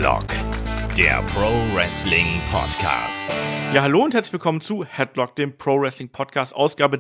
Headlock, der Pro Wrestling Podcast. Ja, hallo und herzlich willkommen zu Headlock, dem Pro Wrestling Podcast, Ausgabe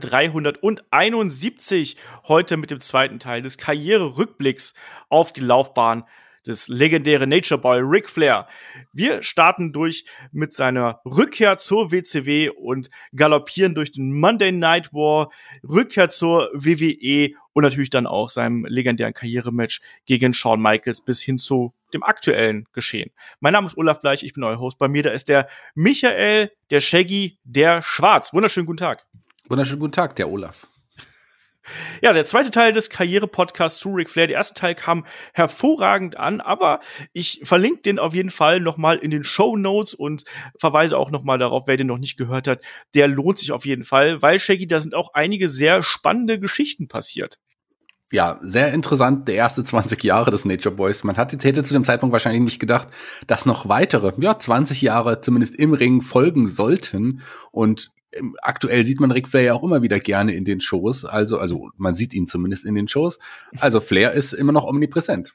371. Heute mit dem zweiten Teil des Karriererückblicks auf die Laufbahn des legendären Nature Boy Ric Flair. Wir starten durch mit seiner Rückkehr zur WCW und galoppieren durch den Monday Night War, Rückkehr zur WWE und natürlich dann auch seinem legendären Karrierematch gegen Shawn Michaels bis hin zu dem aktuellen Geschehen. Mein Name ist Olaf Bleich, ich bin euer Host. Bei mir da ist der Michael, der Shaggy, der Schwarz. Wunderschönen guten Tag. Wunderschönen guten Tag, der Olaf. Ja, der zweite Teil des Karriere-Podcasts zu Ric Flair. Der erste Teil kam hervorragend an, aber ich verlinke den auf jeden Fall nochmal in den Shownotes und verweise auch nochmal darauf, wer den noch nicht gehört hat. Der lohnt sich auf jeden Fall, weil, Shaggy, da sind auch einige sehr spannende Geschichten passiert. Ja, sehr interessant, der erste 20 Jahre des Nature Boys. Man hätte zu dem Zeitpunkt wahrscheinlich nicht gedacht, dass noch weitere, 20 Jahre zumindest im Ring folgen sollten. Und aktuell sieht man Ric Flair ja auch immer wieder gerne in den Shows. Also man sieht ihn zumindest in den Shows. Also Flair ist immer noch omnipräsent.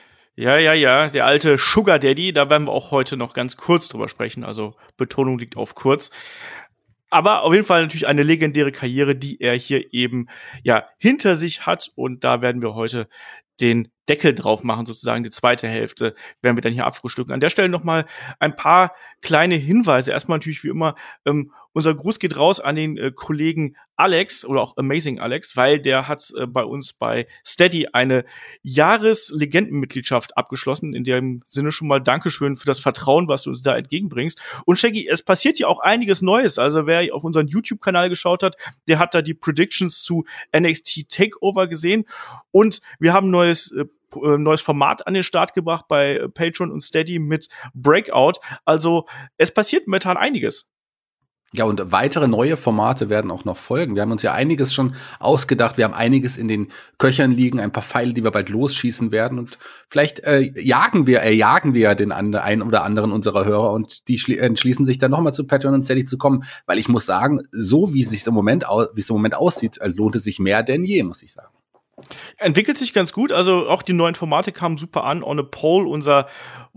Ja, der alte Sugar Daddy, da werden wir auch heute noch ganz kurz drüber sprechen. Also Betonung liegt auf kurz. Aber auf jeden Fall natürlich eine legendäre Karriere, die er hier eben hinter sich hat. Und da werden wir heute den Deckel drauf machen, sozusagen die zweite Hälfte werden wir dann hier abfrühstücken. An der Stelle noch mal ein paar kleine Hinweise. Erstmal natürlich wie immer, unser Gruß geht raus an den Kollegen Alex oder auch Amazing Alex, weil der hat bei uns bei Steady eine Jahreslegendenmitgliedschaft abgeschlossen. In dem Sinne schon mal Dankeschön für das Vertrauen, was du uns da entgegenbringst. Und Shaggy, es passiert ja auch einiges Neues. Also wer auf unseren YouTube-Kanal geschaut hat, der hat da die Predictions zu NXT Takeover gesehen. Und wir haben neues Format an den Start gebracht bei Patreon und Steady mit Breakout. Also es passiert momentan einiges. Ja, und weitere neue Formate werden auch noch folgen. Wir haben uns ja einiges schon ausgedacht. Wir haben einiges in den Köchern liegen, ein paar Pfeile, die wir bald losschießen werden. Und vielleicht jagen wir ja den einen oder anderen unserer Hörer und die entschließen sich dann nochmal zu Patreon und Steady zu kommen. Weil ich muss sagen, so wie es im Moment aussieht, lohnt es sich mehr denn je, muss ich sagen. Entwickelt sich ganz gut, also auch die neuen Formate kamen super an. On a Poll, unser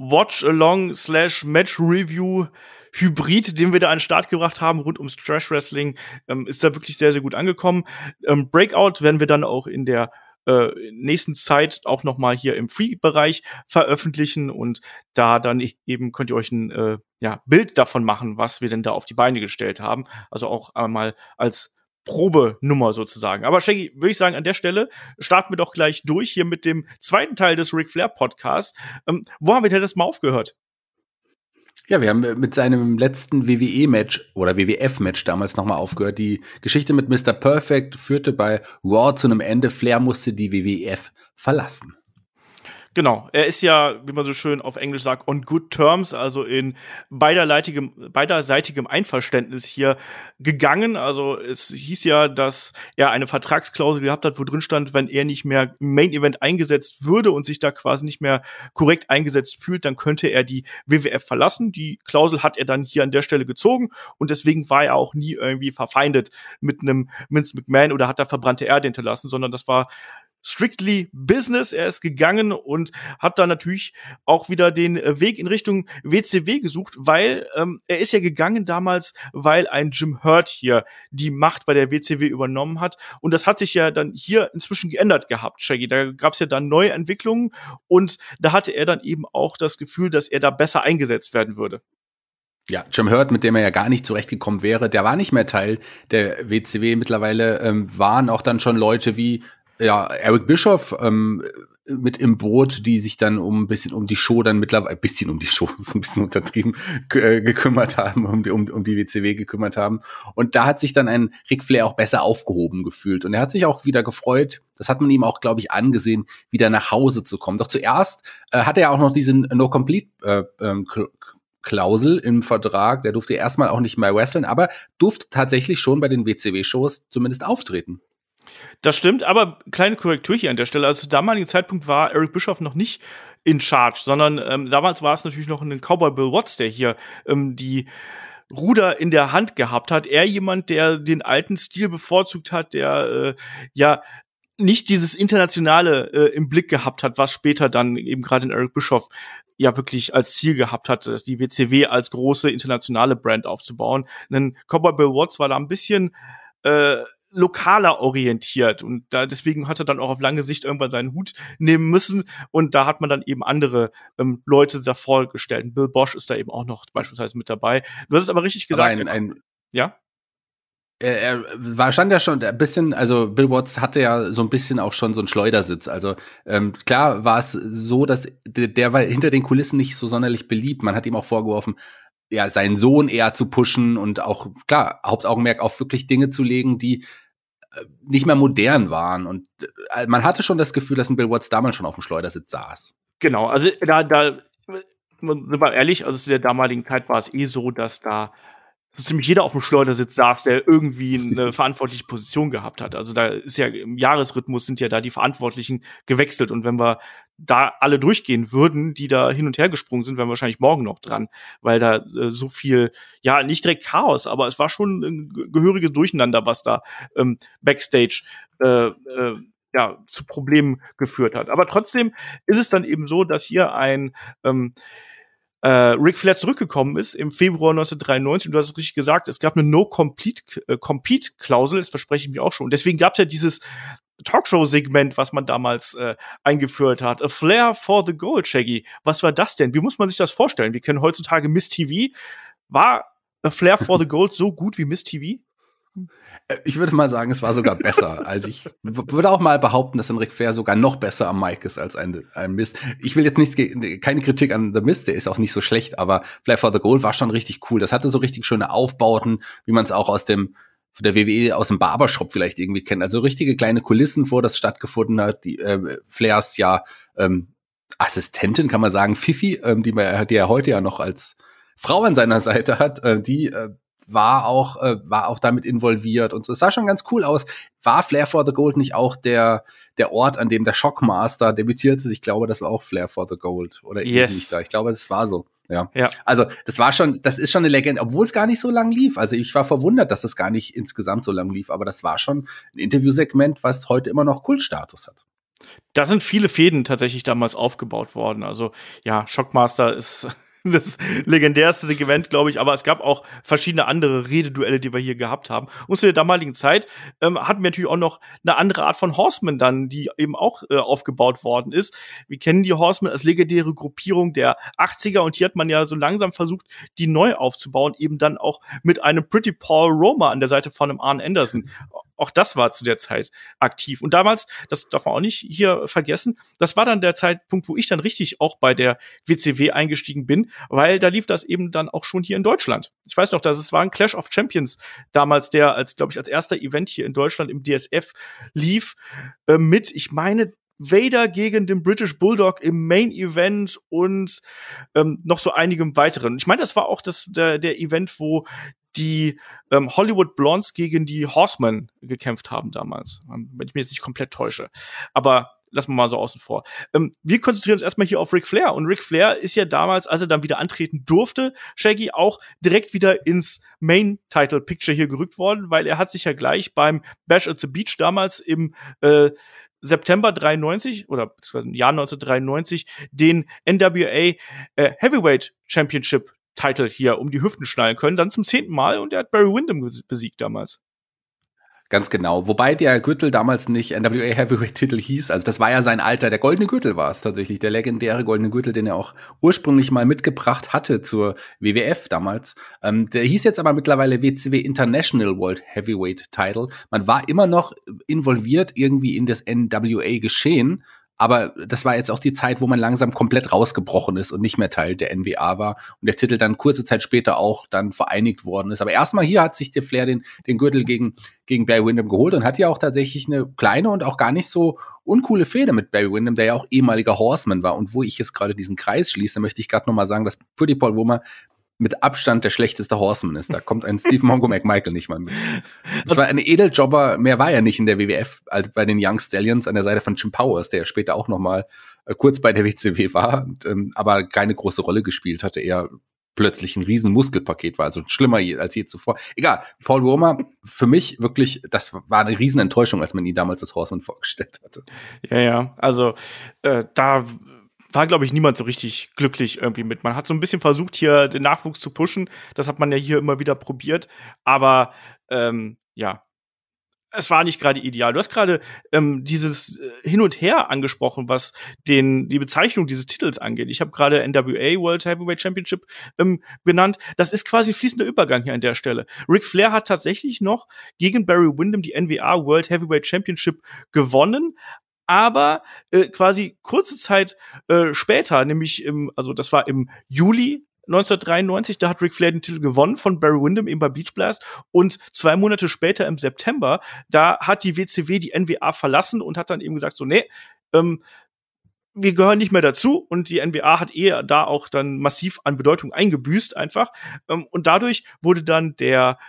Watch-Along/Match-Review Hybrid, den wir da an den Start gebracht haben, rund ums Trash-Wrestling, ist da wirklich sehr, sehr gut angekommen. Breakout werden wir dann auch in der nächsten Zeit auch noch mal hier im Free-Bereich veröffentlichen und da dann eben könnt ihr euch ein Bild davon machen, was wir denn da auf die Beine gestellt haben. Also auch einmal als Probenummer sozusagen. Aber Shaggy, würde ich sagen, an der Stelle starten wir doch gleich durch hier mit dem zweiten Teil des Ric Flair Podcasts. Wo haben wir denn das mal aufgehört? Ja, wir haben mit seinem letzten WWE-Match oder WWF-Match damals nochmal aufgehört. Die Geschichte mit Mr. Perfect führte bei Raw zu einem Ende. Flair musste die WWF verlassen. Genau, er ist ja, wie man so schön auf Englisch sagt, on good terms, also in beiderseitigem Einverständnis hier gegangen. Also es hieß ja, dass er eine Vertragsklausel gehabt hat, wo drin stand, wenn er nicht mehr im Main Event eingesetzt würde und sich da quasi nicht mehr korrekt eingesetzt fühlt, dann könnte er die WWF verlassen. Die Klausel hat er dann hier an der Stelle gezogen und deswegen war er auch nie irgendwie verfeindet mit einem Vince McMahon oder hat da verbrannte Erde hinterlassen, sondern das war strictly Business. Er ist gegangen und hat dann natürlich auch wieder den Weg in Richtung WCW gesucht, weil er ist ja gegangen damals, weil ein Jim Hurt hier die Macht bei der WCW übernommen hat. Und das hat sich ja dann hier inzwischen geändert gehabt, Shaggy. Da gab es ja dann neue Entwicklungen und da hatte er dann eben auch das Gefühl, dass er da besser eingesetzt werden würde. Ja, Jim Hurt, mit dem er ja gar nicht zurechtgekommen wäre, der war nicht mehr Teil der WCW. Mittlerweile waren auch dann schon Leute wie Eric Bischoff mit im Boot, die sich dann ein bisschen um die Show ist ein bisschen untertrieben, gekümmert haben, um die WCW gekümmert haben. Und da hat sich dann ein Ric Flair auch besser aufgehoben gefühlt. Und er hat sich auch wieder gefreut, das hat man ihm auch, glaube ich, angesehen, wieder nach Hause zu kommen. Doch zuerst hat er auch noch diesen No-Complete-Klausel im Vertrag. Der durfte erstmal auch nicht mehr wresteln, aber durfte tatsächlich schon bei den WCW-Shows zumindest auftreten. Das stimmt, aber kleine Korrektur hier an der Stelle. Also zu damaligen Zeitpunkt war Eric Bischoff noch nicht in Charge, sondern damals war es natürlich noch ein Cowboy Bill Watts, der hier die Ruder in der Hand gehabt hat. Er jemand, der den alten Stil bevorzugt hat, der nicht dieses Internationale im Blick gehabt hat, was später dann eben gerade in Eric Bischoff ja wirklich als Ziel gehabt hatte, die WCW als große internationale Brand aufzubauen. Denn Cowboy Bill Watts war da ein bisschen lokaler orientiert und deswegen hat er dann auch auf lange Sicht irgendwann seinen Hut nehmen müssen und da hat man dann eben andere Leute davor gestellt. Und Bill Bosch ist da eben auch noch beispielsweise mit dabei. Du hast es aber richtig gesagt. Ja? Stand ja schon ein bisschen, also Bill Watts hatte ja so ein bisschen auch schon so einen Schleudersitz. Also klar war es so, dass der war hinter den Kulissen nicht so sonderlich beliebt. Man hat ihm auch vorgeworfen, ja, seinen Sohn eher zu pushen und auch, klar, Hauptaugenmerk auf wirklich Dinge zu legen, die nicht mehr modern waren. Und man hatte schon das Gefühl, dass ein Bill Watts damals schon auf dem Schleudersitz saß. Genau, also da sind wir ehrlich, also zu der damaligen Zeit war es so, dass da so ziemlich jeder auf dem Schleudersitz saß, der irgendwie eine verantwortliche Position gehabt hat. Also da ist ja im Jahresrhythmus sind ja da die Verantwortlichen gewechselt. Und wenn wir da alle durchgehen würden, die da hin und her gesprungen sind, wären wir wahrscheinlich morgen noch dran, weil da so viel, ja, nicht direkt Chaos, aber es war schon ein gehöriges Durcheinander, was da Backstage ja, zu Problemen geführt hat. Aber trotzdem ist es dann eben so, dass hier ein Ric Flair zurückgekommen ist im Februar 1993 und du hast es richtig gesagt, es gab eine No-Compete-Klausel, das verspreche ich mir auch schon. Und deswegen gab es ja dieses Talkshow-Segment, was man damals eingeführt hat. A Flair for the Gold, Shaggy. Was war das denn? Wie muss man sich das vorstellen? Wir kennen heutzutage Miss TV. War A Flair for the Gold so gut wie Miss TV? Ich würde mal sagen, es war sogar besser. Also ich würde auch mal behaupten, dass ein Ric Flair sogar noch besser am Mic ist als ein Miz. Ich will jetzt keine Kritik an The Miz, der ist auch nicht so schlecht, aber Flair for the Gold war schon richtig cool. Das hatte so richtig schöne Aufbauten, wie man es auch aus der WWE, aus dem Barbershop vielleicht irgendwie kennt. Also richtige kleine Kulissen, wo das stattgefunden hat. Die Flairs ja Assistentin, kann man sagen, Fifi, die er heute ja noch als Frau an seiner Seite hat, die war auch damit involviert und so. Es sah schon ganz cool aus. War Flair for the Gold nicht auch der Ort, an dem der Shockmaster debütierte? Ich glaube, das war auch Flair for the Gold oder ähnlich da. Ich glaube, das war so. Ja. Also, das ist schon eine Legende, obwohl es gar nicht so lang lief. Also, ich war verwundert, dass es gar nicht insgesamt so lang lief, aber das war schon ein Interviewsegment, was heute immer noch Kultstatus hat. Da sind viele Fäden tatsächlich damals aufgebaut worden. Also, ja, Shockmaster ist das legendärste Segment, glaube ich, aber es gab auch verschiedene andere Rededuelle, die wir hier gehabt haben. Und zu der damaligen Zeit hatten wir natürlich auch noch eine andere Art von Horsemen dann, die eben auch aufgebaut worden ist. Wir kennen die Horsemen als legendäre Gruppierung der 80er und hier hat man ja so langsam versucht, die neu aufzubauen, eben dann auch mit einem Pretty Paul Roma an der Seite von einem Arn Anderson. Auch das war zu der Zeit aktiv. Und damals, das darf man auch nicht hier vergessen, das war dann der Zeitpunkt, wo ich dann richtig auch bei der WCW eingestiegen bin, weil da lief das eben dann auch schon hier in Deutschland. Ich weiß noch, dass es war ein Clash of Champions damals, der als erster Event hier in Deutschland im DSF lief, mit, ich meine, Vader gegen den British Bulldog im Main Event und noch so einigem weiteren. Ich meine, das war auch der Event, wo die Hollywood Blondes gegen die Horsemen gekämpft haben damals, wenn ich mich jetzt nicht komplett täusche. Aber lassen wir mal so außen vor. Wir konzentrieren uns erstmal hier auf Ric Flair. Und Ric Flair ist ja damals, als er dann wieder antreten durfte, Shaggy, auch direkt wieder ins Main-Title-Picture hier gerückt worden, weil er hat sich ja gleich beim Bash at the Beach damals im September 93 oder im Jahr 1993 den NWA Heavyweight Championship Title hier um die Hüften schnallen können, dann zum 10. Mal und er hat Barry Windham besiegt damals. Ganz genau. Wobei der Gürtel damals nicht NWA Heavyweight Titel hieß. Also das war ja sein Alter. Der goldene Gürtel war es tatsächlich. Der legendäre goldene Gürtel, den er auch ursprünglich mal mitgebracht hatte zur WWF damals. Der hieß jetzt aber mittlerweile WCW International World Heavyweight Title. Man war immer noch involviert irgendwie in das NWA-Geschehen. Aber das war jetzt auch die Zeit, wo man langsam komplett rausgebrochen ist und nicht mehr Teil der NWA war und der Titel dann kurze Zeit später auch dann vereinigt worden ist. Aber erstmal hier hat sich der Flair den Gürtel gegen Barry Windham geholt und hat ja auch tatsächlich eine kleine und auch gar nicht so uncoole Fehde mit Barry Windham, der ja auch ehemaliger Horseman war. Und wo ich jetzt gerade diesen Kreis schließe, möchte ich gerade noch mal sagen, dass Pretty Paul Roma mit Abstand der schlechteste Horseman ist. Da kommt ein Steve Mongo McMichael nicht mal mit. Das war ein Edeljobber, mehr war er nicht in der WWF, als bei den Young Stallions an der Seite von Jim Powers, der später auch noch mal kurz bei der WCW war, aber keine große Rolle gespielt hatte, eher plötzlich ein riesen Muskelpaket war, also schlimmer als je zuvor. Egal, Paul Roma, für mich wirklich, das war eine riesen Enttäuschung, als man ihn damals als Horseman vorgestellt hatte. Ja, also da war, glaube ich, niemand so richtig glücklich irgendwie mit. Man hat so ein bisschen versucht, hier den Nachwuchs zu pushen. Das hat man ja hier immer wieder probiert. Aber ja, es war nicht gerade ideal. Du hast gerade dieses Hin und Her angesprochen, was die Bezeichnung dieses Titels angeht. Ich habe gerade NWA World Heavyweight Championship genannt. Das ist quasi ein fließender Übergang hier an der Stelle. Ric Flair hat tatsächlich noch gegen Barry Windham die NWA World Heavyweight Championship gewonnen. Aber quasi kurze Zeit später, nämlich also das war im Juli 1993, da hat Ric Flair den Titel gewonnen von Barry Windham eben bei Beach Blast. Und 2 Monate später im September, da hat die WCW die NWA verlassen und hat dann eben gesagt so, nee, wir gehören nicht mehr dazu. Und die NWA hat da auch dann massiv an Bedeutung eingebüßt einfach. Und dadurch wurde dann der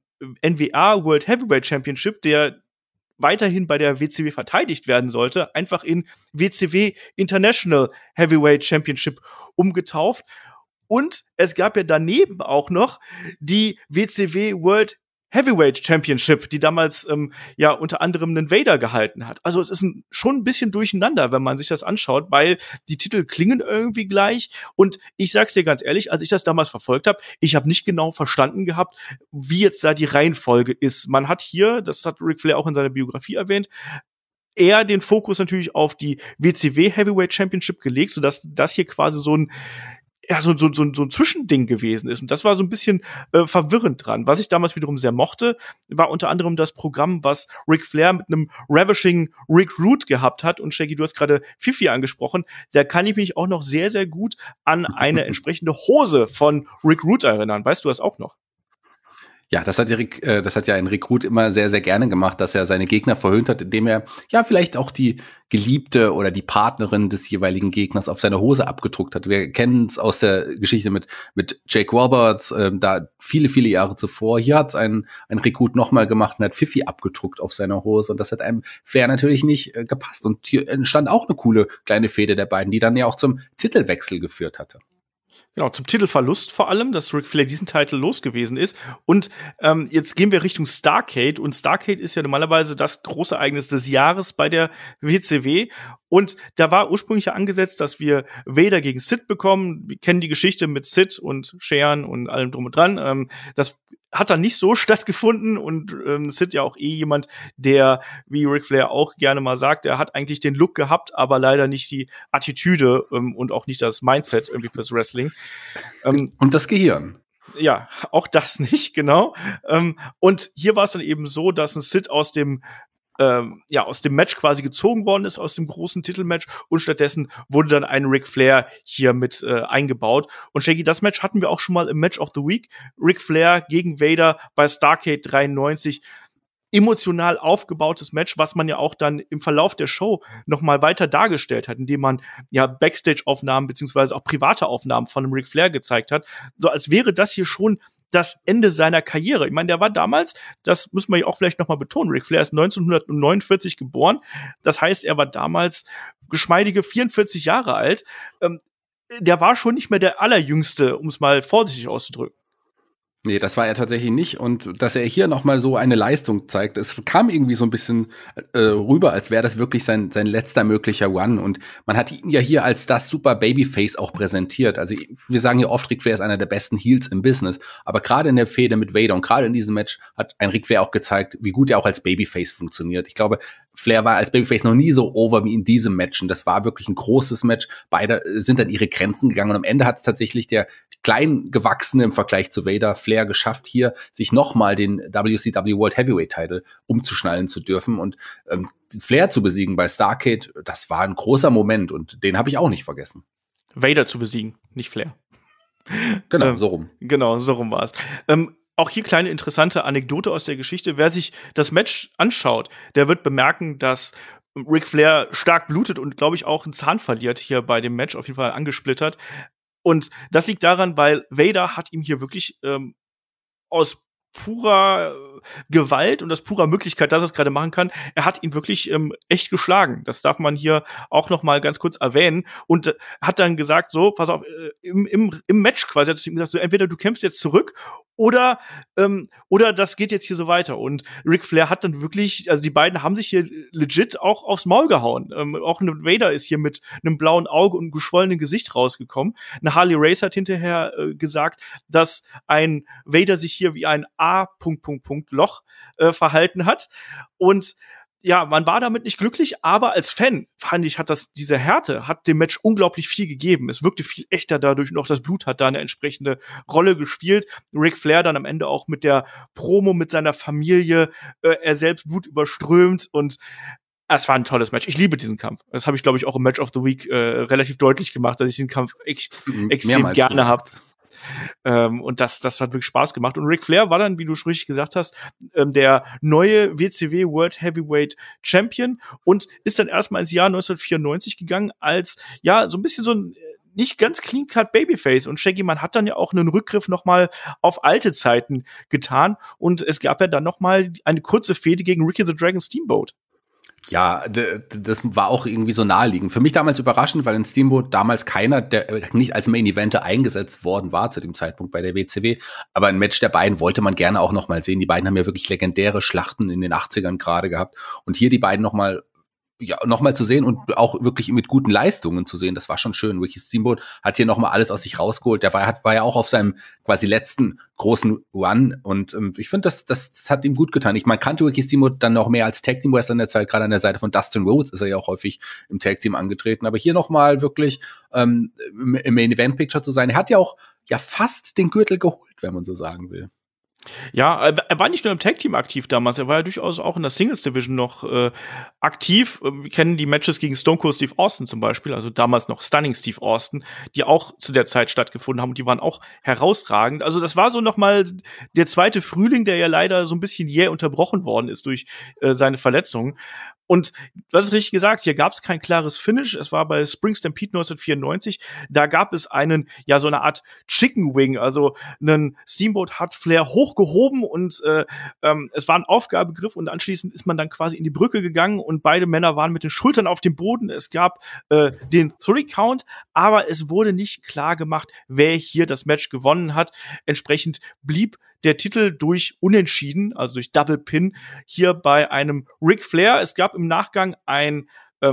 NWA World Heavyweight Championship, der weiterhin bei der WCW verteidigt werden sollte, einfach in WCW International Heavyweight Championship umgetauft. Und es gab ja daneben auch noch die WCW World Heavyweight Championship, die damals ja unter anderem einen Vader gehalten hat. Also es ist schon ein bisschen durcheinander, wenn man sich das anschaut, weil die Titel klingen irgendwie gleich. Und ich sag's dir ganz ehrlich, als ich das damals verfolgt habe, ich habe nicht genau verstanden gehabt, wie jetzt da die Reihenfolge ist. Man hat hier, das hat Ric Flair auch in seiner Biografie erwähnt, eher den Fokus natürlich auf die WCW Heavyweight Championship gelegt, sodass das hier quasi so ein Zwischending gewesen ist. Und das war so ein bisschen verwirrend dran. Was ich damals wiederum sehr mochte, war unter anderem das Programm, was Ric Flair mit einem Ravishing Rick Rude gehabt hat. Und Shaggy, du hast gerade Fifi angesprochen. Da kann ich mich auch noch sehr, sehr gut an eine entsprechende Hose von Rick Rude erinnern. Weißt du das auch noch? Ja, das hat ja ein Rekrut immer sehr, sehr gerne gemacht, dass er seine Gegner verhöhnt hat, indem er ja vielleicht auch die Geliebte oder die Partnerin des jeweiligen Gegners auf seine Hose abgedruckt hat. Wir kennen es aus der Geschichte mit Jake Roberts, da viele, viele Jahre zuvor. Hier hat es ein Rekrut nochmal gemacht und hat Fifi abgedruckt auf seiner Hose. Und das hat einem Flair natürlich nicht gepasst. Und hier entstand auch eine coole kleine Fehde der beiden, die dann ja auch zum Titelwechsel geführt hatte. Genau, zum Titelverlust vor allem, dass Ric Flair diesen Titel los gewesen ist. Und jetzt gehen wir Richtung Starrcade. Und Starrcade ist ja normalerweise das große Ereignis des Jahres bei der WCW. Und da war ursprünglich ja angesetzt, dass wir Vader gegen Sid bekommen. Wir kennen die Geschichte mit Sid und Sharon und allem drum und dran. Das hat dann nicht so stattgefunden und Sid ja auch jemand, der, wie Ric Flair auch gerne mal sagt, er hat eigentlich den Look gehabt, aber leider nicht die Attitüde und auch nicht das Mindset irgendwie fürs Wrestling. Und das Gehirn. Ja, auch das nicht, genau. Und hier war es dann eben so, dass ein Sid aus dem Match quasi gezogen worden ist, aus dem großen Titelmatch, und stattdessen wurde dann ein Ric Flair hier mit eingebaut. Und Shaggy, das Match hatten wir auch schon mal im Match of the Week. Ric Flair gegen Vader bei Starrcade 93. Emotional aufgebautes Match, was man ja auch dann im Verlauf der Show noch mal weiter dargestellt hat, indem man ja Backstage-Aufnahmen beziehungsweise auch private Aufnahmen von einem Ric Flair gezeigt hat. So als wäre das hier schon das Ende seiner Karriere. Ich meine, der war damals, das müssen wir ja auch vielleicht noch mal betonen, Ric Flair ist 1949 geboren. Das heißt, er war damals geschmeidige 44 Jahre alt. Der war schon nicht mehr der Allerjüngste, um es mal vorsichtig auszudrücken. Nee, das war er tatsächlich nicht. Und dass er hier noch mal so eine Leistung zeigt, es kam irgendwie so ein bisschen rüber, als wäre das wirklich sein letzter möglicher Run. Und man hat ihn ja hier als das super Babyface auch präsentiert. Also wir sagen ja oft, Ric Flair ist einer der besten Heels im Business. Aber gerade in der Fehde mit Vader und gerade in diesem Match hat ein Ric Flair auch gezeigt, wie gut er auch als Babyface funktioniert. Ich glaube, Flair war als Babyface noch nie so over wie in diesem Match. Und das war wirklich ein großes Match. Beide sind an ihre Grenzen gegangen. Und am Ende hat es tatsächlich der klein gewachsene im Vergleich zu Vader Flair geschafft, hier sich nochmal den WCW World Heavyweight Title umzuschnallen zu dürfen. Und Flair zu besiegen bei Starrcade, das war ein großer Moment. Und den habe ich auch nicht vergessen. Vader zu besiegen, nicht Flair. Genau, so rum. Genau, so rum war es. Auch hier kleine interessante Anekdote aus der Geschichte. Wer sich das Match anschaut, der wird bemerken, dass Ric Flair stark blutet und, glaube ich, auch einen Zahn verliert hier bei dem Match, auf jeden Fall angesplittert. Und das liegt daran, weil Vader hat ihm hier wirklich aus purer Gewalt und aus purer Möglichkeit, dass er es gerade machen kann, er hat ihn wirklich echt geschlagen. Das darf man hier auch noch mal ganz kurz erwähnen und hat dann gesagt, so, pass auf, im Match quasi hat er ihm gesagt, so, entweder du kämpfst jetzt zurück oder das geht jetzt hier so weiter. Und Ric Flair hat dann wirklich, also die beiden haben sich hier legit auch aufs Maul gehauen. Auch ein Vader ist hier mit einem blauen Auge und einem geschwollenen Gesicht rausgekommen. Eine Harley Race hat hinterher gesagt, dass ein Vader sich hier wie ein Loch verhalten hat. Und ja, man war damit nicht glücklich, aber als Fan fand ich, diese Härte hat dem Match unglaublich viel gegeben. Es wirkte viel echter dadurch und auch das Blut hat da eine entsprechende Rolle gespielt. Ric Flair dann am Ende auch mit der Promo mit seiner Familie, er selbst Blut überströmt und es war ein tolles Match. Ich liebe diesen Kampf. Das habe ich, glaube ich, auch im Match of the Week relativ deutlich gemacht, dass ich diesen Kampf extrem gerne habe. Und das hat wirklich Spaß gemacht. Und Ric Flair war dann, wie du schon richtig gesagt hast, der neue WCW World Heavyweight Champion und ist dann erstmal ins Jahr 1994 gegangen als, ja, so ein bisschen so ein nicht ganz clean-cut Babyface. Und Shaggy Man hat dann ja auch einen Rückgriff noch mal auf alte Zeiten getan. Und es gab ja dann noch mal eine kurze Fehde gegen Ricky the Dragon Steamboat. Ja, das war auch irgendwie so naheliegend. Für mich damals überraschend, weil in Steamboat damals keiner, der nicht als Main Eventer eingesetzt worden war zu dem Zeitpunkt bei der WCW. Aber ein Match der beiden wollte man gerne auch noch mal sehen. Die beiden haben ja wirklich legendäre Schlachten in den 80ern gerade gehabt. Und hier die beiden noch mal zu sehen und auch wirklich mit guten Leistungen zu sehen, das war schon schön. Ricky Steamboat hat hier noch mal alles aus sich rausgeholt. Der war ja auch auf seinem quasi letzten großen Run und ich finde, das hat ihm gut getan. Man kannte Ricky Steamboat dann noch mehr als Tag Team Wrestler in der Zeit, gerade an der Seite von Dustin Rhodes ist er ja auch häufig im Tag Team angetreten. Aber hier noch mal wirklich im Main Event Picture zu sein. Er hat ja auch fast den Gürtel geholt, wenn man so sagen will. Ja, er war nicht nur im Tag-Team aktiv damals, er war ja durchaus auch in der Singles-Division noch aktiv. Wir kennen die Matches gegen Stone Cold Steve Austin zum Beispiel, also damals noch Stunning Steve Austin, die auch zu der Zeit stattgefunden haben und die waren auch herausragend. Also das war so noch mal der zweite Frühling, der ja leider so ein bisschen jäh unterbrochen worden ist durch seine Verletzungen. Und du hast es richtig gesagt, hier gab es kein klares Finish. Es war bei Spring Stampede 1994. Da gab es einen, ja, so eine Art Chicken Wing. Also einen Steamboat hat Flair hochgehoben und es war ein Aufgabegriff und anschließend ist man dann quasi in die Brücke gegangen und beide Männer waren mit den Schultern auf dem Boden. Es gab den 3-Count, aber es wurde nicht klar gemacht, wer hier das Match gewonnen hat. Entsprechend blieb der Titel durch Unentschieden, also durch Double Pin, hier bei einem Ric Flair. Es gab im Nachgang ein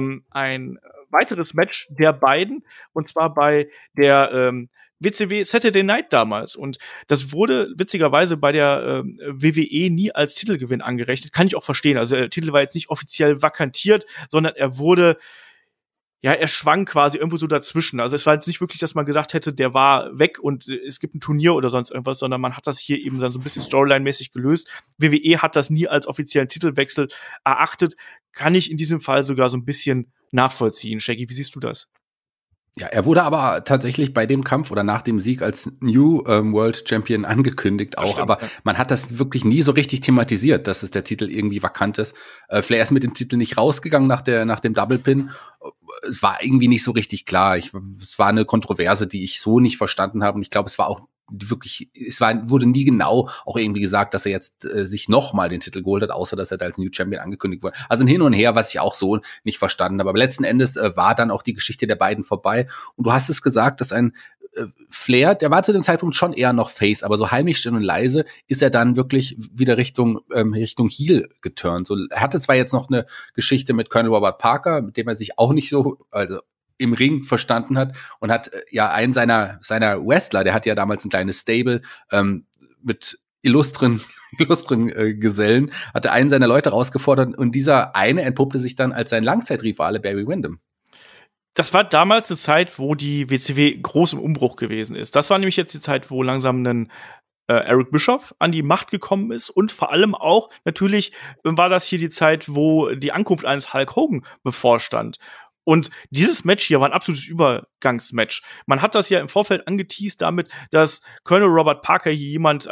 weiteres Match der beiden, und zwar bei der WCW Saturday Night damals. Und das wurde witzigerweise bei der WWE nie als Titelgewinn angerechnet. Kann ich auch verstehen. Also der Titel war jetzt nicht offiziell vakantiert, sondern er wurde er schwang quasi irgendwo so dazwischen. Also es war jetzt nicht wirklich, dass man gesagt hätte, der war weg und es gibt ein Turnier oder sonst irgendwas, sondern man hat das hier eben dann so ein bisschen Storyline-mäßig gelöst. WWE hat das nie als offiziellen Titelwechsel erachtet. Kann ich in diesem Fall sogar so ein bisschen nachvollziehen. Shaggy, wie siehst du das? Ja, er wurde aber tatsächlich bei dem Kampf oder nach dem Sieg als New World Champion angekündigt auch. Stimmt, aber man hat das wirklich nie so richtig thematisiert, dass es der Titel irgendwie vakant ist. Flair ist mit dem Titel nicht rausgegangen nach dem Double Pin. Es war irgendwie nicht so richtig klar. Es war eine Kontroverse, die ich so nicht verstanden habe. Und ich glaube, es war auch wirklich, wurde nie genau auch irgendwie gesagt, dass er jetzt sich nochmal den Titel geholt hat, außer dass er da als New Champion angekündigt wurde. Also ein Hin und Her, was ich auch so nicht verstanden habe. Aber letzten Endes war dann auch die Geschichte der beiden vorbei. Und du hast es gesagt, dass ein Flair, der war zu dem Zeitpunkt schon eher noch Face, aber so heimlich still und leise ist er dann wirklich wieder Richtung Heel geturnt. So, er hatte zwar jetzt noch eine Geschichte mit Colonel Robert Parker, mit dem er sich auch nicht so, also im Ring verstanden hat und hat einen seiner Wrestler, der hat ja damals ein kleines Stable mit illustren Gesellen, hatte einen seiner Leute rausgefordert und dieser eine entpuppte sich dann als sein Langzeitrivale Barry Windham. Das war damals eine Zeit, wo die WCW groß im Umbruch gewesen ist. Das war nämlich jetzt die Zeit, wo langsam ein Eric Bischoff an die Macht gekommen ist und vor allem auch natürlich war das hier die Zeit, wo die Ankunft eines Hulk Hogan bevorstand. Und dieses Match hier war ein absolutes Übergangsmatch. Man hat das ja im Vorfeld angeteast damit, dass Colonel Robert Parker hier jemand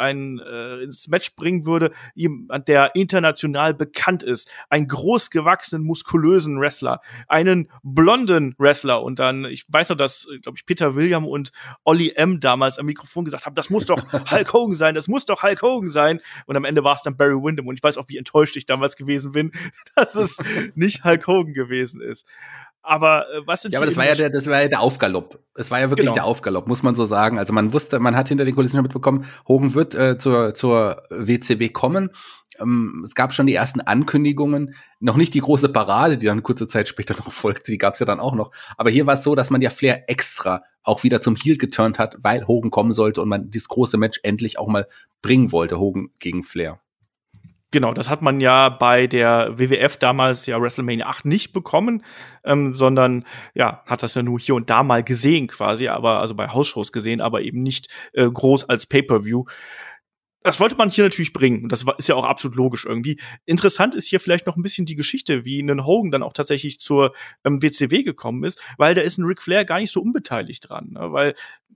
ins Match bringen würde, jemand, der international bekannt ist. Einen großgewachsenen, muskulösen Wrestler. Einen blonden Wrestler. Und dann, ich weiß noch, dass, glaube ich, Peter William und Olli M. damals am Mikrofon gesagt haben, das muss doch Hulk Hogan sein, das muss doch Hulk Hogan sein. Und am Ende war es dann Barry Windham. Und ich weiß auch, wie enttäuscht ich damals gewesen bin, dass es nicht Hulk Hogan gewesen ist. Aber was sind ja, aber das war ja der Aufgalopp. Es war ja wirklich der Aufgalopp, muss man so sagen. Also man wusste, man hat hinter den Kulissen schon mitbekommen, Hogan wird zur WCW kommen. Es gab schon die ersten Ankündigungen, noch nicht die große Parade, die dann kurze Zeit später noch folgte, die gab es ja dann auch noch. Aber hier war es so, dass man ja Flair extra auch wieder zum Heel geturnt hat, weil Hogan kommen sollte und man dieses große Match endlich auch mal bringen wollte, Hogan gegen Flair. Genau, das hat man ja bei der WWF damals ja WrestleMania 8 nicht bekommen, sondern ja, hat das ja nur hier und da mal gesehen quasi, aber also bei Hausshows gesehen, aber eben nicht groß als Pay-per-View. Das wollte man hier natürlich bringen und das ist ja auch absolut logisch irgendwie. Interessant ist hier vielleicht noch ein bisschen die Geschichte, wie ein Hogan dann auch tatsächlich zur WCW gekommen ist, weil da ist ein Ric Flair gar nicht so unbeteiligt dran, ne? Weil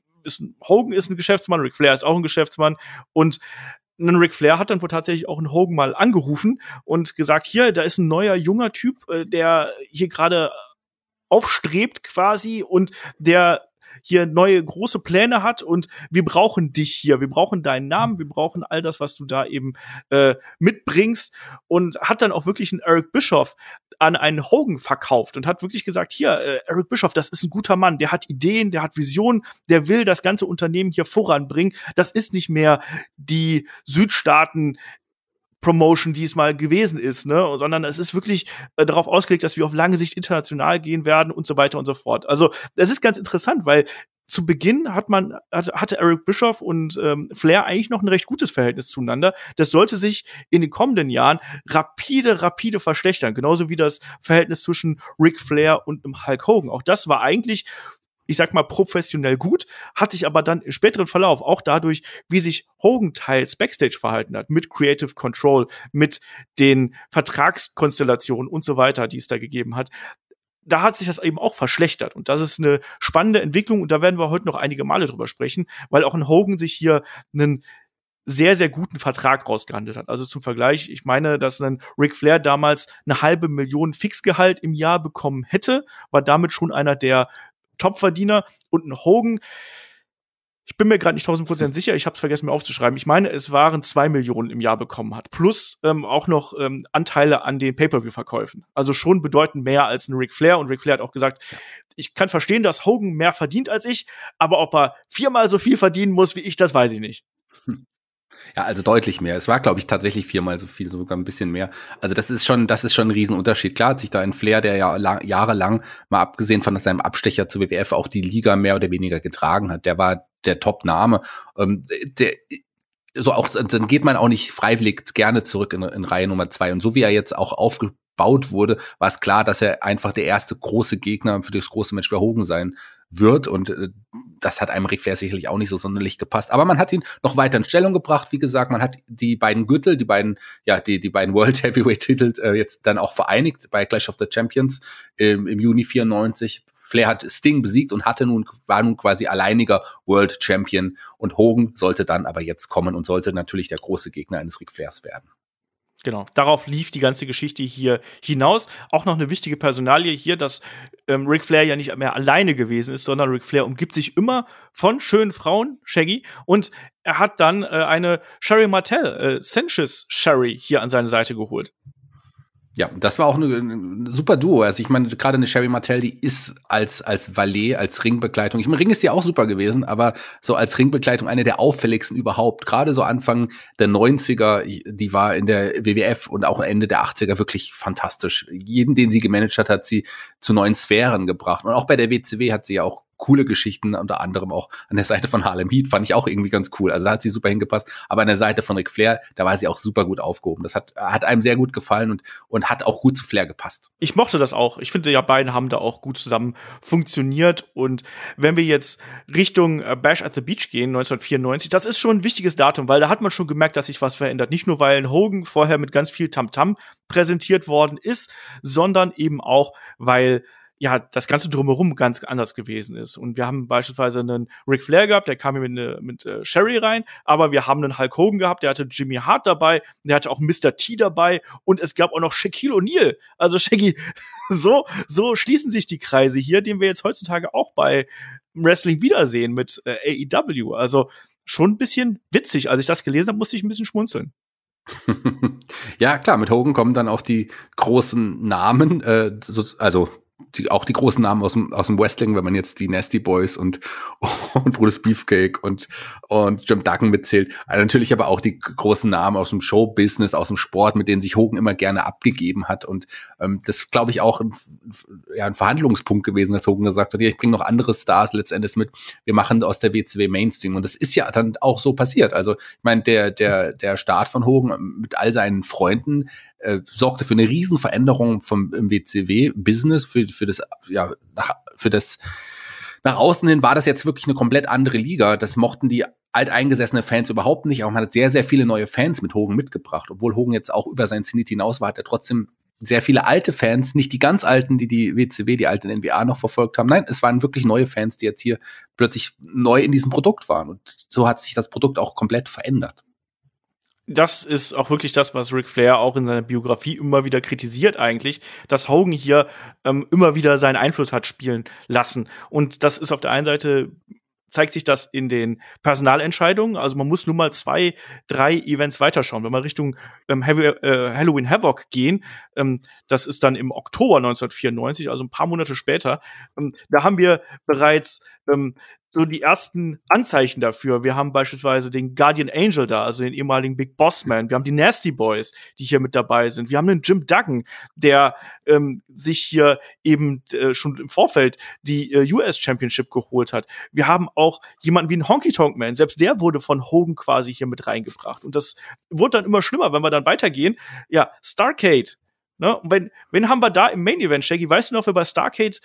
Hogan ist ein Geschäftsmann, Ric Flair ist auch ein Geschäftsmann und ein Ric Flair hat dann wohl tatsächlich auch einen Hogan mal angerufen und gesagt, hier, da ist ein neuer, junger Typ, der hier gerade aufstrebt quasi und der hier neue große Pläne hat und wir brauchen dich hier, wir brauchen deinen Namen, wir brauchen all das, was du da eben mitbringst und hat dann auch wirklich einen Eric Bischoff an einen Hogan verkauft und hat wirklich gesagt, hier, Eric Bischoff, das ist ein guter Mann, der hat Ideen, der hat Visionen, der will das ganze Unternehmen hier voranbringen. Das ist nicht mehr die Südstaaten Promotion, die es mal gewesen ist, ne, sondern es ist wirklich darauf ausgelegt, dass wir auf lange Sicht international gehen werden und so weiter und so fort. Also, das ist ganz interessant, weil zu Beginn hatte Eric Bischoff und Flair eigentlich noch ein recht gutes Verhältnis zueinander. Das sollte sich in den kommenden Jahren rapide verschlechtern. Genauso wie das Verhältnis zwischen Ric Flair und dem Hulk Hogan. Auch das war eigentlich, ich sag mal, professionell gut, hat sich aber dann im späteren Verlauf, auch dadurch, wie sich Hogan teils Backstage verhalten hat, mit Creative Control, mit den Vertragskonstellationen und so weiter, die es da gegeben hat, da hat sich das eben auch verschlechtert. Und das ist eine spannende Entwicklung und da werden wir heute noch einige Male drüber sprechen, weil auch ein Hogan sich hier einen sehr, sehr guten Vertrag rausgehandelt hat. Also zum Vergleich, ich meine, dass ein Ric Flair damals 500.000 Fixgehalt im Jahr bekommen hätte, war damit schon einer der Topverdiener und ein Hogan, ich bin mir gerade nicht 1000% sicher, ich habe es vergessen mir aufzuschreiben. Ich meine, es waren 2 Millionen im Jahr bekommen hat. Plus auch noch Anteile an den Pay-Per-View-Verkäufen. Also schon bedeutend mehr als ein Ric Flair. Und Ric Flair hat auch gesagt, ich kann verstehen, dass Hogan mehr verdient als ich, aber ob er 4-mal so viel verdienen muss wie ich, das weiß ich nicht. Ja, also deutlich mehr. Es war, glaube ich, tatsächlich 4-mal so viel, sogar ein bisschen mehr. Also das ist schon ein Riesenunterschied. Klar hat sich da ein Flair, der ja jahrelang, mal abgesehen von seinem Abstecher zur WWF, auch die Liga mehr oder weniger getragen hat. Der war der Top-Name. Dann geht man auch nicht freiwillig gerne zurück in Reihe Nummer 2. Und so wie er jetzt auch aufgebaut wurde, war es klar, dass er einfach der erste große Gegner für das große Match für Hogan sein wird und das hat einem Ric Flair sicherlich auch nicht so sonderlich gepasst. Aber man hat ihn noch weiter in Stellung gebracht. Wie gesagt, man hat die beiden Gürtel, die beiden World Heavyweight Titel jetzt dann auch vereinigt bei Clash of the Champions im Juni 94. Flair hat Sting besiegt und war nun quasi alleiniger World Champion und Hogan sollte dann aber jetzt kommen und sollte natürlich der große Gegner eines Ric Flairs werden. Genau, darauf lief die ganze Geschichte hier hinaus. Auch noch eine wichtige Personalie hier, dass Ric Flair ja nicht mehr alleine gewesen ist, sondern Ric Flair umgibt sich immer von schönen Frauen, Shaggy, und er hat dann eine Sherry Martel, Sanchez Sherry, hier an seine Seite geholt. Ja, das war auch ein super Duo. Also ich meine, gerade eine Sherry Martel, die ist als Valet, als Ringbegleitung. Ich meine, Ring ist ja auch super gewesen, aber so als Ringbegleitung eine der auffälligsten überhaupt. Gerade so Anfang der 90er, die war in der WWF und auch Ende der 80er wirklich fantastisch. Jeden, den sie gemanagt hat sie zu neuen Sphären gebracht. Und auch bei der WCW hat sie ja auch coole Geschichten, unter anderem auch an der Seite von Harlem Heat, fand ich auch irgendwie ganz cool. Also da hat sie super hingepasst. Aber an der Seite von Ric Flair, da war sie auch super gut aufgehoben. Das hat einem sehr gut gefallen und hat auch gut zu Flair gepasst. Ich mochte das auch. Ich finde, ja, beiden haben da auch gut zusammen funktioniert. Und wenn wir jetzt Richtung Bash at the Beach gehen, 1994, das ist schon ein wichtiges Datum, weil da hat man schon gemerkt, dass sich was verändert. Nicht nur, weil Hogan vorher mit ganz viel Tamtam präsentiert worden ist, sondern eben auch, weil ja, das Ganze drumherum ganz anders gewesen ist. Und wir haben beispielsweise einen Ric Flair gehabt, der kam hier mit Sherry rein, aber wir haben einen Hulk Hogan gehabt, der hatte Jimmy Hart dabei, der hatte auch Mr. T dabei und es gab auch noch Shaquille O'Neal. Also Shaggy, so schließen sich die Kreise hier, den wir jetzt heutzutage auch bei Wrestling wiedersehen mit AEW. Also schon ein bisschen witzig. Als ich das gelesen habe, musste ich ein bisschen schmunzeln. Ja, klar, mit Hogan kommen dann auch die großen Namen, also auch die großen Namen aus dem Wrestling, wenn man jetzt die Nasty Boys und Brutus Beefcake und Jim Duggan mitzählt. Also natürlich aber auch die großen Namen aus dem Showbusiness, aus dem Sport, mit denen sich Hogan immer gerne abgegeben hat. Und das, glaube ich, auch ein Verhandlungspunkt gewesen, dass Hogan gesagt hat, ja, ich bringe noch andere Stars letztendlich mit. Wir machen aus der WCW Mainstream. Und das ist ja dann auch so passiert. Also ich meine, der Start von Hogan mit all seinen Freunden sorgte für eine Riesenveränderung im WCW-Business, für das nach außen hin war das jetzt wirklich eine komplett andere Liga. Das mochten die alteingesessene Fans überhaupt nicht. Aber man hat sehr, sehr viele neue Fans mit Hogan mitgebracht. Obwohl Hogan jetzt auch über seinen Zenit hinaus war, hat er trotzdem sehr viele alte Fans, nicht die ganz alten, die WCW, die alten NBA noch verfolgt haben. Nein, es waren wirklich neue Fans, die jetzt hier plötzlich neu in diesem Produkt waren. Und so hat sich das Produkt auch komplett verändert. Das ist auch wirklich das, was Ric Flair auch in seiner Biografie immer wieder kritisiert eigentlich, dass Hogan hier immer wieder seinen Einfluss hat spielen lassen. Und das ist auf der einen Seite zeigt sich das in den Personalentscheidungen. Also man muss nur mal 2, 3 Events weiterschauen. Wenn wir Richtung Halloween Havoc gehen, das ist dann im Oktober 1994, also ein paar Monate später, da haben wir bereits so die ersten Anzeichen dafür. Wir haben beispielsweise den Guardian Angel da, also den ehemaligen Big Boss Man. Wir haben die Nasty Boys, die hier mit dabei sind. Wir haben den Jim Duggan, der sich hier eben schon im Vorfeld die US Championship geholt hat. Wir haben auch jemanden wie einen Honky Tonk Man. Selbst der wurde von Hogan quasi hier mit reingebracht. Und das wurde dann immer schlimmer, wenn wir dann weitergehen. Ja, Starrcade. Ne? Und wen haben wir da im Main Event, Shaggy? Weißt du noch, wer bei Starrcade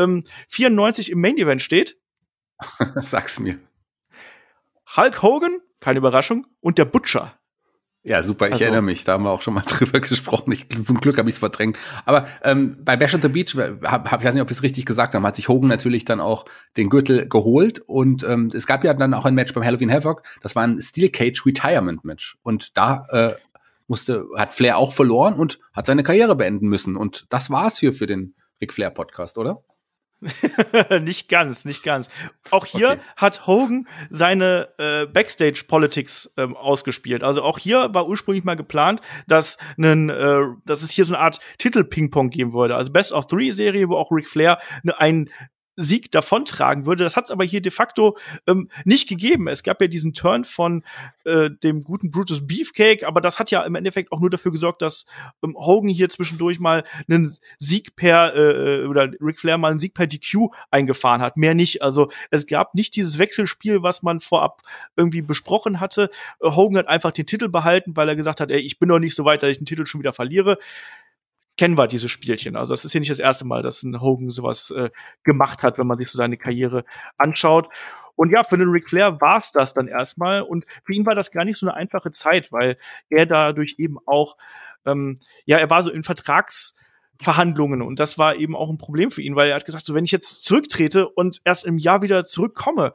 94 im Main Event steht? Sag's mir. Hulk Hogan, keine Überraschung, und der Butcher. Ja, super, ich erinnere mich, da haben wir auch schon mal drüber gesprochen. Zum Glück habe ich es verdrängt. Aber bei Bash at the Beach, ich weiß nicht, ob ich es richtig gesagt habe, hat sich Hogan natürlich dann auch den Gürtel geholt. Und es gab ja dann auch ein Match beim Halloween Havoc, das war ein Steel Cage Retirement Match. Und da hat Flair auch verloren und hat seine Karriere beenden müssen. Und das war's hier für den Ric Flair Podcast, oder? Nicht ganz. Auch hier hat Hogan seine Backstage-Politics ausgespielt. Also auch hier war ursprünglich mal geplant, dass es hier so eine Art Titel-Ping-Pong geben würde. Also Best-of-Three-Serie, wo auch Ric Flair einen Sieg davontragen würde. Das hat es aber hier de facto nicht gegeben. Es gab ja diesen Turn von dem guten Brutus Beefcake, aber das hat ja im Endeffekt auch nur dafür gesorgt, dass Hogan hier zwischendurch mal einen Sieg oder Ric Flair mal einen Sieg per DQ eingefahren hat. Mehr nicht. Also es gab nicht dieses Wechselspiel, was man vorab irgendwie besprochen hatte. Hogan hat einfach den Titel behalten, weil er gesagt hat, ey, ich bin noch nicht so weit, dass ich den Titel schon wieder verliere. Kennen wir diese Spielchen. Also es ist hier nicht das erste Mal, dass ein Hogan sowas gemacht hat, wenn man sich so seine Karriere anschaut. Und ja, für den Ric Flair war es das dann erstmal. Und für ihn war das gar nicht so eine einfache Zeit, weil er dadurch eben auch, er war so in Vertragsverhandlungen. Und das war eben auch ein Problem für ihn, weil er hat gesagt, so wenn ich jetzt zurücktrete und erst im Jahr wieder zurückkomme,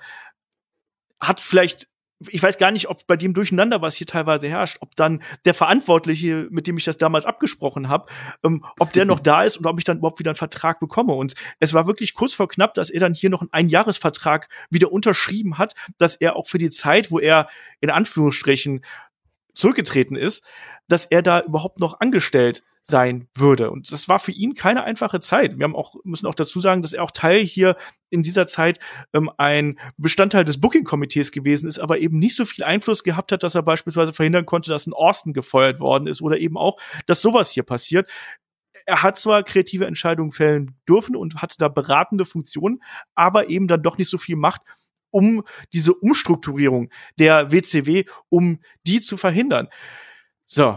hat vielleicht, ich weiß gar nicht, ob bei dem Durcheinander, was hier teilweise herrscht, ob dann der Verantwortliche, mit dem ich das damals abgesprochen habe, ob der noch da ist und ob ich dann überhaupt wieder einen Vertrag bekomme. Und es war wirklich kurz vor knapp, dass er dann hier noch einen Einjahresvertrag wieder unterschrieben hat, dass er auch für die Zeit, wo er in Anführungsstrichen zurückgetreten ist, dass er da überhaupt noch angestellt sein würde. Und das war für ihn keine einfache Zeit. Müssen auch dazu sagen, dass er auch Teil hier in dieser Zeit ein Bestandteil des Booking-Komitees gewesen ist, aber eben nicht so viel Einfluss gehabt hat, dass er beispielsweise verhindern konnte, dass ein Austin gefeuert worden ist oder eben auch, dass sowas hier passiert. Er hat zwar kreative Entscheidungen fällen dürfen und hatte da beratende Funktionen, aber eben dann doch nicht so viel Macht, um diese Umstrukturierung der WCW, um die zu verhindern. So.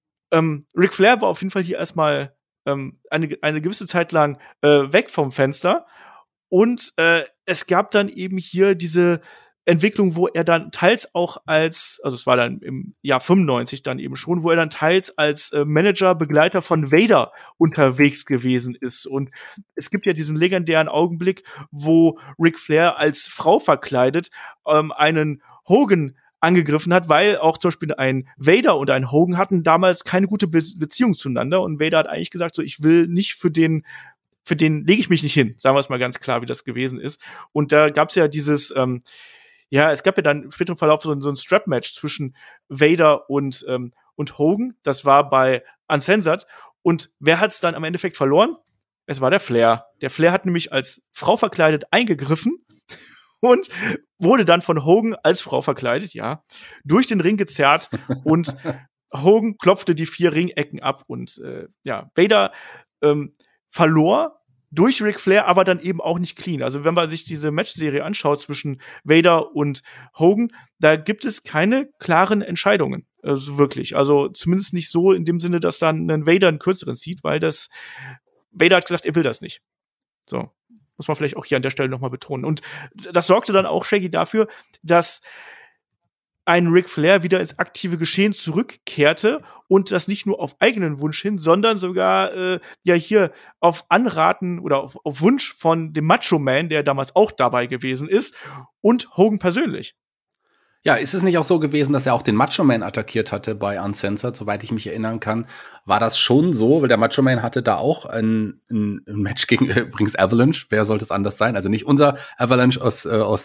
Ric Flair war auf jeden Fall hier erstmal eine gewisse Zeit lang weg vom Fenster. Und es gab dann eben hier diese Entwicklung, wo er dann teils auch also es war dann im Jahr 95 dann eben schon, wo er dann teils als Manager, Begleiter von Vader unterwegs gewesen ist. Und es gibt ja diesen legendären Augenblick, wo Ric Flair als Frau verkleidet einen Hogan angegriffen hat, weil auch zum Beispiel ein Vader und ein Hogan hatten damals keine gute Beziehung zueinander. Und Vader hat eigentlich gesagt, so, ich will nicht für den lege ich mich nicht hin. Sagen wir es mal ganz klar, wie das gewesen ist. Und da gab es ja dieses es gab ja dann im späteren Verlauf so ein Strap-Match zwischen Vader und Hogan. Das war bei Uncensored. Und wer hat es dann am Endeffekt verloren? Es war der Flair. Der Flair hat nämlich als Frau verkleidet eingegriffen und wurde dann von Hogan als Frau verkleidet, durch den Ring gezerrt und Hogan klopfte die 4 Ringecken ab und Vader verlor durch Ric Flair, aber dann eben auch nicht clean. Also wenn man sich diese Matchserie anschaut zwischen Vader und Hogan, da gibt es keine klaren Entscheidungen, wirklich. Also zumindest nicht so in dem Sinne, dass dann ein Vader einen kürzeren zieht, weil Vader hat gesagt, er will das nicht. So, muss man vielleicht auch hier an der Stelle nochmal betonen. Und das sorgte dann auch, Shaggy, dafür, dass ein Ric Flair wieder ins aktive Geschehen zurückkehrte und das nicht nur auf eigenen Wunsch hin, sondern sogar hier auf Anraten oder auf Wunsch von dem Macho Man, der damals auch dabei gewesen ist, und Hogan persönlich. Ja, ist es nicht auch so gewesen, dass er auch den Macho Man attackiert hatte bei Uncensored? Soweit ich mich erinnern kann, war das schon so, weil der Macho Man hatte da auch ein Match gegen übrigens Avalanche. Wer sollte es anders sein? Also nicht unser Avalanche aus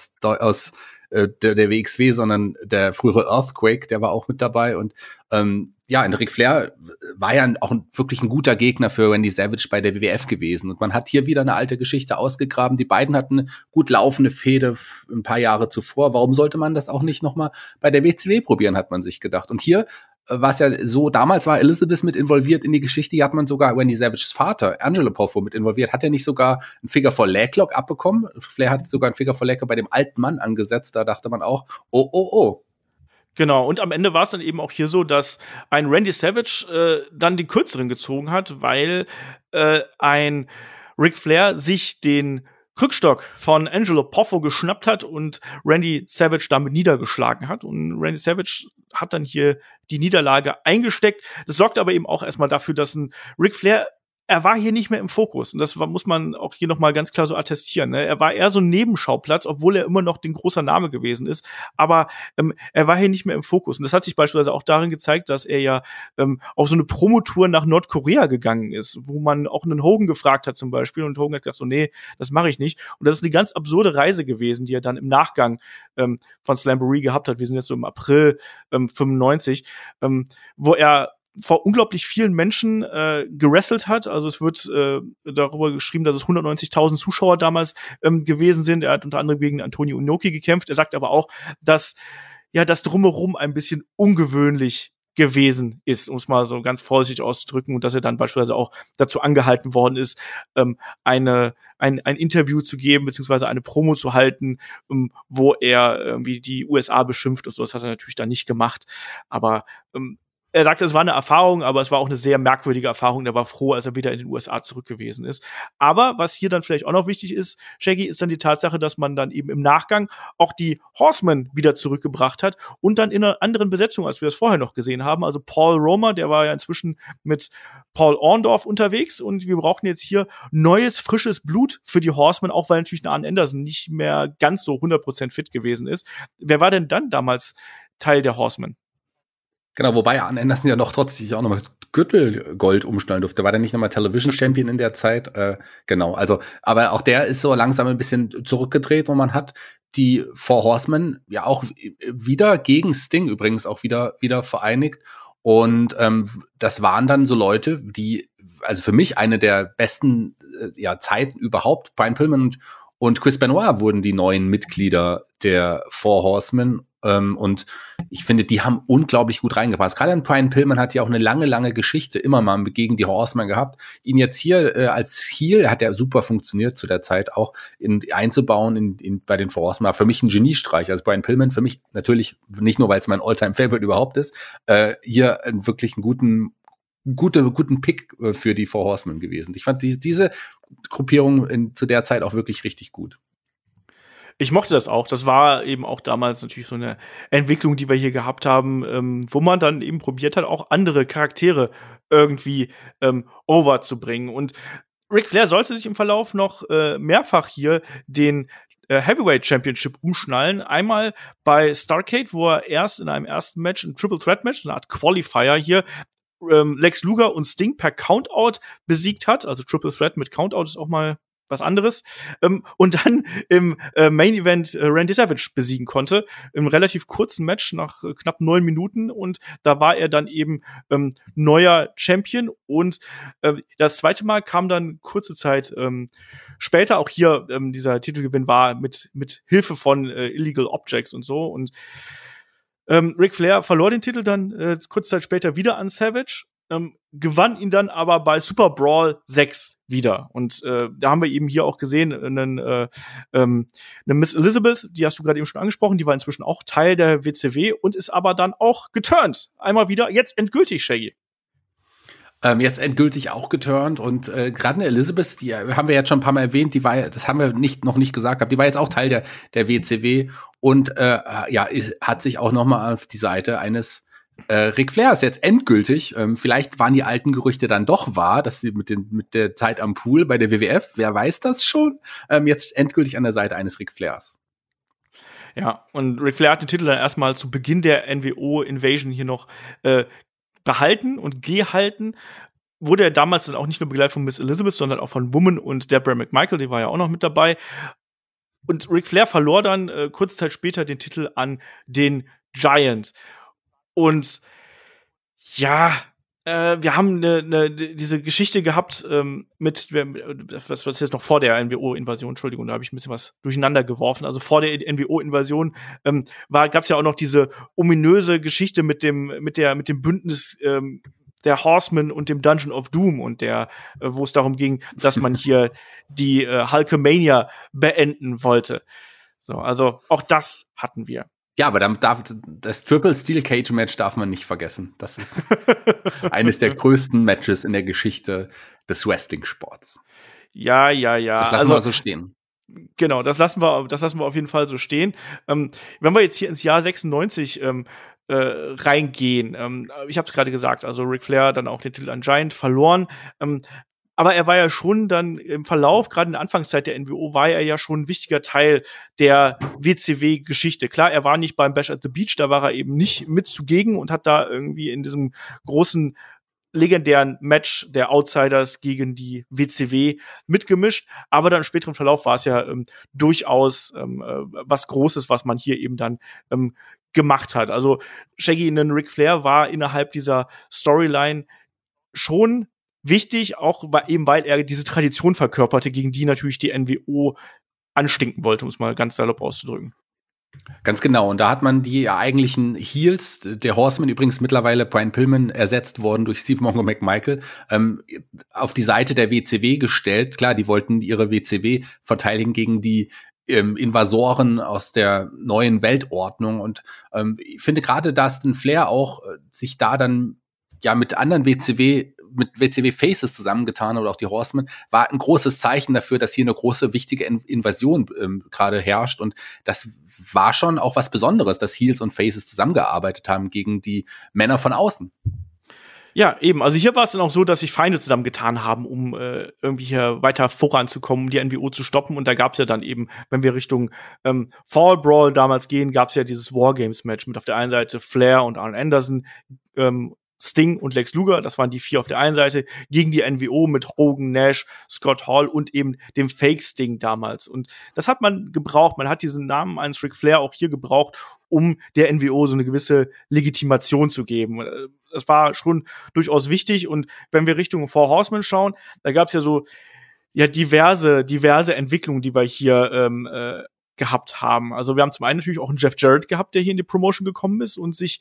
der WXW, sondern der frühere Earthquake, der war auch mit dabei. Und Ric Flair war ja auch wirklich ein guter Gegner für Randy Savage bei der WWF gewesen. Und man hat hier wieder eine alte Geschichte ausgegraben. Die beiden hatten eine gut laufende Fehde ein paar Jahre zuvor. Warum sollte man das auch nicht nochmal bei der WCW probieren, hat man sich gedacht. Und hier war es ja so, damals war Elizabeth mit involviert in die Geschichte, hier hat man sogar Randy Savages Vater, Angelo Poffo, mit involviert. Hat er nicht sogar ein Figure-4-Leg-Lock abbekommen? Flair hat sogar ein Figure-4-Leg bei dem alten Mann angesetzt, da dachte man auch, oh. Genau, und am Ende war es dann eben auch hier so, dass ein Randy Savage dann den kürzeren gezogen hat, weil ein Ric Flair sich den Krückstock von Angelo Poffo geschnappt hat und Randy Savage damit niedergeschlagen hat. Und Randy Savage hat dann hier die Niederlage eingesteckt. Das sorgt aber eben auch erstmal dafür, dass ein Ric Flair, er war hier nicht mehr im Fokus. Und das muss man auch hier nochmal ganz klar so attestieren. Ne? Er war eher so ein Nebenschauplatz, obwohl er immer noch ein großer Name gewesen ist. Aber er war hier nicht mehr im Fokus. Und das hat sich beispielsweise auch darin gezeigt, dass er ja auf so eine Promotour nach Nordkorea gegangen ist, wo man auch einen Hogan gefragt hat zum Beispiel. Und Hogan hat gesagt so, nee, das mache ich nicht. Und das ist eine ganz absurde Reise gewesen, die er dann im Nachgang von Slamboree gehabt hat. Wir sind jetzt so im April 95, wo er vor unglaublich vielen Menschen gewrestelt hat. Also es wird darüber geschrieben, dass es 190.000 Zuschauer damals gewesen sind. Er hat unter anderem gegen Antonio Inoki gekämpft. Er sagt aber auch, dass das Drumherum ein bisschen ungewöhnlich gewesen ist, um es mal so ganz vorsichtig auszudrücken, und dass er dann beispielsweise auch dazu angehalten worden ist, ein Interview zu geben, beziehungsweise eine Promo zu halten, wo er irgendwie die USA beschimpft und so. Das hat er natürlich dann nicht gemacht. Aber er sagte, es war eine Erfahrung, aber es war auch eine sehr merkwürdige Erfahrung. Er war froh, als er wieder in den USA zurück gewesen ist. Aber was hier dann vielleicht auch noch wichtig ist, Shaggy, ist dann die Tatsache, dass man dann eben im Nachgang auch die Horsemen wieder zurückgebracht hat und dann in einer anderen Besetzung, als wir das vorher noch gesehen haben. Also Paul Roma, der war ja inzwischen mit Paul Orndorff unterwegs, und wir brauchen jetzt hier neues, frisches Blut für die Horsemen, auch weil natürlich Arn Anderson nicht mehr ganz so 100% fit gewesen ist. Wer war denn dann damals Teil der Horsemen? Genau, wobei Arn Anderson ja noch trotzdem auch nochmal Gürtelgold umschneiden durfte. War der nicht nochmal Television Champion in der Zeit? Genau, also, aber auch der ist so langsam ein bisschen zurückgedreht, und man hat die Four Horsemen ja auch wieder gegen Sting übrigens auch wieder vereinigt. Und das waren dann so Leute, die, also für mich eine der besten Zeiten überhaupt, Brian Pillman und Chris Benoit wurden die neuen Mitglieder der Four Horsemen. Und ich finde, die haben unglaublich gut reingepasst. Gerade Brian Pillman hat ja auch eine lange Geschichte immer mal gegen die Horsemen gehabt. Ihn jetzt hier als Heel hat er super funktioniert zu der Zeit auch einzubauen bei den Four Horsemen. War für mich ein Geniestreich. Also Brian Pillman für mich natürlich nicht nur, weil es mein All-Time-Favorite überhaupt ist, hier wirklich einen guten Pick für die Four Horsemen gewesen. Ich fand diese Gruppierung zu der Zeit auch wirklich richtig gut. Ich mochte das auch. Das war eben auch damals natürlich so eine Entwicklung, die wir hier gehabt haben, wo man dann eben probiert hat, auch andere Charaktere irgendwie overzubringen. Und Ric Flair sollte sich im Verlauf noch mehrfach hier den Heavyweight Championship umschnallen. Einmal bei Starrcade, wo er erst in einem ersten Match, ein Triple Threat Match, so eine Art Qualifier hier, Lex Luger und Sting per Countout besiegt hat. Also Triple Threat mit Countout ist auch mal was anderes. Und dann im Main Event Randy Savage besiegen konnte. Im relativ kurzen Match nach knapp 9 Minuten. Und da war er dann eben neuer Champion. Und das zweite Mal kam dann kurze Zeit später auch hier dieser Titelgewinn war mit Hilfe von Illegal Objects und so. Und Ric Flair verlor den Titel dann kurze Zeit später wieder an Savage, gewann ihn dann aber bei Super Brawl 6 wieder. Und da haben wir eben hier auch gesehen, eine Miss Elizabeth, die hast du gerade eben schon angesprochen, die war inzwischen auch Teil der WCW und ist aber dann auch geturnt. Einmal wieder, jetzt endgültig, Shaggy. Jetzt endgültig auch geturnt und gerade eine Elizabeth, die haben wir jetzt schon ein paar Mal erwähnt, die war, das haben wir noch nicht gesagt, die war jetzt auch Teil der WCW und hat sich auch noch mal auf die Seite eines Ric Flairs jetzt endgültig. Vielleicht waren die alten Gerüchte dann doch wahr, dass sie mit der Zeit am Pool bei der WWF, wer weiß das schon, jetzt endgültig an der Seite eines Ric Flairs. Ja, und Ric Flair hat den Titel dann erstmal zu Beginn der NWO-Invasion hier noch behalten und gehalten. Wurde er damals dann auch nicht nur begleitet von Miss Elizabeth, sondern auch von Woman und Deborah McMichael, die war ja auch noch mit dabei. Und Ric Flair verlor dann kurze Zeit später den Titel an den Giant. Und ja, wir haben diese Geschichte gehabt mit, was ist jetzt noch vor der NWO-Invasion, Entschuldigung, da habe ich ein bisschen was durcheinander geworfen. Also vor der NWO-Invasion gab es ja auch noch diese ominöse Geschichte mit dem Bündnis der Horsemen und dem Dungeon of Doom und wo es darum ging, dass man hier die Hulkamania beenden wollte. So, also auch das hatten wir. Ja, aber das Triple Steel Cage Match darf man nicht vergessen. Das ist eines der größten Matches in der Geschichte des Wrestling-Sports. Ja. Das lassen wir so stehen. Genau, das lassen wir auf jeden Fall so stehen. Wenn wir jetzt hier ins Jahr 96 reingehen, ich habe es gerade gesagt, also Ric Flair dann auch den Titel an Giant verloren. Aber er war ja schon dann im Verlauf, gerade in der Anfangszeit der NWO, war er ja schon ein wichtiger Teil der WCW-Geschichte. Klar, er war nicht beim Bash at the Beach, da war er eben nicht mit zugegen und hat da irgendwie in diesem großen legendären Match der Outsiders gegen die WCW mitgemischt. Aber dann im späteren Verlauf war es ja durchaus was Großes, was man hier eben dann gemacht hat. Also Shaggy in Ric Flair war innerhalb dieser Storyline schon wichtig, auch weil er diese Tradition verkörperte, gegen die natürlich die NWO anstinken wollte, um es mal ganz salopp auszudrücken. Ganz genau. Und da hat man die eigentlichen Heels, der Horseman übrigens mittlerweile Brian Pillman ersetzt worden durch Steve Mongo McMichael, auf die Seite der WCW gestellt. Klar, die wollten ihre WCW verteidigen gegen die Invasoren aus der neuen Weltordnung. Und ich finde gerade, dass Dustin Flair auch sich da dann ja mit anderen WCW Faces zusammengetan oder auch die Horsemen, war ein großes Zeichen dafür, dass hier eine große, wichtige Invasion gerade herrscht. Und das war schon auch was Besonderes, dass Heels und Faces zusammengearbeitet haben gegen die Männer von außen. Ja, eben. Also hier war es dann auch so, dass sich Feinde zusammengetan haben, um irgendwie hier weiter voranzukommen, um die NWO zu stoppen. Und da gab es ja dann eben, wenn wir Richtung Fall Brawl damals gehen, gab es ja dieses Wargames-Match mit auf der einen Seite Flair und Arn Anderson, Sting und Lex Luger, das waren die 4 auf der einen Seite, gegen die NWO mit Hogan, Nash, Scott Hall und eben dem Fake Sting damals. Und das hat man gebraucht. Man hat diesen Namen eines Ric Flair auch hier gebraucht, um der NWO so eine gewisse Legitimation zu geben. Das war schon durchaus wichtig. Und wenn wir Richtung Four Horsemen schauen, da gab es ja so diverse Entwicklungen, die wir hier gehabt haben. Also wir haben zum einen natürlich auch einen Jeff Jarrett gehabt, der hier in die Promotion gekommen ist und sich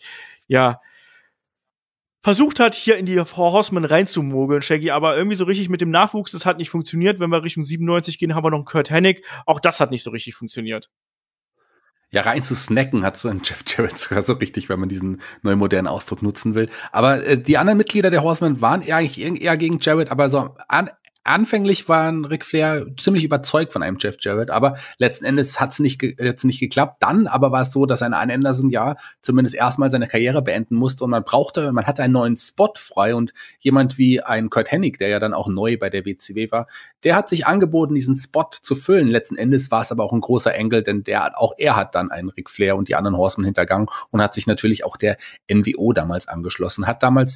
versucht hat, hier in die Four Horsemen reinzumogeln, Shaggy, aber irgendwie so richtig mit dem Nachwuchs, das hat nicht funktioniert. Wenn wir Richtung 97 gehen, haben wir noch einen Kurt Hennig. Auch das hat nicht so richtig funktioniert. Ja, rein zu snacken hat so ein Jeff Jarrett sogar so richtig, wenn man diesen neuen modernen Ausdruck nutzen will. Aber die anderen Mitglieder der Horsemen waren eigentlich eher gegen Jarrett, aber so anfänglich war Ric Flair ziemlich überzeugt von einem Jeff Jarrett, aber letzten Endes hat's nicht geklappt. Dann aber war es so, dass ein Arn Anderson ja zumindest erstmal seine Karriere beenden musste und man hatte einen neuen Spot frei und jemand wie ein Curt Hennig, der ja dann auch neu bei der WCW war, der hat sich angeboten, diesen Spot zu füllen. Letzten Endes war es aber auch ein großer Engel, denn er hat dann einen Ric Flair und die anderen Horsemen hintergangen und hat sich natürlich auch der NWO damals angeschlossen, hat damals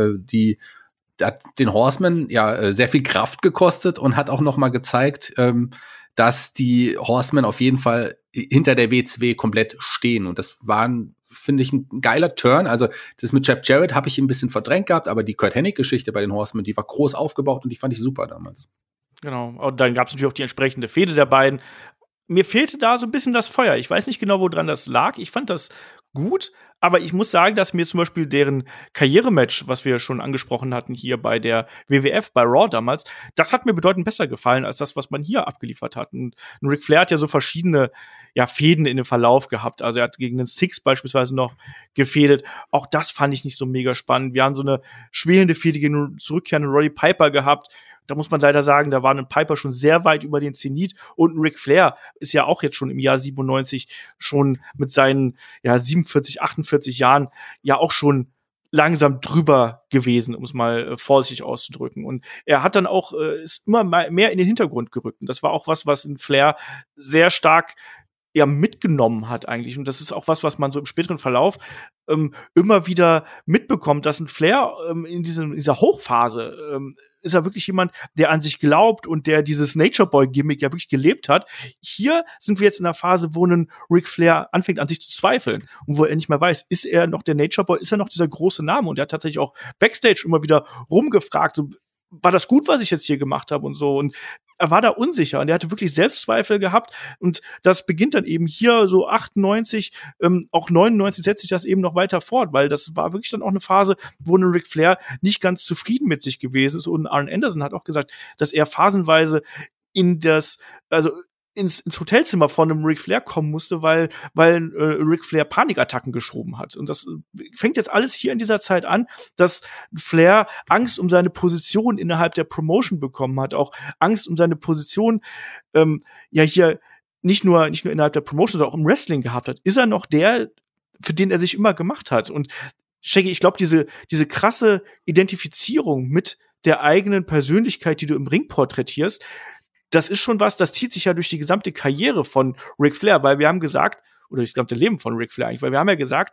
hat den Horsemen ja sehr viel Kraft gekostet und hat auch noch mal gezeigt, dass die Horsemen auf jeden Fall hinter der WCW komplett stehen. Und das war, finde ich, ein geiler Turn. Also das mit Jeff Jarrett habe ich ein bisschen verdrängt gehabt, aber die Curt Hennig-Geschichte bei den Horsemen, die war groß aufgebaut und die fand ich super damals. Genau. Und dann gab es natürlich auch die entsprechende Fehde der beiden. Mir fehlte da so ein bisschen das Feuer. Ich weiß nicht genau, woran das lag. Ich fand das gut, aber ich muss sagen, dass mir zum Beispiel deren Karrierematch, was wir schon angesprochen hatten hier bei der WWF, bei Raw damals, das hat mir bedeutend besser gefallen als das, was man hier abgeliefert hat. Und Ric Flair hat ja so verschiedene Fäden in dem Verlauf gehabt. Also er hat gegen den Six beispielsweise noch gefädet. Auch das fand ich nicht so mega spannend. Wir haben so eine schwelende Fehde gegen einen zurückkehrenden Roddy Piper gehabt. Da muss man leider sagen, da war ein Piper schon sehr weit über den Zenit und ein Ric Flair ist ja auch jetzt schon im Jahr 97 schon mit seinen 47, 48 Jahren ja auch schon langsam drüber gewesen, um es mal vorsichtig auszudrücken. Und er hat dann auch ist immer mehr in den Hintergrund gerückt. Und das war auch was in Flair sehr stark mitgenommen hat eigentlich. Und das ist auch was man so im späteren Verlauf immer wieder mitbekommt, dass ein Flair in dieser Hochphase ist er wirklich jemand, der an sich glaubt und der dieses Nature Boy Gimmick ja wirklich gelebt hat. Hier sind wir jetzt in einer Phase, wo ein Ric Flair anfängt an sich zu zweifeln und wo er nicht mehr weiß, ist er noch der Nature Boy, ist er noch dieser große Name? Und er hat tatsächlich auch Backstage immer wieder rumgefragt, so, war das gut, was ich jetzt hier gemacht habe und so. Und er war da unsicher und er hatte wirklich Selbstzweifel gehabt und das beginnt dann eben hier so 98, auch 99 setzt sich das eben noch weiter fort, weil das war wirklich dann auch eine Phase, wo ein Ric Flair nicht ganz zufrieden mit sich gewesen ist und Arn Anderson hat auch gesagt, dass er phasenweise ins Hotelzimmer von einem Ric Flair kommen musste, weil Ric Flair Panikattacken geschoben hat. Und das fängt jetzt alles hier in dieser Zeit an, dass Flair Angst um seine Position innerhalb der Promotion bekommen hat, auch Angst um seine Position hier nicht nur innerhalb der Promotion, sondern auch im Wrestling gehabt hat. Ist er noch der, für den er sich immer gemacht hat? Und Shaggy, ich glaube, diese krasse Identifizierung mit der eigenen Persönlichkeit, die du im Ring porträtierst, das ist schon das zieht sich ja durch die gesamte Karriere von Ric Flair, weil wir haben gesagt, oder das gesamte Leben von Ric Flair eigentlich, weil wir haben ja gesagt,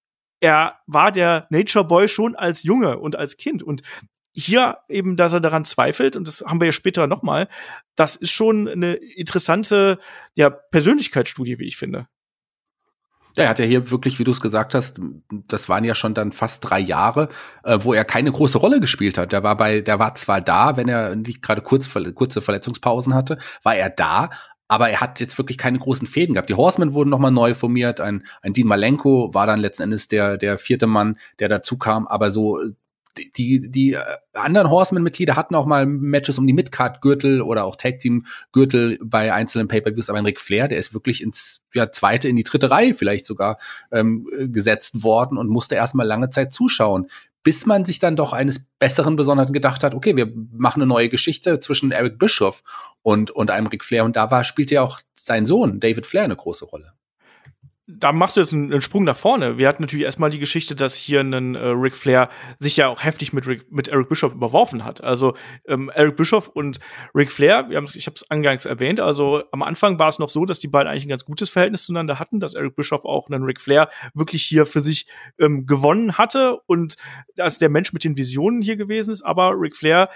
er war der Nature Boy schon als Junge und als Kind und hier eben, dass er daran zweifelt, und das haben wir ja später noch mal, das ist schon eine interessante Persönlichkeitsstudie, wie ich finde. Ja, er hat ja hier wirklich, wie du es gesagt hast, das waren ja schon dann fast 3 Jahre, wo er keine große Rolle gespielt hat. Der war zwar da, wenn er nicht gerade kurze Verletzungspausen hatte, war er da, aber er hat jetzt wirklich keine großen Fäden gehabt. Die Horsemen wurden nochmal neu formiert, ein Dean Malenko war dann letzten Endes der 4. Mann, der dazu kam, aber so die anderen Horsemen-Mitglieder hatten auch mal Matches um die Midcard-Gürtel oder auch Tag-Team-Gürtel bei einzelnen Pay-Per-Views, aber ein Ric Flair, der ist wirklich ins zweite, in die 3. Reihe vielleicht sogar gesetzt worden und musste erstmal lange Zeit zuschauen, bis man sich dann doch eines Besseren besonnen gedacht hat, okay, wir machen eine neue Geschichte zwischen Eric Bischoff und einem Ric Flair und da spielte ja auch sein Sohn David Flair eine große Rolle. Da machst du jetzt einen Sprung nach vorne. Wir hatten natürlich erstmal die Geschichte, dass hier ein Ric Flair sich ja auch heftig mit Eric Bischoff überworfen hat. Also Eric Bischoff und Ric Flair, ich habe es eingangs erwähnt, also am Anfang war es noch so, dass die beiden eigentlich ein ganz gutes Verhältnis zueinander hatten, dass Eric Bischoff auch einen Ric Flair wirklich hier für sich gewonnen hatte und als der Mensch mit den Visionen hier gewesen ist. Aber Ric Flair,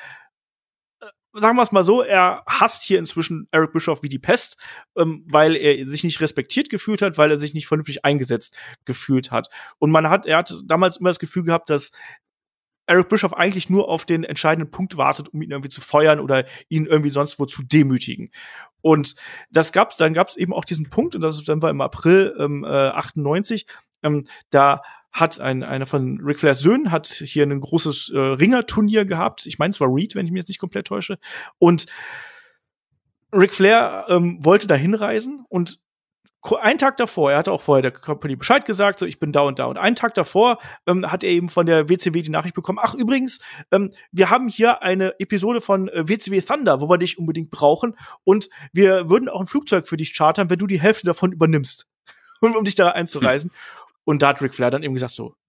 sagen wir es mal so, er hasst hier inzwischen Eric Bischoff wie die Pest, weil er sich nicht respektiert gefühlt hat, weil er sich nicht vernünftig eingesetzt gefühlt hat. Und er hat damals immer das Gefühl gehabt, dass Eric Bischoff eigentlich nur auf den entscheidenden Punkt wartet, um ihn irgendwie zu feuern oder ihn irgendwie sonst wo zu demütigen. Und dann gab's eben auch diesen Punkt, und dann war im April 98, da hat einer von Ric Flairs Söhnen hat hier ein großes Ringerturnier gehabt. Ich meine, es war Reed, wenn ich mich jetzt nicht komplett täusche. Und Ric Flair wollte da hinreisen und einen Tag davor, er hatte auch vorher der Company Bescheid gesagt, so ich bin da und da. Und einen Tag davor hat er eben von der WCW die Nachricht bekommen, ach übrigens, wir haben hier eine Episode von WCW Thunder, wo wir dich unbedingt brauchen. Und wir würden auch ein Flugzeug für dich chartern, wenn du die Hälfte davon übernimmst, um dich da einzureisen. Und da hat Ric Flair dann eben gesagt so,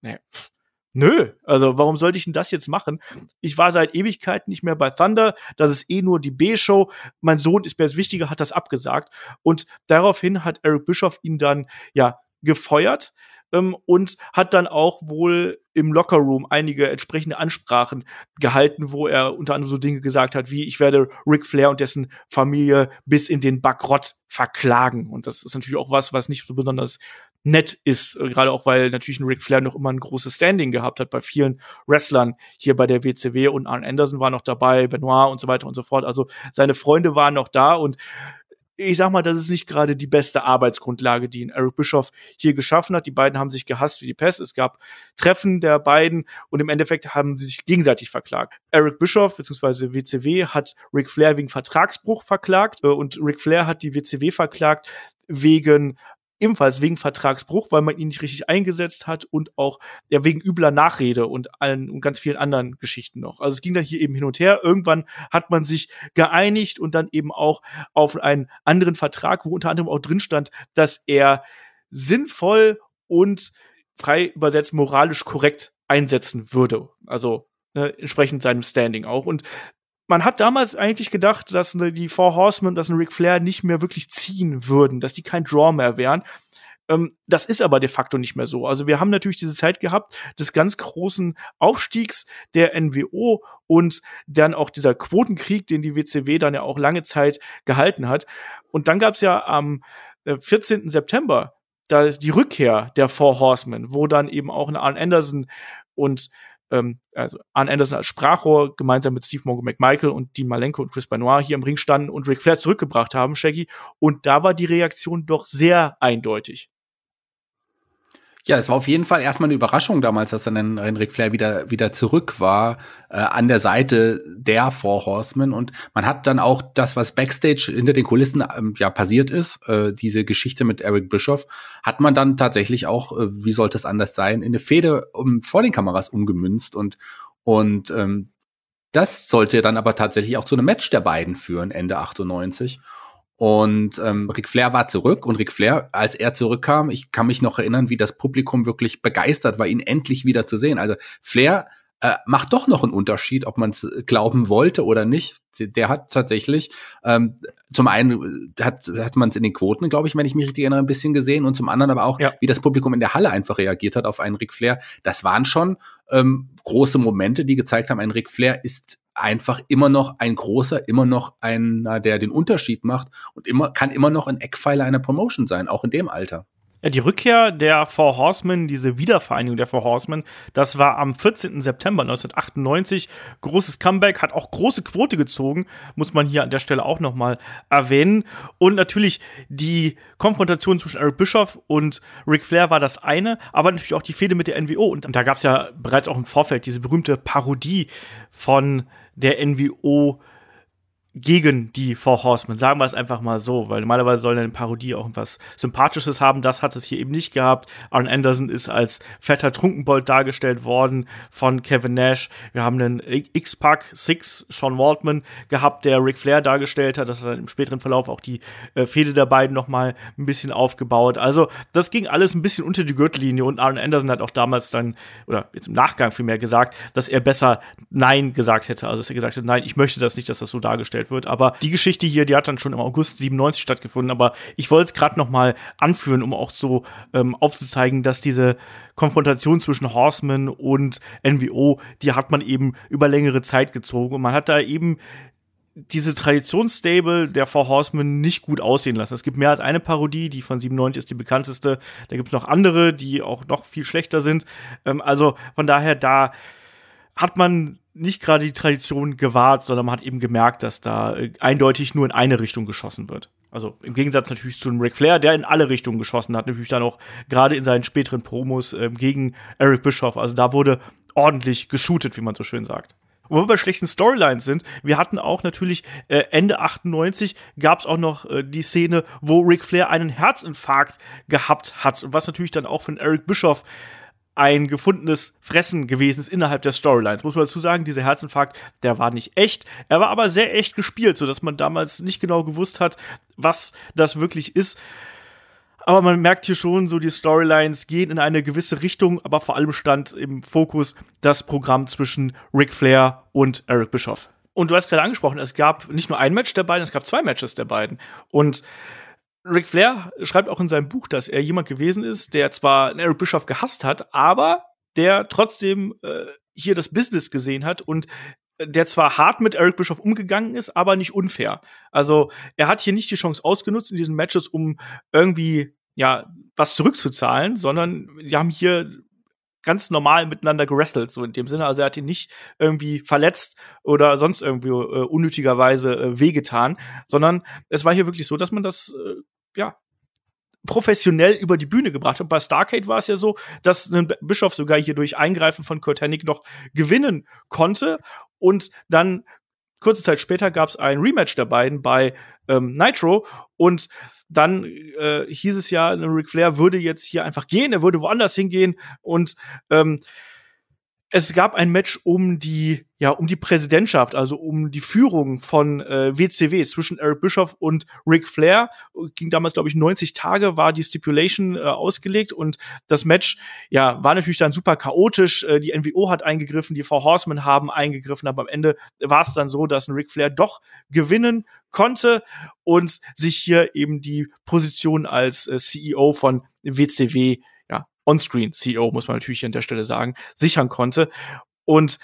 nö, also warum sollte ich denn das jetzt machen? Ich war seit Ewigkeiten nicht mehr bei Thunder, das ist nur die B-Show, mein Sohn ist mir das Wichtige, hat das abgesagt. Und daraufhin hat Eric Bischoff ihn dann, gefeuert und hat dann auch wohl im Lockerroom einige entsprechende Ansprachen gehalten, wo er unter anderem so Dinge gesagt hat, wie ich werde Ric Flair und dessen Familie bis in den Bankrott verklagen. Und das ist natürlich auch was nicht so besonders nett ist, gerade auch, weil natürlich ein Ric Flair noch immer ein großes Standing gehabt hat bei vielen Wrestlern hier bei der WCW und Arn Anderson war noch dabei, Benoit und so weiter und so fort. Also seine Freunde waren noch da und ich sag mal, das ist nicht gerade die beste Arbeitsgrundlage, die Eric Bischoff hier geschaffen hat. Die beiden haben sich gehasst wie die Pest. Es gab Treffen der beiden und im Endeffekt haben sie sich gegenseitig verklagt. Eric Bischoff bzw. WCW hat Ric Flair wegen Vertragsbruch verklagt und Ric Flair hat die WCW verklagt ebenfalls wegen Vertragsbruch, weil man ihn nicht richtig eingesetzt hat und auch wegen übler Nachrede und ganz vielen anderen Geschichten noch. Also es ging dann hier eben hin und her. Irgendwann hat man sich geeinigt und dann eben auch auf einen anderen Vertrag, wo unter anderem auch drin stand, dass er sinnvoll und frei übersetzt moralisch korrekt einsetzen würde. Also entsprechend seinem Standing auch. Und man hat damals eigentlich gedacht, dass die Four Horsemen, dass ein Ric Flair nicht mehr wirklich ziehen würden, dass die kein Draw mehr wären. Das ist aber de facto nicht mehr so. Also wir haben natürlich diese Zeit gehabt des ganz großen Aufstiegs der NWO und dann auch dieser Quotenkrieg, den die WCW dann ja auch lange Zeit gehalten hat. Und dann gab's ja am 14. September da die Rückkehr der Four Horsemen, wo dann eben auch eine Arn Anderson und also Arn Anderson als Sprachrohr gemeinsam mit Steve Morgan McMichael und Dean Malenko und Chris Benoit hier im Ring standen und Ric Flair zurückgebracht haben, Shaggy. Und da war die Reaktion doch sehr eindeutig. Ja, es war auf jeden Fall erstmal eine Überraschung damals, dass dann ein Ric Flair wieder zurück war an der Seite der Four Horsemen. Und man hat dann auch das, was Backstage hinter den Kulissen passiert ist, diese Geschichte mit Eric Bischoff, hat man dann tatsächlich auch, wie sollte es anders sein, in eine Fehde vor den Kameras umgemünzt. Und das sollte dann aber tatsächlich auch zu einem Match der beiden führen, Ende 98. Und Ric Flair war zurück und Ric Flair, als er zurückkam, ich kann mich noch erinnern, wie das Publikum wirklich begeistert war, ihn endlich wieder zu sehen. Also Flair macht doch noch einen Unterschied, ob man es glauben wollte oder nicht. Der hat tatsächlich, zum einen hat man es in den Quoten, glaube ich, wenn ich mich richtig erinnere, ein bisschen gesehen und zum anderen aber auch, wie das Publikum in der Halle einfach reagiert hat auf einen Ric Flair. Das waren schon große Momente, die gezeigt haben, ein Ric Flair ist einfach immer noch ein großer, immer noch einer, der den Unterschied macht und kann immer noch ein Eckpfeiler einer Promotion sein, auch in dem Alter. Ja, die Rückkehr der Four Horsemen, diese Wiedervereinigung der Four Horsemen, das war am 14. September 1998. Großes Comeback, hat auch große Quote gezogen, muss man hier an der Stelle auch noch mal erwähnen. Und natürlich die Konfrontation zwischen Eric Bischoff und Ric Flair war das eine, aber natürlich auch die Fehde mit der NWO. Und da gab es ja bereits auch im Vorfeld diese berühmte Parodie von der NWO gegen die Four Horsemen, sagen wir es einfach mal so, weil normalerweise soll eine Parodie auch etwas Sympathisches haben, das hat es hier eben nicht gehabt. Arn Anderson ist als fetter Trunkenbold dargestellt worden von Kevin Nash. Wir haben einen X-Pac 6, Sean Waltman, gehabt, der Ric Flair dargestellt hat. Das hat dann im späteren Verlauf auch die Fehde der beiden noch mal ein bisschen aufgebaut. Also das ging alles ein bisschen unter die Gürtellinie und Arn Anderson hat auch damals dann, oder jetzt im Nachgang vielmehr gesagt, dass er besser Nein gesagt hätte. Also dass er gesagt hat, nein, ich möchte das nicht, dass das so dargestellt wird. Aber die Geschichte hier, die hat dann schon im August 97 stattgefunden. Aber ich wollte es gerade noch mal anführen, um auch so aufzuzeigen, dass diese Konfrontation zwischen Horsemen und NWO, die hat man eben über längere Zeit gezogen. Und man hat da eben diese Traditionsstable der Four Horsemen nicht gut aussehen lassen. Es gibt mehr als eine Parodie, die von 97 ist die bekannteste. Da gibt es noch andere, die auch noch viel schlechter sind. Also von daher, da hat man nicht gerade die Tradition gewahrt, sondern man hat eben gemerkt, dass da eindeutig nur in eine Richtung geschossen wird. Also im Gegensatz natürlich zu einem Ric Flair, der in alle Richtungen geschossen hat, natürlich dann auch gerade in seinen späteren Promos gegen Eric Bischoff. Also da wurde ordentlich geshootet, wie man so schön sagt. Wo wir bei schlechten Storylines sind, wir hatten auch natürlich Ende 98 gab es auch noch die Szene, wo Ric Flair einen Herzinfarkt gehabt hat, was natürlich dann auch von Eric Bischoff ein gefundenes Fressen gewesen ist innerhalb der Storylines. Muss man dazu sagen, dieser Herzinfarkt, der war nicht echt. Er war aber sehr echt gespielt, sodass man damals nicht genau gewusst hat, was das wirklich ist. Aber man merkt hier schon, so die Storylines gehen in eine gewisse Richtung, aber vor allem stand im Fokus das Programm zwischen Ric Flair und Eric Bischoff. Und du hast gerade angesprochen, es gab nicht nur ein Match der beiden, es gab 2 Matches der beiden. Und Ric Flair schreibt auch in seinem Buch, dass er jemand gewesen ist, der zwar Eric Bischoff gehasst hat, aber der trotzdem hier das Business gesehen hat und der zwar hart mit Eric Bischoff umgegangen ist, aber nicht unfair. Also er hat hier nicht die Chance ausgenutzt in diesen Matches, um irgendwie was zurückzuzahlen, sondern die haben hier ganz normal miteinander gewrestelt, so in dem Sinne. Also er hat ihn nicht irgendwie verletzt oder sonst irgendwie unnötigerweise wehgetan, sondern es war hier wirklich so, dass man das professionell über die Bühne gebracht hat. Bei Starrcade war es ja so, dass ein Bischof sogar hier durch Eingreifen von Curt Hennig noch gewinnen konnte. Und dann, kurze Zeit später, gab es ein Rematch der beiden bei Nitro. Und dann hieß es ja, Ric Flair würde jetzt hier einfach gehen, er würde woanders hingehen. Und es gab ein Match um die Präsidentschaft, also um die Führung von WCW zwischen Eric Bischoff und Ric Flair. Ging damals, glaube ich, 90 Tage, war die Stipulation ausgelegt. Und das Match, war natürlich dann super chaotisch. Die NWO hat eingegriffen, die Four Horsemen haben eingegriffen. Aber am Ende war es dann so, dass ein Ric Flair doch gewinnen konnte und sich hier eben die Position als CEO von WCW, On-Screen-CEO, muss man natürlich an der Stelle sagen, sichern konnte. Und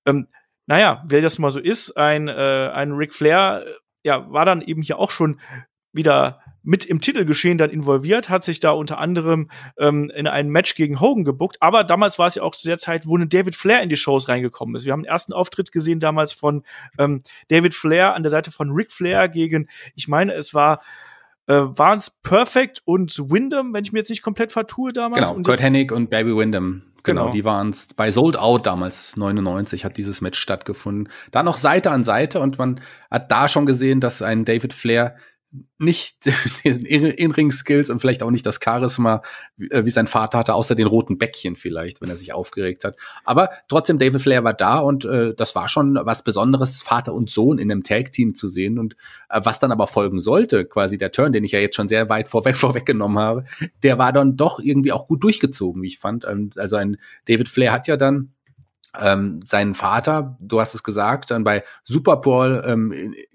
wie das mal so ist, ein Ric Flair war dann eben hier auch schon wieder mit im Titelgeschehen dann involviert, hat sich da unter anderem in ein Match gegen Hogan gebuckt, aber damals war es ja auch zu der Zeit, wo ein David Flair in die Shows reingekommen ist. Wir haben den ersten Auftritt gesehen damals von David Flair an der Seite von Ric Flair gegen, ich meine, es waren es Perfect und Windham, wenn ich mir jetzt nicht komplett vertue damals. Genau, Curt Hennig und Barry Windham. Genau, die waren es bei Sold Out damals, 99 hat dieses Match stattgefunden. Da noch Seite an Seite und man hat da schon gesehen, dass ein David Flair nicht diesen In-Ring-Skills und vielleicht auch nicht das Charisma, wie sein Vater hatte, außer den roten Bäckchen vielleicht, wenn er sich aufgeregt hat. Aber trotzdem, David Flair war da und das war schon was Besonderes, Vater und Sohn in einem Tag-Team zu sehen. Und was dann aber folgen sollte, quasi der Turn, den ich ja jetzt schon sehr weit vorweggenommen habe, der war dann doch irgendwie auch gut durchgezogen, wie ich fand. Also ein David Flair hat ja dann seinen Vater, du hast es gesagt, dann bei Superbrawl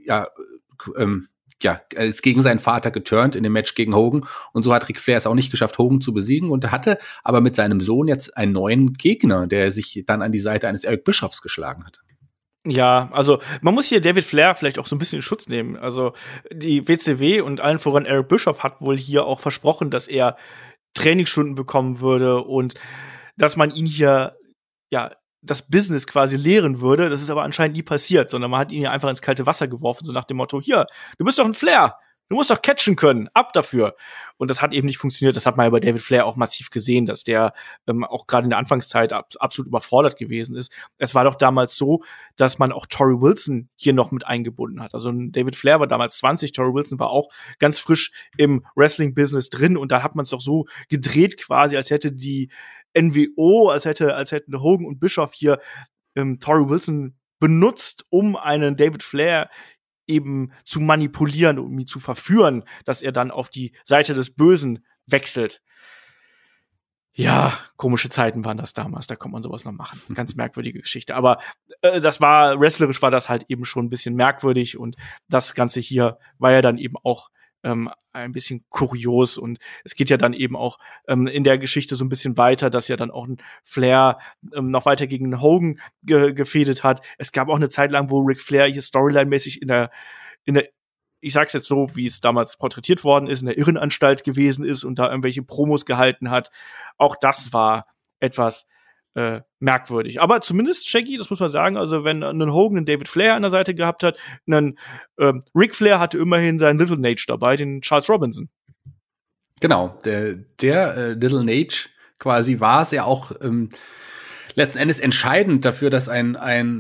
ist gegen seinen Vater geturnt in dem Match gegen Hogan. Und so hat Ric Flair es auch nicht geschafft, Hogan zu besiegen und hatte aber mit seinem Sohn jetzt einen neuen Gegner, der sich dann an die Seite eines Eric Bischoffs geschlagen hat. Ja, also man muss hier David Flair vielleicht auch so ein bisschen in Schutz nehmen. Also die WCW und allen voran Eric Bischoff hat wohl hier auch versprochen, dass er Trainingsstunden bekommen würde und dass man ihn hier das Business quasi lehren würde. Das ist aber anscheinend nie passiert, sondern man hat ihn ja einfach ins kalte Wasser geworfen, so nach dem Motto, hier, du bist doch ein Flair, du musst doch catchen können, ab dafür. Und das hat eben nicht funktioniert. Das hat man ja bei David Flair auch massiv gesehen, dass der auch gerade in der Anfangszeit absolut überfordert gewesen ist. Es war doch damals so, dass man auch Torrie Wilson hier noch mit eingebunden hat. Also David Flair war damals 20, Torrie Wilson war auch ganz frisch im Wrestling-Business drin und da hat man es doch so gedreht quasi, als hätte die NWO, als hätten Hogan und Bischoff hier Torrie Wilson benutzt, um einen David Flair eben zu manipulieren, um ihn zu verführen, dass er dann auf die Seite des Bösen wechselt. Ja, komische Zeiten waren das damals, da konnte man sowas noch machen. Ganz merkwürdige Geschichte. Aber wrestlerisch war das halt eben schon ein bisschen merkwürdig und das Ganze hier war ja dann eben auch ein bisschen kurios und es geht ja dann eben auch in der Geschichte so ein bisschen weiter, dass ja dann auch ein Flair noch weiter gegen Hogan gefädet hat. Es gab auch eine Zeit lang, wo Ric Flair hier Storyline-mäßig in der ich sag's jetzt so, wie es damals porträtiert worden ist, in der Irrenanstalt gewesen ist und da irgendwelche Promos gehalten hat. Auch das war etwas merkwürdig. Aber zumindest, Shaggy, das muss man sagen, also wenn ein Hogan einen David Flair an der Seite gehabt hat, einen Ric Flair hatte immerhin seinen Little Nage dabei, den Charles Robinson. Genau, der Little Nage quasi war es ja auch letzten Endes entscheidend dafür, dass ein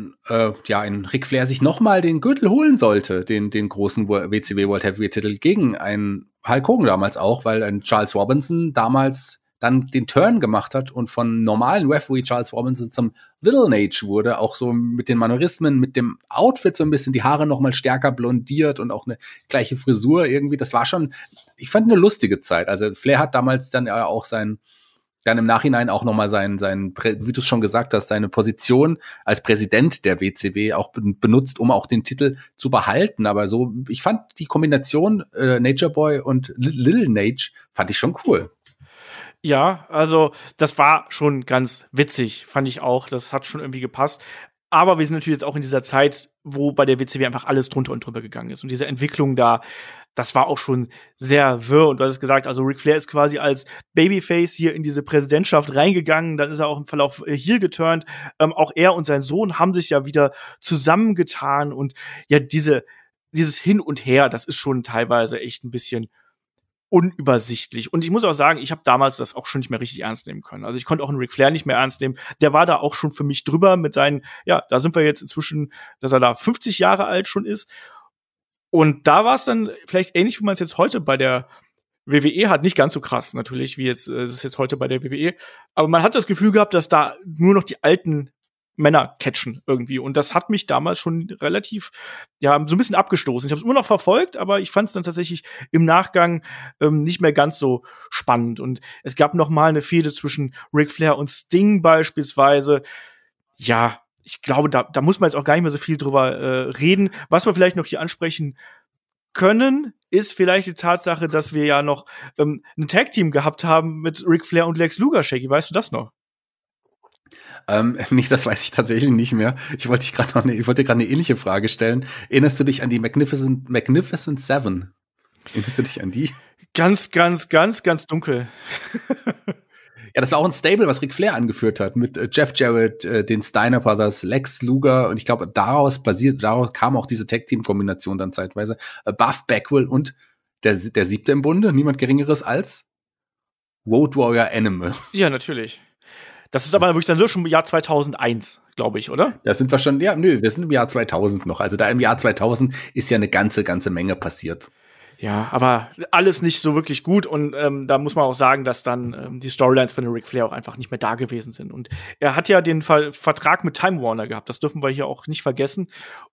Ric Flair sich nochmal den Gürtel holen sollte, den großen WCW World Heavyweight Titel gegen einen Hulk Hogan damals auch, weil ein Charles Robinson damals dann den Turn gemacht hat und von normalen Referee Charles Robinson zum Little Nage wurde, auch so mit den Manierismen, mit dem Outfit so ein bisschen, die Haare noch mal stärker blondiert und auch eine gleiche Frisur irgendwie. Das war schon, ich fand, eine lustige Zeit. Also Flair hat damals dann auch dann im Nachhinein auch noch mal wie du es schon gesagt hast, seine Position als Präsident der WCW auch benutzt, um auch den Titel zu behalten. Aber so, ich fand die Kombination Nature Boy und Little Nage fand ich schon cool. Ja, also das war schon ganz witzig, fand ich auch. Das hat schon irgendwie gepasst. Aber wir sind natürlich jetzt auch in dieser Zeit, wo bei der WCW einfach alles drunter und drüber gegangen ist. Und diese Entwicklung da, das war auch schon sehr wirr. Und du hast es gesagt, also Ric Flair ist quasi als Babyface hier in diese Präsidentschaft reingegangen. Dann ist er auch im Verlauf hier geturnt. Auch er und sein Sohn haben sich ja wieder zusammengetan. Und ja, dieses Hin und Her, das ist schon teilweise echt ein bisschen unübersichtlich. Und ich muss auch sagen, ich habe damals das auch schon nicht mehr richtig ernst nehmen können. Also ich konnte auch einen Ric Flair nicht mehr ernst nehmen. Der war da auch schon für mich drüber mit seinen, ja, da sind wir jetzt inzwischen, dass er da 50 Jahre alt schon ist. Und da war es dann vielleicht ähnlich, wie man es jetzt heute bei der WWE hat. Nicht ganz so krass natürlich, wie jetzt es ist jetzt heute bei der WWE. Aber man hat das Gefühl gehabt, dass da nur noch die alten Männer catchen irgendwie. Und das hat mich damals schon relativ, ja, so ein bisschen abgestoßen. Ich habe es immer noch verfolgt, aber ich fand es dann tatsächlich im Nachgang nicht mehr ganz so spannend. Und es gab noch mal eine Fehde zwischen Ric Flair und Sting beispielsweise. Ja, ich glaube, da muss man jetzt auch gar nicht mehr so viel drüber reden. Was wir vielleicht noch hier ansprechen können, ist vielleicht die Tatsache, dass wir ja noch ein Tag-Team gehabt haben mit Ric Flair und Lex Luger. Shaggy, weißt du das noch? Nicht, das weiß ich tatsächlich nicht mehr. Ich wollte dir gerade eine ähnliche Frage stellen. Erinnerst du dich an die Magnificent Seven? Erinnerst du dich an die? Ganz, ganz, ganz, ganz dunkel. Ja, das war auch ein Stable, was Ric Flair angeführt hat, mit Jeff Jarrett, den Steiner Brothers, Lex Luger, und ich glaube, daraus kam auch diese Tag-Team-Kombination dann zeitweise. Buff Bagwell und der 7. im Bunde, niemand Geringeres als Road Warrior Animal. Ja, natürlich. Das ist aber wirklich dann so schon im Jahr 2001, glaube ich, oder? Da sind wir schon, wir sind im Jahr 2000 noch. Also da im Jahr 2000 ist ja eine ganze Menge passiert. Ja, aber alles nicht so wirklich gut. Und da muss man auch sagen, dass dann die Storylines von Ric Flair auch einfach nicht mehr da gewesen sind. Und er hat ja den Vertrag mit Time Warner gehabt. Das dürfen wir hier auch nicht vergessen.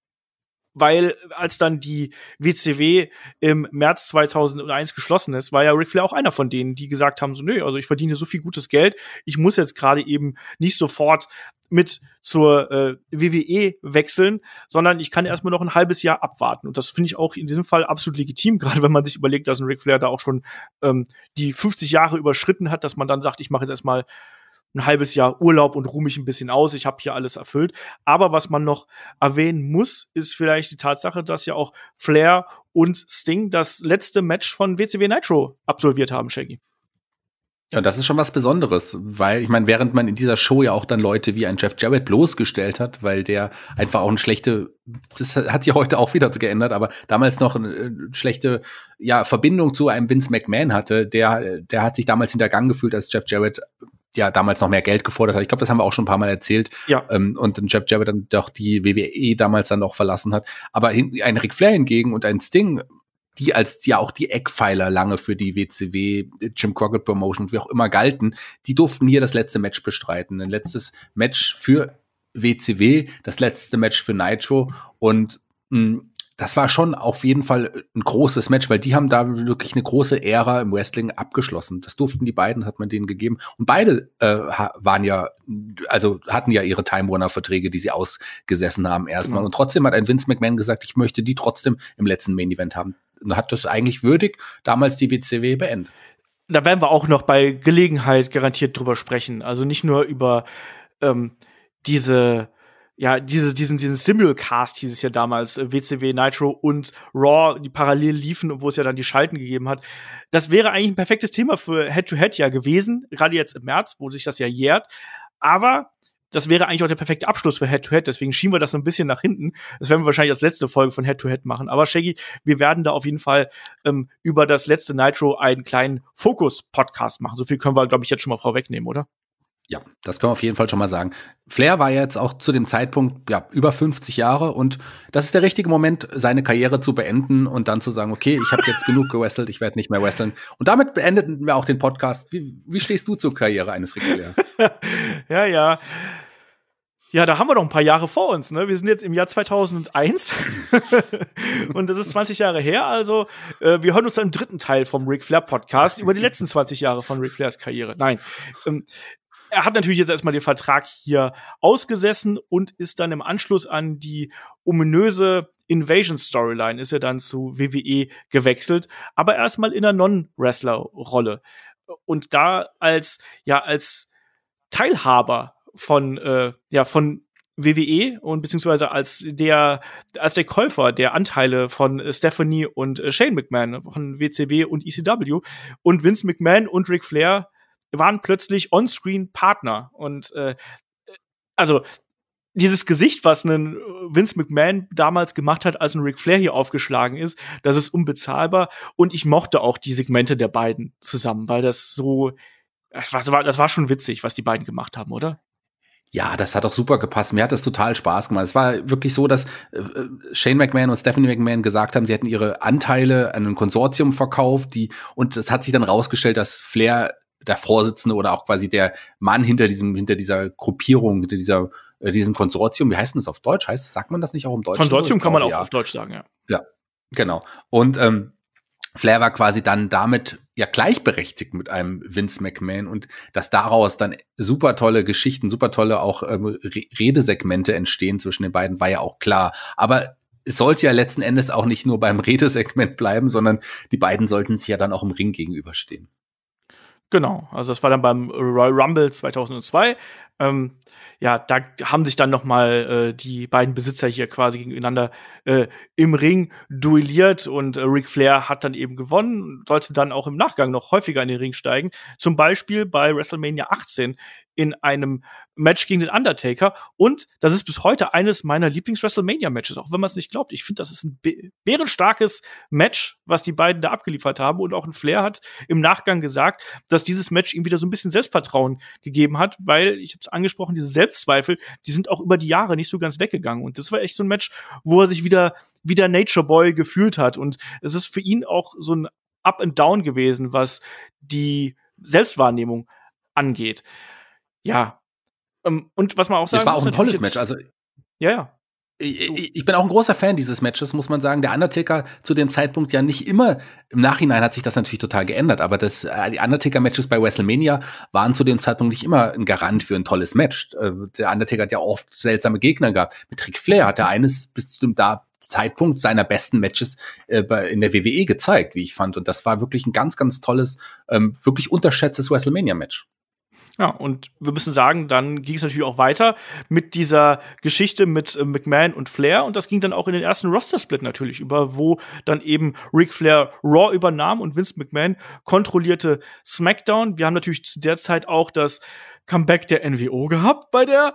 Weil als dann die WCW im März 2001 geschlossen ist, war ja Ric Flair auch einer von denen, die gesagt haben, so, nö, also ich verdiene so viel gutes Geld, ich muss jetzt gerade eben nicht sofort mit zur WWE wechseln, sondern ich kann erstmal noch ein halbes Jahr abwarten. Und das finde ich auch in diesem Fall absolut legitim, gerade wenn man sich überlegt, dass ein Ric Flair da auch schon die 50 Jahre überschritten hat, dass man dann sagt, ich mache jetzt erstmal ein halbes Jahr Urlaub und ruhe mich ein bisschen aus. Ich habe hier alles erfüllt. Aber was man noch erwähnen muss, ist vielleicht die Tatsache, dass ja auch Flair und Sting das letzte Match von WCW Nitro absolviert haben, Shaggy. Ja, das ist schon was Besonderes, weil ich meine, während man in dieser Show ja auch dann Leute wie ein Jeff Jarrett bloßgestellt hat, weil der einfach auch das hat sich heute auch wieder geändert, aber damals noch eine schlechte Verbindung zu einem Vince McMahon hatte, der hat sich damals hintergangen gefühlt, als Jeff Jarrett damals noch mehr Geld gefordert hat. Ich glaube, das haben wir auch schon ein paar Mal erzählt. Ja. Und dann Jeff Jarrett dann doch die WWE damals dann auch verlassen hat. Aber ein Ric Flair hingegen und ein Sting, die als auch die Eckpfeiler lange für die WCW, Jim Crockett Promotion, wie auch immer galten, die durften hier das letzte Match bestreiten. Ein letztes Match für WCW, das letzte Match für Nitro, und das war schon auf jeden Fall ein großes Match, weil die haben da wirklich eine große Ära im Wrestling abgeschlossen. Das durften die beiden, hat man denen gegeben. Und beide hatten ja ihre Time Warner Verträge, die sie ausgesessen haben erstmal. Mhm. Und trotzdem hat ein Vince McMahon gesagt, ich möchte die trotzdem im letzten Main Event haben. Und hat das eigentlich würdig damals die WCW beendet. Da werden wir auch noch bei Gelegenheit garantiert drüber sprechen. Also nicht nur über diesen Simulcast hieß es ja damals, WCW, Nitro und Raw, die parallel liefen und wo es ja dann die Schalten gegeben hat. Das wäre eigentlich ein perfektes Thema für Head-to-Head ja gewesen, gerade jetzt im März, wo sich das ja jährt. Aber das wäre eigentlich auch der perfekte Abschluss für Head-to-Head, deswegen schieben wir das so ein bisschen nach hinten. Das werden wir wahrscheinlich als letzte Folge von Head-to-Head machen. Aber Shaggy, wir werden da auf jeden Fall über das letzte Nitro einen kleinen Fokus-Podcast machen. So viel können wir, glaube ich, jetzt schon mal vorwegnehmen, oder? Ja, das können wir auf jeden Fall schon mal sagen. Flair war jetzt auch zu dem Zeitpunkt über 50 Jahre und das ist der richtige Moment, seine Karriere zu beenden und dann zu sagen, okay, ich habe jetzt genug gewrestelt, ich werde nicht mehr wresteln. Und damit beendeten wir auch den Podcast. Wie stehst du zur Karriere eines Ric Flairs? Ja, da haben wir noch ein paar Jahre vor uns, ne? Wir sind jetzt im Jahr 2001 und das ist 20 Jahre her, also wir hören uns dann im dritten Teil vom Ric Flair Podcast über die letzten 20 Jahre von Ric Flairs Karriere. Nein, er hat natürlich jetzt erstmal den Vertrag hier ausgesessen und ist dann im Anschluss an die ominöse Invasion-Storyline ist er dann zu WWE gewechselt, aber erstmal in einer Non-Wrestler-Rolle. Und da als Teilhaber von WWE und beziehungsweise als der Käufer der Anteile von Stephanie und Shane McMahon von WCW und ECW und Vince McMahon und Ric Flair waren plötzlich on-screen Partner und also dieses Gesicht, was ein Vince McMahon damals gemacht hat, als ein Ric Flair hier aufgeschlagen ist, das ist unbezahlbar und ich mochte auch die Segmente der beiden zusammen, weil das war schon witzig, was die beiden gemacht haben, oder? Ja, das hat auch super gepasst. Mir hat das total Spaß gemacht. Es war wirklich so, dass Shane McMahon und Stephanie McMahon gesagt haben, sie hätten ihre Anteile an ein Konsortium verkauft, und es hat sich dann rausgestellt, dass Flair der Vorsitzende oder auch quasi der Mann hinter dieser Gruppierung, hinter diesem Konsortium, wie heißt denn das auf Deutsch? Sagt man das nicht auch im Deutschen? Konsortium kann man auch auf Deutsch sagen, ja. Ja, genau. Und Flair war quasi dann damit gleichberechtigt mit einem Vince McMahon und dass daraus dann super tolle Geschichten, super tolle auch Redesegmente entstehen zwischen den beiden, war ja auch klar. Aber es sollte ja letzten Endes auch nicht nur beim Redesegment bleiben, sondern die beiden sollten sich ja dann auch im Ring gegenüberstehen. Genau, also das war dann beim Royal Rumble 2002. Da haben sich dann noch mal die beiden Besitzer hier quasi gegeneinander im Ring duelliert und Ric Flair hat dann eben gewonnen, sollte dann auch im Nachgang noch häufiger in den Ring steigen. Zum Beispiel bei WrestleMania 18 in einem Match gegen den Undertaker. Und das ist bis heute eines meiner Lieblings-WrestleMania-Matches, auch wenn man es nicht glaubt. Ich finde, das ist ein bärenstarkes Match, was die beiden da abgeliefert haben. Und auch ein Flair hat im Nachgang gesagt, dass dieses Match ihm wieder so ein bisschen Selbstvertrauen gegeben hat, weil, ich habe es angesprochen, diese Selbstzweifel, die sind auch über die Jahre nicht so ganz weggegangen. Und das war echt so ein Match, wo er sich wieder Nature Boy gefühlt hat. Und es ist für ihn auch so ein Up and Down gewesen, was die Selbstwahrnehmung angeht. Ja. Und was man auch sagen muss. Es war auch ein tolles jetzt, Match. Also, ja. Ich bin auch ein großer Fan dieses Matches, muss man sagen. Der Undertaker zu dem Zeitpunkt ja nicht immer, im Nachhinein hat sich das natürlich total geändert, aber die Undertaker-Matches bei WrestleMania waren zu dem Zeitpunkt nicht immer ein Garant für ein tolles Match. Der Undertaker hat ja oft seltsame Gegner gehabt. Mit Ric Flair hat er eines bis zu dem Zeitpunkt seiner besten Matches in der WWE gezeigt, wie ich fand. Und das war wirklich ein ganz, ganz tolles, wirklich unterschätztes WrestleMania-Match. Ja, und wir müssen sagen, dann ging es natürlich auch weiter mit dieser Geschichte mit McMahon und Flair. Und das ging dann auch in den ersten Roster-Split natürlich über, wo dann eben Ric Flair Raw übernahm und Vince McMahon kontrollierte SmackDown. Wir haben natürlich zu der Zeit auch das Comeback der NWO gehabt bei der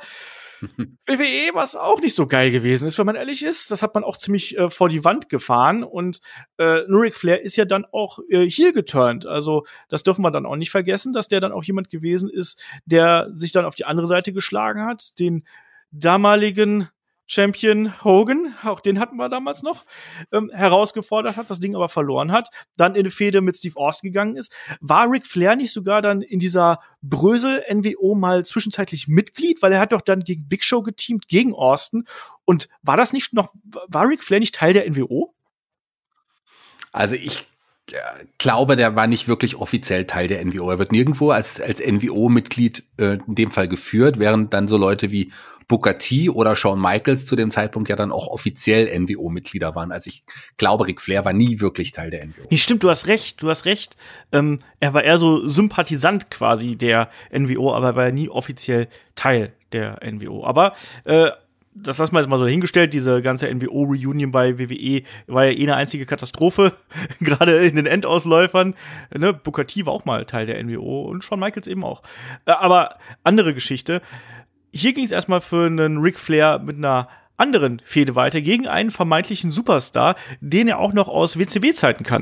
WWE, was auch nicht so geil gewesen ist, wenn man ehrlich ist. Das hat man auch ziemlich vor die Wand gefahren. Und Ric Flair ist ja dann auch heel geturnt. Also das dürfen wir dann auch nicht vergessen, dass der dann auch jemand gewesen ist, der sich dann auf die andere Seite geschlagen hat. Den damaligen Champion Hogan, auch den hatten wir damals noch, herausgefordert hat, das Ding aber verloren hat, dann in eine Fehde mit Steve Austin gegangen ist. War Ric Flair nicht sogar dann in dieser Brösel-NWO mal zwischenzeitlich Mitglied? Weil er hat doch dann gegen Big Show geteamt, gegen Austin. Und war Ric Flair nicht Teil der NWO? Also ich glaube, der war nicht wirklich offiziell Teil der NWO. Er wird nirgendwo als NWO-Mitglied in dem Fall geführt, während dann so Leute wie Booker T oder Shawn Michaels zu dem Zeitpunkt ja dann auch offiziell NWO-Mitglieder waren. Also ich glaube, Ric Flair war nie wirklich Teil der NWO. Nee, stimmt, du hast recht. Er war eher so Sympathisant quasi der NWO, aber er war nie offiziell Teil der NWO. Aber das lassen wir jetzt mal so hingestellt, diese ganze NWO-Reunion bei WWE war ja eine einzige Katastrophe, gerade in den Endausläufern. Ne? Booker T war auch mal Teil der NWO und Shawn Michaels eben auch. Aber andere Geschichte. Hier ging es erstmal für einen Ric Flair mit einer anderen Fehde weiter, gegen einen vermeintlichen Superstar, den er auch noch aus WCW-Zeiten kannte.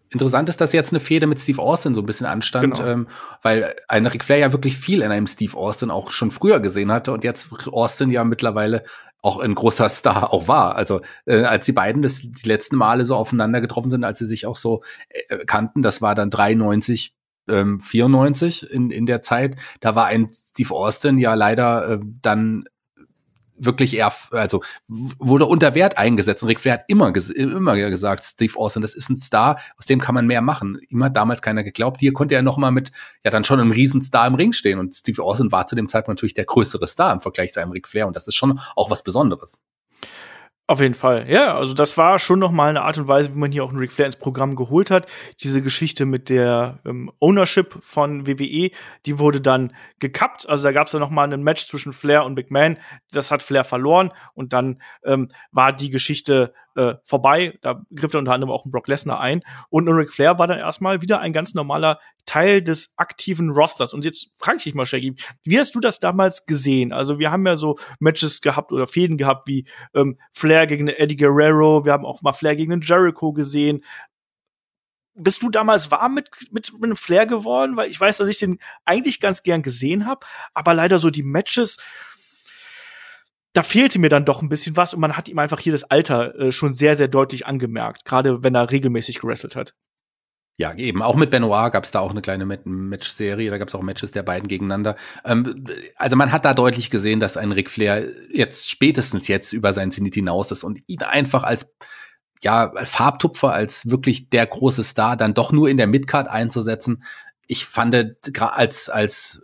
Interessant ist, dass jetzt eine Fehde mit Steve Austin so ein bisschen anstand, Genau. weil ein Ric Flair ja wirklich viel in einem Steve Austin auch schon früher gesehen hatte und jetzt Austin ja mittlerweile auch ein großer Star auch war. Also als die beiden die letzten Male so aufeinander getroffen sind, als sie sich auch so kannten, das war dann 93, 94 in der Zeit. Da war ein Steve Austin ja leider dann wirklich eher, also wurde unter Wert eingesetzt. Und Ric Flair hat immer gesagt, Steve Austin, das ist ein Star, aus dem kann man mehr machen. Ihm hat damals keiner geglaubt. Hier konnte er noch mal mit, ja dann schon einem Riesenstar im Ring stehen. Und Steve Austin war zu dem Zeitpunkt natürlich der größere Star im Vergleich zu einem Ric Flair. Und das ist schon auch was Besonderes. Auf jeden Fall. Ja, also das war schon noch mal eine Art und Weise, wie man hier auch einen Ric Flair ins Programm geholt hat. Diese Geschichte mit der Ownership von WWE, die wurde dann gekappt. Also da gab es dann noch mal ein Match zwischen Flair und McMahon. Das hat Flair verloren und dann war die Geschichte vorbei. Da griff dann unter anderem auch ein Brock Lesnar ein. Und ein Ric Flair war dann erstmal wieder ein ganz normaler Teil des aktiven Rosters. Und jetzt frage ich dich mal, Shaggy, wie hast du das damals gesehen? Also wir haben ja so Matches gehabt oder Fäden gehabt wie Flair gegen Eddie Guerrero, wir haben auch mal Flair gegen den Jericho gesehen. Bist du damals warm mit einem Flair geworden? Weil ich weiß, dass ich den eigentlich ganz gern gesehen habe, aber leider so die Matches, da fehlte mir dann doch ein bisschen was und man hat ihm einfach hier das Alter schon sehr, sehr deutlich angemerkt, gerade wenn er regelmäßig gewrestelt hat. Ja, eben. Auch mit Benoit gab es da auch eine kleine Match-Serie. Da gab es auch Matches der beiden gegeneinander. Also man hat da deutlich gesehen, dass ein Ric Flair spätestens jetzt über seinen Zenit hinaus ist und ihn einfach als Farbtupfer, als wirklich der große Star dann doch nur in der Midcard einzusetzen. Ich fand, als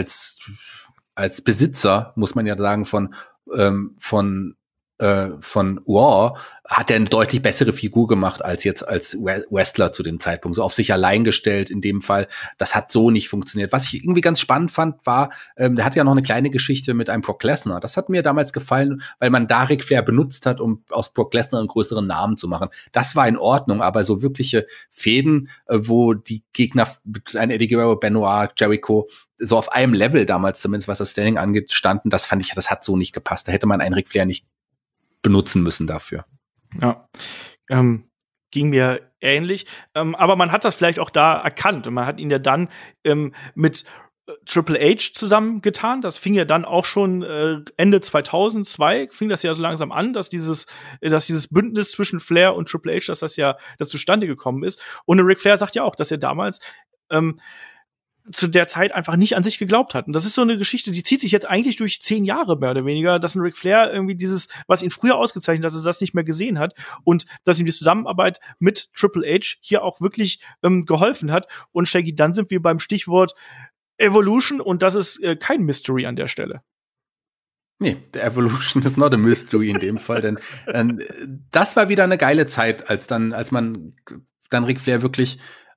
Besitzer, muss man ja sagen, von Raw hat er eine deutlich bessere Figur gemacht als jetzt als Wrestler zu dem Zeitpunkt. So auf sich allein gestellt in dem Fall. Das hat so nicht funktioniert. Was ich irgendwie ganz spannend fand, war, der hat ja noch eine kleine Geschichte mit einem Brock Lesnar. Das hat mir damals gefallen, weil man da Ric Flair benutzt hat, um aus Brock Lesnar einen größeren Namen zu machen. Das war in Ordnung, aber so wirkliche Fäden, wo die Gegner, ein Eddie Guerrero, Benoit, Jericho, so auf einem Level damals zumindest, was das Standing angeht, standen, das fand ich, das hat so nicht gepasst. Da hätte man einen Ric Flair nicht benutzen müssen dafür. Ja, ging mir ähnlich. Aber man hat das vielleicht auch da erkannt und man hat ihn ja dann mit Triple H zusammengetan. Das fing ja dann auch schon Ende 2002 fing das ja so langsam an, dass dieses Bündnis zwischen Flair und Triple H, dass das zustande gekommen ist. Und Ric Flair sagt ja auch, dass er damals zu der Zeit einfach nicht an sich geglaubt hat. Und das ist so eine Geschichte, die zieht sich jetzt eigentlich durch 10 Jahre mehr oder weniger, dass ein Ric Flair irgendwie dieses, was ihn früher ausgezeichnet hat, dass er das nicht mehr gesehen hat und dass ihm die Zusammenarbeit mit Triple H hier auch wirklich geholfen hat. Und Shaggy, dann sind wir beim Stichwort Evolution und das ist kein Mystery an der Stelle. Nee, der Evolution is not a mystery in dem Fall, denn das war wieder eine geile Zeit, als man dann Ric Flair wirklich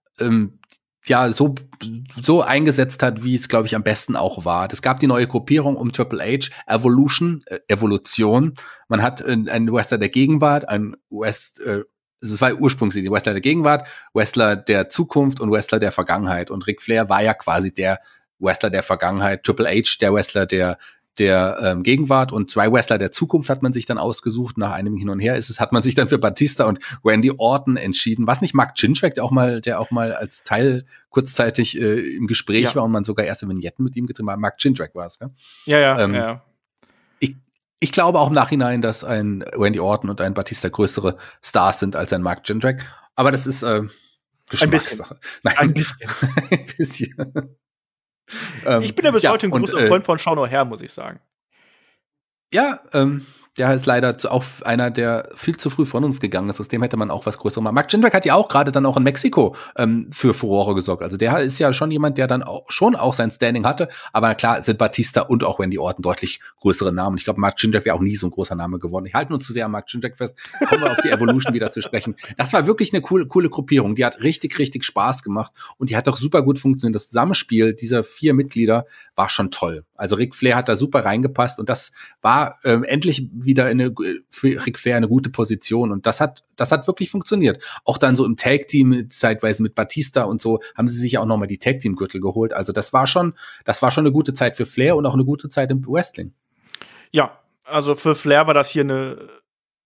so eingesetzt hat, wie es, glaube ich, am besten auch war. Es gab die neue Gruppierung um Triple H, Evolution. Man hat einen Wrestler der Gegenwart, es war ursprünglich die Wrestler der Gegenwart, Wrestler der Zukunft und Wrestler der Vergangenheit. Und Ric Flair war ja quasi der Wrestler der Vergangenheit, Triple H der Wrestler der Gegenwart und 2 Wrestler der Zukunft hat man sich dann ausgesucht. Nach einem Hin und Her hat man sich dann für Batista und Randy Orton entschieden. Was nicht Mark Jindrak, der auch mal als Teil kurzzeitig im Gespräch war und man sogar erste Vignetten mit ihm getrieben hat. Mark Jindrak war es, gell? Ja. Ich glaube auch im Nachhinein, dass ein Randy Orton und ein Batista größere Stars sind als ein Mark Jindrak. Aber das ist Geschmackssache. Ein bisschen. Ein bisschen. Ich bin ja bis heute ein großer Freund von Sean O'Haire, muss ich sagen. Ja, der ist leider auch einer, der viel zu früh von uns gegangen ist. Aus dem hätte man auch was Größeres machen. Mark Jindrak hat ja auch gerade dann auch in Mexiko für Furore gesorgt. Also der ist ja schon jemand, der dann auch sein Standing hatte. Aber klar sind Batista und auch Randy Orton deutlich größere Namen. Ich glaube, Mark Jindrak wäre auch nie so ein großer Name geworden. Ich halte nur zu sehr an Mark Jindrak fest. Kommen wir auf die Evolution wieder zu sprechen. Das war wirklich eine coole Gruppierung. Die hat richtig, richtig Spaß gemacht. Und die hat auch super gut funktioniert. Das Zusammenspiel dieser 4 Mitglieder war schon toll. Also Ric Flair hat da super reingepasst. Und das war endlich wieder für Ric Flair eine gute Position und das hat wirklich funktioniert. Auch dann so im Tag-Team zeitweise mit Batista und so haben sie sich ja auch nochmal die Tag-Team-Gürtel geholt. Also das war schon eine gute Zeit für Flair und auch eine gute Zeit im Wrestling. Ja, also für Flair war das hier eine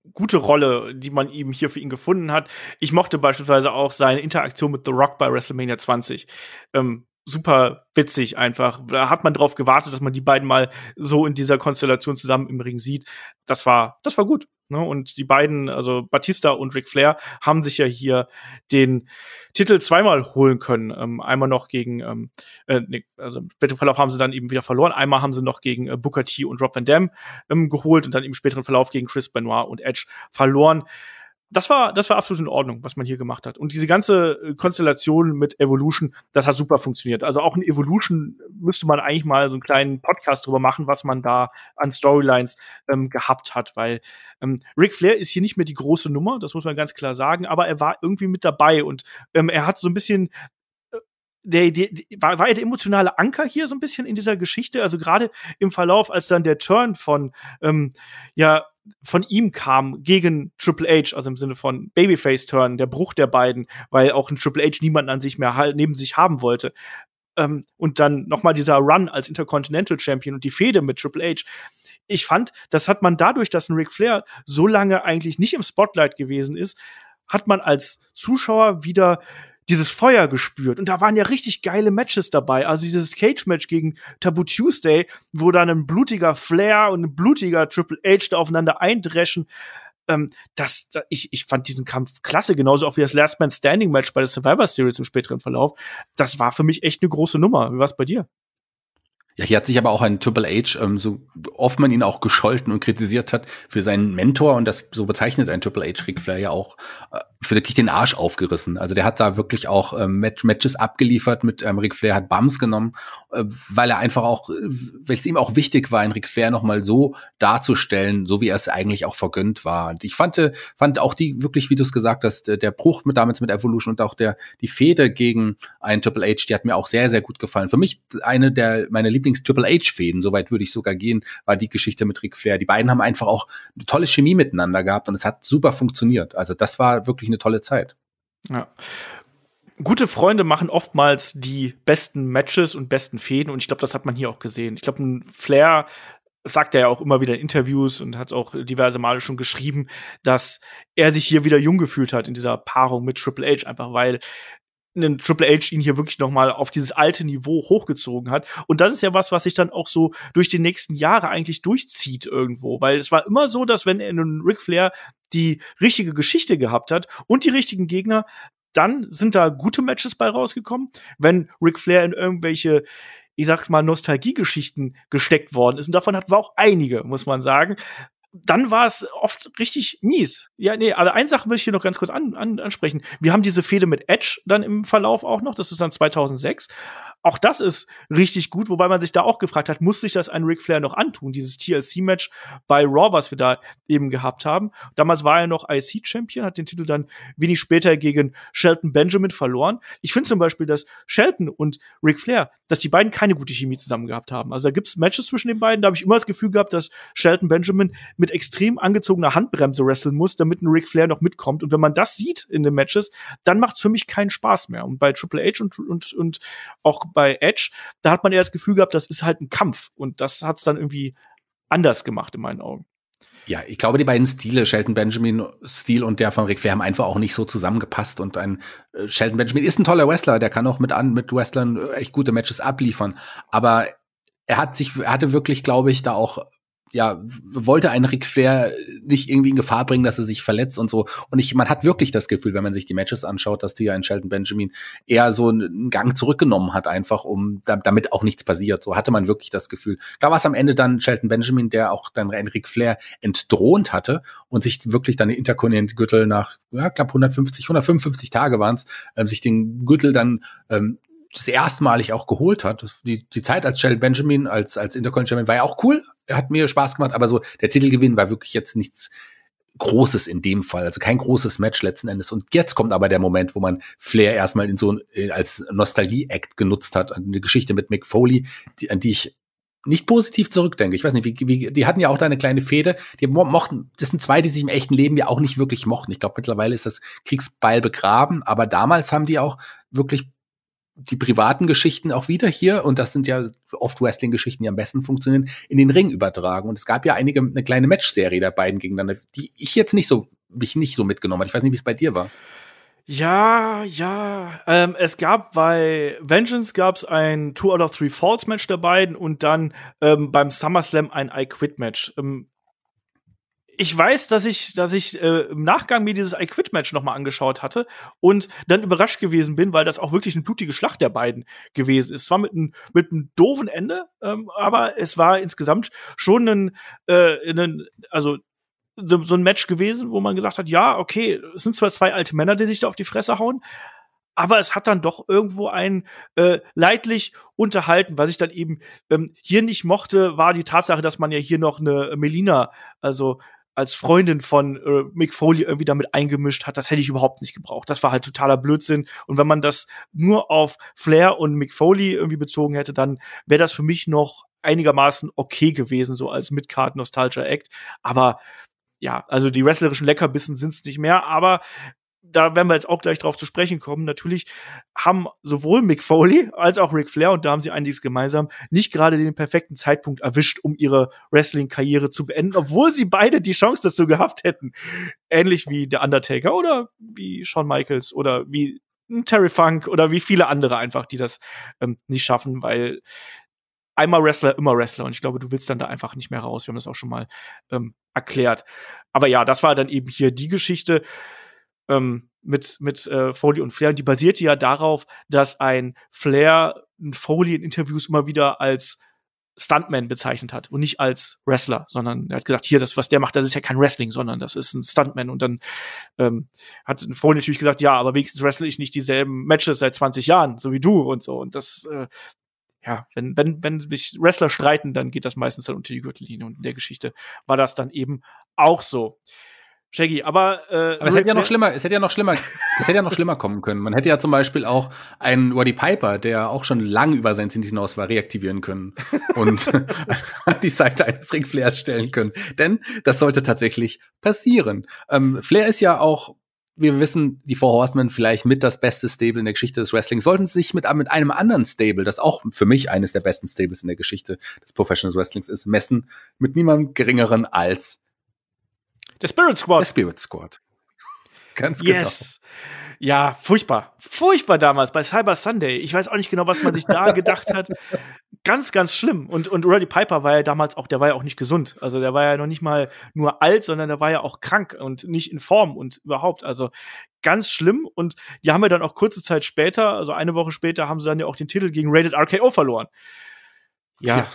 gute Rolle, die man ihm hier für ihn gefunden hat. Ich mochte beispielsweise auch seine Interaktion mit The Rock bei WrestleMania 20. Super witzig einfach. Da hat man drauf gewartet, dass man die beiden mal so in dieser Konstellation zusammen im Ring sieht. Das war gut. Ne? Und die beiden, also Batista und Ric Flair, haben sich ja hier den Titel zweimal holen können. Einmal noch gegen, also im späteren Verlauf haben sie dann eben wieder verloren. Einmal haben sie noch gegen Booker T und Rob Van Dam geholt und dann im späteren Verlauf gegen Chris Benoit und Edge verloren. Das war absolut in Ordnung, was man hier gemacht hat. Und diese ganze Konstellation mit Evolution, das hat super funktioniert. Also auch in Evolution müsste man eigentlich mal so einen kleinen Podcast drüber machen, was man da an Storylines gehabt hat, weil Ric Flair ist hier nicht mehr die große Nummer, das muss man ganz klar sagen, aber er war irgendwie mit dabei und er hat so ein bisschen war er der emotionale Anker hier so ein bisschen in dieser Geschichte, also gerade im Verlauf, als dann der Turn von von ihm kam gegen Triple H, also im Sinne von Babyface-Turn, der Bruch der beiden, weil auch ein Triple H niemanden an sich mehr neben sich haben wollte. Und dann noch mal dieser Run als Intercontinental Champion und die Fehde mit Triple H. Ich fand, das hat man dadurch, dass ein Ric Flair so lange eigentlich nicht im Spotlight gewesen ist, hat man als Zuschauer wieder dieses Feuer gespürt. Und da waren ja richtig geile Matches dabei. Also dieses Cage-Match gegen Taboo Tuesday, wo dann ein blutiger Flair und ein blutiger Triple H da aufeinander eindreschen. Ich fand diesen Kampf klasse, genauso auch wie das Last Man Standing Match bei der Survivor Series im späteren Verlauf. Das war für mich echt eine große Nummer. Wie war's bei dir? Ja, hier hat sich aber auch ein Triple H, so oft man ihn auch gescholten und kritisiert hat, für seinen Mentor, und das so bezeichnet ein Triple H Ric Flair ja auch, für wirklich den Arsch aufgerissen. Also der hat da wirklich auch Matches abgeliefert mit Ric Flair, hat Bums genommen, weil er einfach auch, weil es ihm auch wichtig war, einen Ric Flair noch mal so darzustellen, so wie er es eigentlich auch vergönnt war. Und ich fand auch die wirklich, wie du es gesagt hast, der Bruch damals mit Evolution und auch die Fehde gegen einen Triple H, die hat mir auch sehr, sehr gut gefallen. Für mich eine meiner Triple H-Fäden, soweit würde ich sogar gehen, war die Geschichte mit Ric Flair. Die beiden haben einfach auch eine tolle Chemie miteinander gehabt und es hat super funktioniert. Also das war wirklich eine tolle Zeit. Ja. Gute Freunde machen oftmals die besten Matches und besten Fäden und ich glaube, das hat man hier auch gesehen. Ich glaube, ein Flair sagt er ja auch immer wieder in Interviews und hat auch diverse Male schon geschrieben, dass er sich hier wieder jung gefühlt hat in dieser Paarung mit Triple H, einfach weil ein Triple H ihn hier wirklich noch mal auf dieses alte Niveau hochgezogen hat. Und das ist ja was sich dann auch so durch die nächsten Jahre eigentlich durchzieht irgendwo. Weil es war immer so, dass wenn ein Ric Flair die richtige Geschichte gehabt hat und die richtigen Gegner, dann sind da gute Matches bei rausgekommen. Wenn Ric Flair in irgendwelche, ich sag's mal, Nostalgiegeschichten gesteckt worden ist, und davon hatten wir auch einige, muss man sagen, dann war es oft richtig mies. Ja, nee, aber eine Sache will ich hier noch ganz kurz ansprechen. Wir haben diese Fehde mit Edge dann im Verlauf auch noch, das ist dann 2006. Auch das ist richtig gut, wobei man sich da auch gefragt hat, muss sich das ein Ric Flair noch antun, dieses TLC-Match bei Raw, was wir da eben gehabt haben. Damals war er noch IC-Champion, hat den Titel dann wenig später gegen Shelton Benjamin verloren. Ich finde zum Beispiel, dass Shelton und Ric Flair, dass die beiden keine gute Chemie zusammen gehabt haben. Also da gibt's Matches zwischen den beiden, da habe ich immer das Gefühl gehabt, dass Shelton Benjamin mit extrem angezogener Handbremse wresteln muss, damit ein Ric Flair noch mitkommt. Und wenn man das sieht in den Matches, dann macht's für mich keinen Spaß mehr. Und bei Triple H und auch bei Edge, da hat man eher das Gefühl gehabt, das ist halt ein Kampf. Und das hat's dann irgendwie anders gemacht in meinen Augen. Ja, ich glaube, die beiden Stile, Shelton Benjamin-Stil und der von Ric Flair, haben einfach auch nicht so zusammengepasst. Und ein Shelton Benjamin ist ein toller Wrestler, der kann auch mit Wrestlern echt gute Matches abliefern. Aber er hatte wirklich, glaube ich, da auch wollte einen Ric Flair nicht irgendwie in Gefahr bringen, dass er sich verletzt und so. Und man hat wirklich das Gefühl, wenn man sich die Matches anschaut, dass ein Shelton Benjamin eher so einen Gang zurückgenommen hat, einfach damit auch nichts passiert. So hatte man wirklich das Gefühl. Da war es am Ende dann Shelton Benjamin, der auch dann einen Ric Flair entthront hatte und sich wirklich dann den Intercontinental-Gürtel nach, knapp 155 Tage waren es, sich den Gürtel dann das erstmalig auch geholt hat. Die Zeit als Shelton Benjamin, als Intercontinental Champion war ja auch cool. Er hat mir Spaß gemacht, aber so der Titelgewinn war wirklich jetzt nichts Großes in dem Fall. Also kein großes Match letzten Endes. Und jetzt kommt aber der Moment, wo man Flair erstmal als Nostalgie-Act genutzt hat. Eine Geschichte mit Mick Foley, an die ich nicht positiv zurückdenke. Ich weiß nicht, die hatten ja auch da eine kleine Fehde. Die mochten, das sind zwei, die sich im echten Leben ja auch nicht wirklich mochten. Ich glaube, mittlerweile ist das Kriegsbeil begraben, aber damals haben die auch wirklich die privaten Geschichten auch wieder hier, und das sind ja oft Wrestling-Geschichten, die am besten funktionieren, in den Ring übertragen. Und es gab ja eine kleine Matchserie der beiden gegeneinander, die ich jetzt mich nicht so mitgenommen habe. Ich weiß nicht, wie es bei dir war. Ja. Es gab bei Vengeance gab's ein 2 out of 3 Falls Match der beiden und dann beim SummerSlam ein I Quit Match. Ich weiß, dass ich im Nachgang mir dieses I Quit Match noch mal angeschaut hatte und dann überrascht gewesen bin, weil das auch wirklich eine blutige Schlacht der beiden gewesen ist. Zwar mit einem doofen Ende, aber es war insgesamt schon so ein Match gewesen, wo man gesagt hat, ja, okay, es sind zwar zwei alte Männer, die sich da auf die Fresse hauen, aber es hat dann doch irgendwo ein leidlich unterhalten. Was ich dann eben hier nicht mochte, war die Tatsache, dass man ja hier noch eine Melina, also als Freundin von Mick Foley irgendwie damit eingemischt hat. Das hätte ich überhaupt nicht gebraucht. Das war halt totaler Blödsinn. Und wenn man das nur auf Flair und Mick Foley irgendwie bezogen hätte, dann wäre das für mich noch einigermaßen okay gewesen, so als Mid-Card-Nostalgia-Act. Aber ja, also die wrestlerischen Leckerbissen sind's nicht mehr, aber da werden wir jetzt auch gleich drauf zu sprechen kommen. Natürlich haben sowohl Mick Foley als auch Ric Flair, und da haben sie einiges gemeinsam, nicht gerade den perfekten Zeitpunkt erwischt, um ihre Wrestling-Karriere zu beenden, obwohl sie beide die Chance dazu gehabt hätten. Ähnlich wie der Undertaker oder wie Shawn Michaels oder wie Terry Funk oder wie viele andere einfach, die das nicht schaffen, weil einmal Wrestler, immer Wrestler. Und ich glaube, du willst dann da einfach nicht mehr raus. Wir haben das auch schon mal erklärt. Aber ja, das war dann eben hier die Geschichte mit Foley und Flair. Und die basierte ja darauf, dass ein Flair Foley in Interviews immer wieder als Stuntman bezeichnet hat und nicht als Wrestler, sondern er hat gesagt, hier, das, was der macht, das ist ja kein Wrestling, sondern das ist ein Stuntman. Und dann hat Foley natürlich gesagt, ja, aber wenigstens wrestle ich nicht dieselben Matches seit 20 Jahren, so wie du und so. Und das ja, wenn sich Wrestler streiten, dann geht das meistens dann unter die Gürtellinie. Und in der Geschichte war das dann eben auch so. Shaggy, aber es hätte ja noch schlimmer kommen können. Man hätte ja zum Beispiel auch einen Roddy Piper, der auch schon lang über sein Zenit hinaus war, reaktivieren können und an die Seite eines Ric Flairs stellen können. Denn das sollte tatsächlich passieren. Flair ist ja auch, wie wir wissen, die Four Horsemen vielleicht mit das beste Stable in der Geschichte des Wrestlings, sollten sich mit einem anderen Stable, das auch für mich eines der besten Stables in der Geschichte des Professional Wrestlings ist, messen mit niemandem geringeren als der Spirit Squad. Der Spirit Squad. Ganz yes. Genau. Ja, furchtbar. Furchtbar damals bei Cyber Sunday. Ich weiß auch nicht genau, was man sich da gedacht hat. Ganz, ganz schlimm. Und Roddy Piper war ja damals auch, der war ja auch nicht gesund. Also der war ja noch nicht mal nur alt, sondern der war ja auch krank und nicht in Form und überhaupt. Also ganz schlimm. Und die haben ja dann auch kurze Zeit später, also eine Woche später, haben sie dann ja auch den Titel gegen Rated RKO verloren. Ja.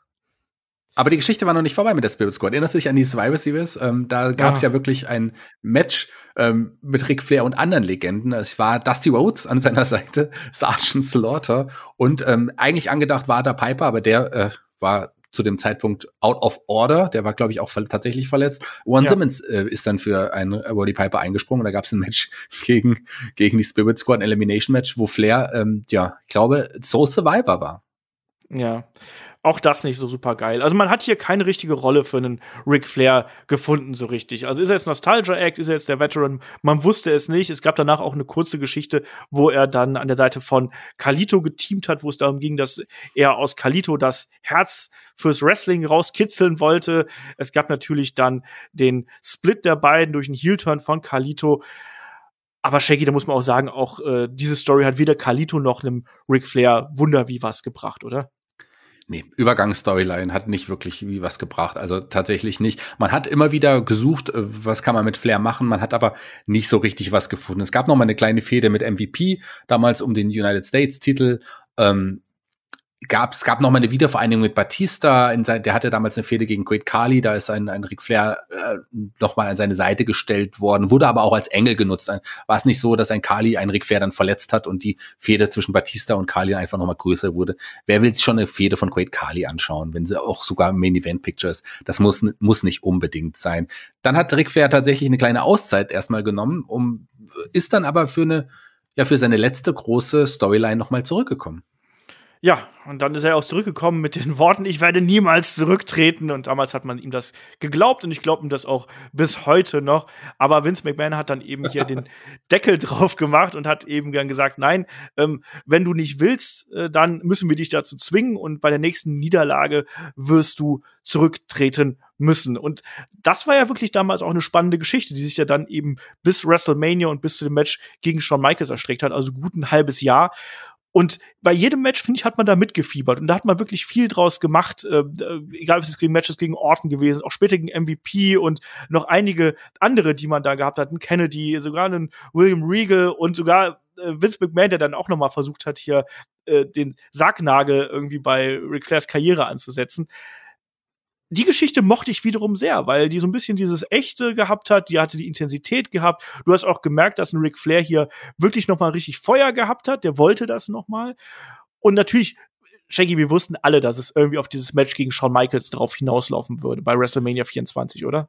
Aber die Geschichte war noch nicht vorbei mit der Spirit Squad. Erinnerst du dich an die Survivor Series? Da gab es ja wirklich ein Match mit Ric Flair und anderen Legenden. Es war Dusty Rhodes an seiner Seite, Sergeant Slaughter und eigentlich angedacht war da Piper, aber der war zu dem Zeitpunkt out of order. Der war, glaube ich, auch tatsächlich verletzt. Ron Simmons ist dann für einen Roddy Piper eingesprungen. Und da gab es ein Match gegen die Spirit Squad, ein Elimination Match, wo Flair, ich glaube, Soul Survivor war. Ja. Auch das nicht so super geil. Also man hat hier keine richtige Rolle für einen Ric Flair gefunden, so richtig. Also ist er jetzt Nostalgia-Act, ist er jetzt der Veteran? Man wusste es nicht. Es gab danach auch eine kurze Geschichte, wo er dann an der Seite von Carlito geteamt hat, wo es darum ging, dass er aus Carlito das Herz fürs Wrestling rauskitzeln wollte. Es gab natürlich dann den Split der beiden durch einen Heel-Turn von Carlito. Aber Shaggy, da muss man auch sagen, auch diese Story hat weder Carlito noch einem Ric Flair Wunder wie was gebracht, oder? Nee, Übergangsstoryline hat nicht wirklich wie was gebracht, also tatsächlich nicht. Man hat immer wieder gesucht, was kann man mit Flair machen, man hat aber nicht so richtig was gefunden. Es gab noch mal eine kleine Fehde mit MVP, damals um den United States Titel. Es gab noch mal eine Wiedervereinigung mit Batista, der hatte damals eine Fehde gegen Great Khali, da ist ein Ric Flair noch mal an seine Seite gestellt worden, wurde aber auch als Engel genutzt. War es nicht so, dass ein Khali einen Ric Flair dann verletzt hat und die Fehde zwischen Batista und Khali einfach noch mal größer wurde? Wer will sich schon eine Fehde von Great Khali anschauen, wenn sie auch sogar im Main Event Picture ist? Das muss nicht unbedingt sein. Dann hat Ric Flair tatsächlich eine kleine Auszeit erstmal genommen, ist dann aber für seine letzte große Storyline noch mal zurückgekommen. Ja, und dann ist er auch zurückgekommen mit den Worten, ich werde niemals zurücktreten. Und damals hat man ihm das geglaubt und ich glaube ihm das auch bis heute noch. Aber Vince McMahon hat dann eben hier den Deckel drauf gemacht und hat eben dann gesagt, nein, wenn du nicht willst, dann müssen wir dich dazu zwingen und bei der nächsten Niederlage wirst du zurücktreten müssen. Und das war ja wirklich damals auch eine spannende Geschichte, die sich ja dann eben bis WrestleMania und bis zu dem Match gegen Shawn Michaels erstreckt hat, also gut ein halbes Jahr. Und bei jedem Match, finde ich, hat man da mitgefiebert. Und da hat man wirklich viel draus gemacht. Egal, ob es gegen Matches gegen Orton gewesen, auch später gegen MVP und noch einige andere, die man da gehabt hat. Ein Kennedy, sogar einen William Regal und sogar Vince McMahon, der dann auch noch mal versucht hat, hier den Sargnagel irgendwie bei Ric Flairs Karriere anzusetzen. Die Geschichte mochte ich wiederum sehr, weil die so ein bisschen dieses Echte gehabt hat, die hatte die Intensität gehabt. Du hast auch gemerkt, dass ein Ric Flair hier wirklich noch mal richtig Feuer gehabt hat, der wollte das noch mal. Und natürlich, Shaggy, wir wussten alle, dass es irgendwie auf dieses Match gegen Shawn Michaels drauf hinauslaufen würde, bei WrestleMania 24, oder?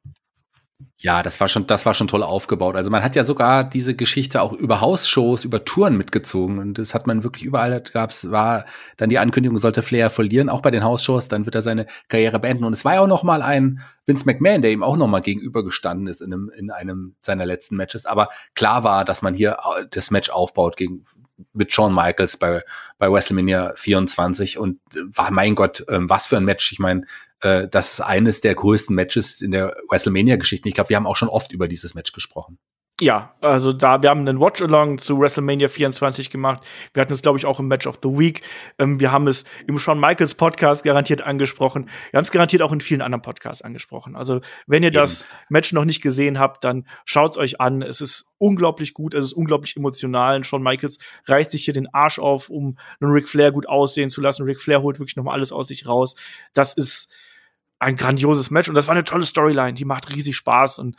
Ja, das war schon toll aufgebaut. Also man hat ja sogar diese Geschichte auch über Hausshows, über Touren mitgezogen und das hat man wirklich überall war dann die Ankündigung, sollte Flair verlieren, auch bei den Hausshows, dann wird er seine Karriere beenden und es war ja auch noch mal ein Vince McMahon, der ihm auch noch mal gegenübergestanden ist in einem seiner letzten Matches, aber klar war, dass man hier das Match aufbaut mit Shawn Michaels bei WrestleMania 24 und war, mein Gott, was für ein Match. Ich meine, das ist eines der größten Matches in der WrestleMania-Geschichte. Ich glaube, wir haben auch schon oft über dieses Match gesprochen. Ja, also wir haben einen Watch-Along zu WrestleMania 24 gemacht. Wir hatten es, glaube ich, auch im Match of the Week. Wir haben es im Shawn Michaels Podcast garantiert angesprochen. Wir haben es garantiert auch in vielen anderen Podcasts angesprochen. Also, wenn ihr das Match noch nicht gesehen habt, dann schaut's euch an. Es ist unglaublich gut, es ist unglaublich emotional. Und Shawn Michaels reißt sich hier den Arsch auf, um einen Ric Flair gut aussehen zu lassen. Ric Flair holt wirklich noch mal alles aus sich raus. Das ist ein grandioses Match und das war eine tolle Storyline. Die macht riesig Spaß und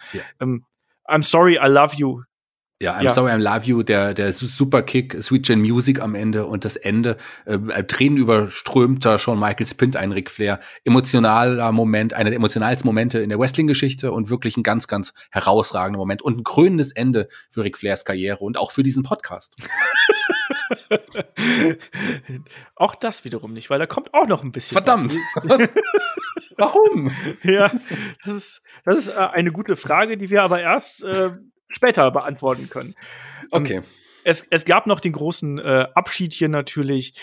I'm sorry, I love you. Ja, I'm sorry, I love you, der Superkick, Sweet Chin Music am Ende und das Ende, tränenüberströmter Shawn Michaels pinnt einen Ric Flair. Emotionaler Moment, einer der emotionalsten Momente in der Wrestling-Geschichte und wirklich ein ganz, ganz herausragender Moment und ein krönendes Ende für Ric Flairs Karriere und auch für diesen Podcast. Auch das wiederum nicht, weil da kommt auch noch ein bisschen. Verdammt! Warum? Ja, das ist eine gute Frage, die wir aber erst später beantworten können. Okay. Es gab noch den großen Abschied hier natürlich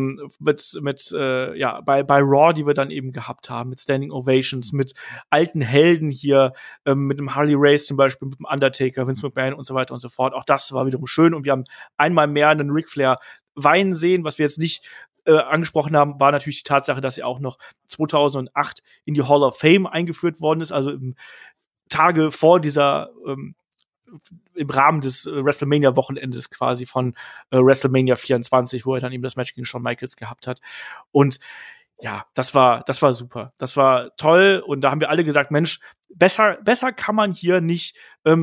bei Raw, die wir dann eben gehabt haben, mit Standing Ovations, mit alten Helden hier, mit dem Harley Race zum Beispiel, mit dem Undertaker, Vince McMahon und so weiter und so fort. Auch das war wiederum schön und wir haben einmal mehr einen Ric Flair weinen sehen. Was wir jetzt nicht angesprochen haben, war natürlich die Tatsache, dass er auch noch 2008 in die Hall of Fame eingeführt worden ist, also im Tage vor dieser im Rahmen des WrestleMania-Wochenendes quasi von WrestleMania 24, wo er dann eben das Match gegen Shawn Michaels gehabt hat. Und ja, das war super. Das war toll. Und da haben wir alle gesagt, Mensch, besser kann man hier nicht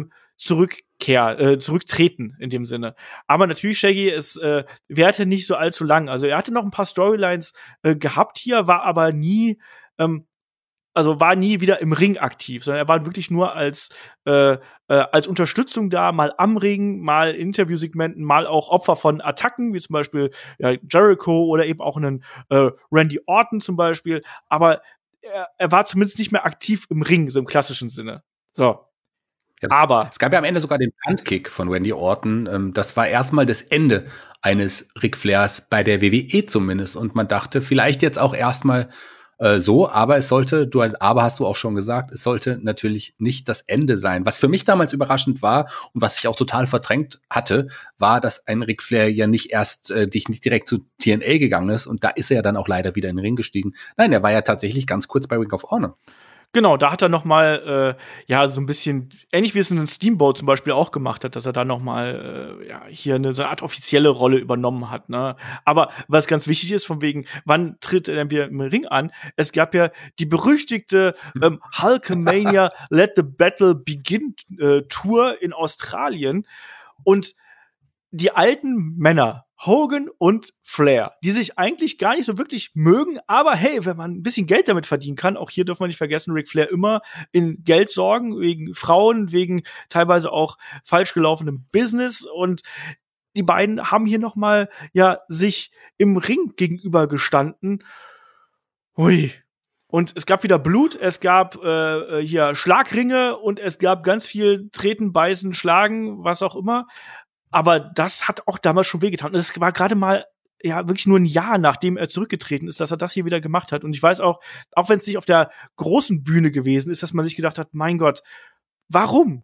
zurücktreten in dem Sinne. Aber natürlich, Shaggy, es währte nicht so allzu lang. Also er hatte noch ein paar Storylines gehabt hier, war aber nie wieder im Ring aktiv, sondern er war wirklich nur als Unterstützung da, mal am Ring, mal in Interviewsegmenten, mal auch Opfer von Attacken, wie zum Beispiel Jericho oder eben auch einen Randy Orton zum Beispiel. Aber er war zumindest nicht mehr aktiv im Ring, so im klassischen Sinne. So. Ja, aber es gab ja am Ende sogar den Puntkick von Randy Orton. Das war erstmal das Ende eines Ric Flairs bei der WWE zumindest. Und man dachte, vielleicht jetzt auch erstmal aber es sollte, aber hast du auch schon gesagt, es sollte natürlich nicht das Ende sein. Was für mich damals überraschend war und was ich auch total verdrängt hatte, war, dass ein Ric Flair ja nicht direkt zu TNA gegangen ist und da ist er ja dann auch leider wieder in den Ring gestiegen. Nein, er war ja tatsächlich ganz kurz bei Ring of Honor. Genau, da hat er noch mal so ein bisschen, ähnlich wie es in Steamboat zum Beispiel auch gemacht hat, dass er da noch mal hier so eine Art offizielle Rolle übernommen hat. Ne? Aber was ganz wichtig ist, von wegen, wann tritt er denn wieder im Ring an? Es gab ja die berüchtigte Hulkamania Let the Battle Begin Tour in Australien und die alten Männer, Hogan und Flair, die sich eigentlich gar nicht so wirklich mögen, aber hey, wenn man ein bisschen Geld damit verdienen kann, auch hier dürfen wir nicht vergessen, Ric Flair immer in Geld sorgen, wegen Frauen, wegen teilweise auch falsch gelaufenem Business und die beiden haben hier noch mal sich im Ring gegenübergestanden. Hui. Und es gab wieder Blut, es gab hier Schlagringe und es gab ganz viel Treten, Beißen, Schlagen, was auch immer. Aber das hat auch damals schon wehgetan. Und es war gerade mal wirklich nur ein Jahr, nachdem er zurückgetreten ist, dass er das hier wieder gemacht hat. Und ich weiß auch wenn es nicht auf der großen Bühne gewesen ist, dass man sich gedacht hat, mein Gott, warum?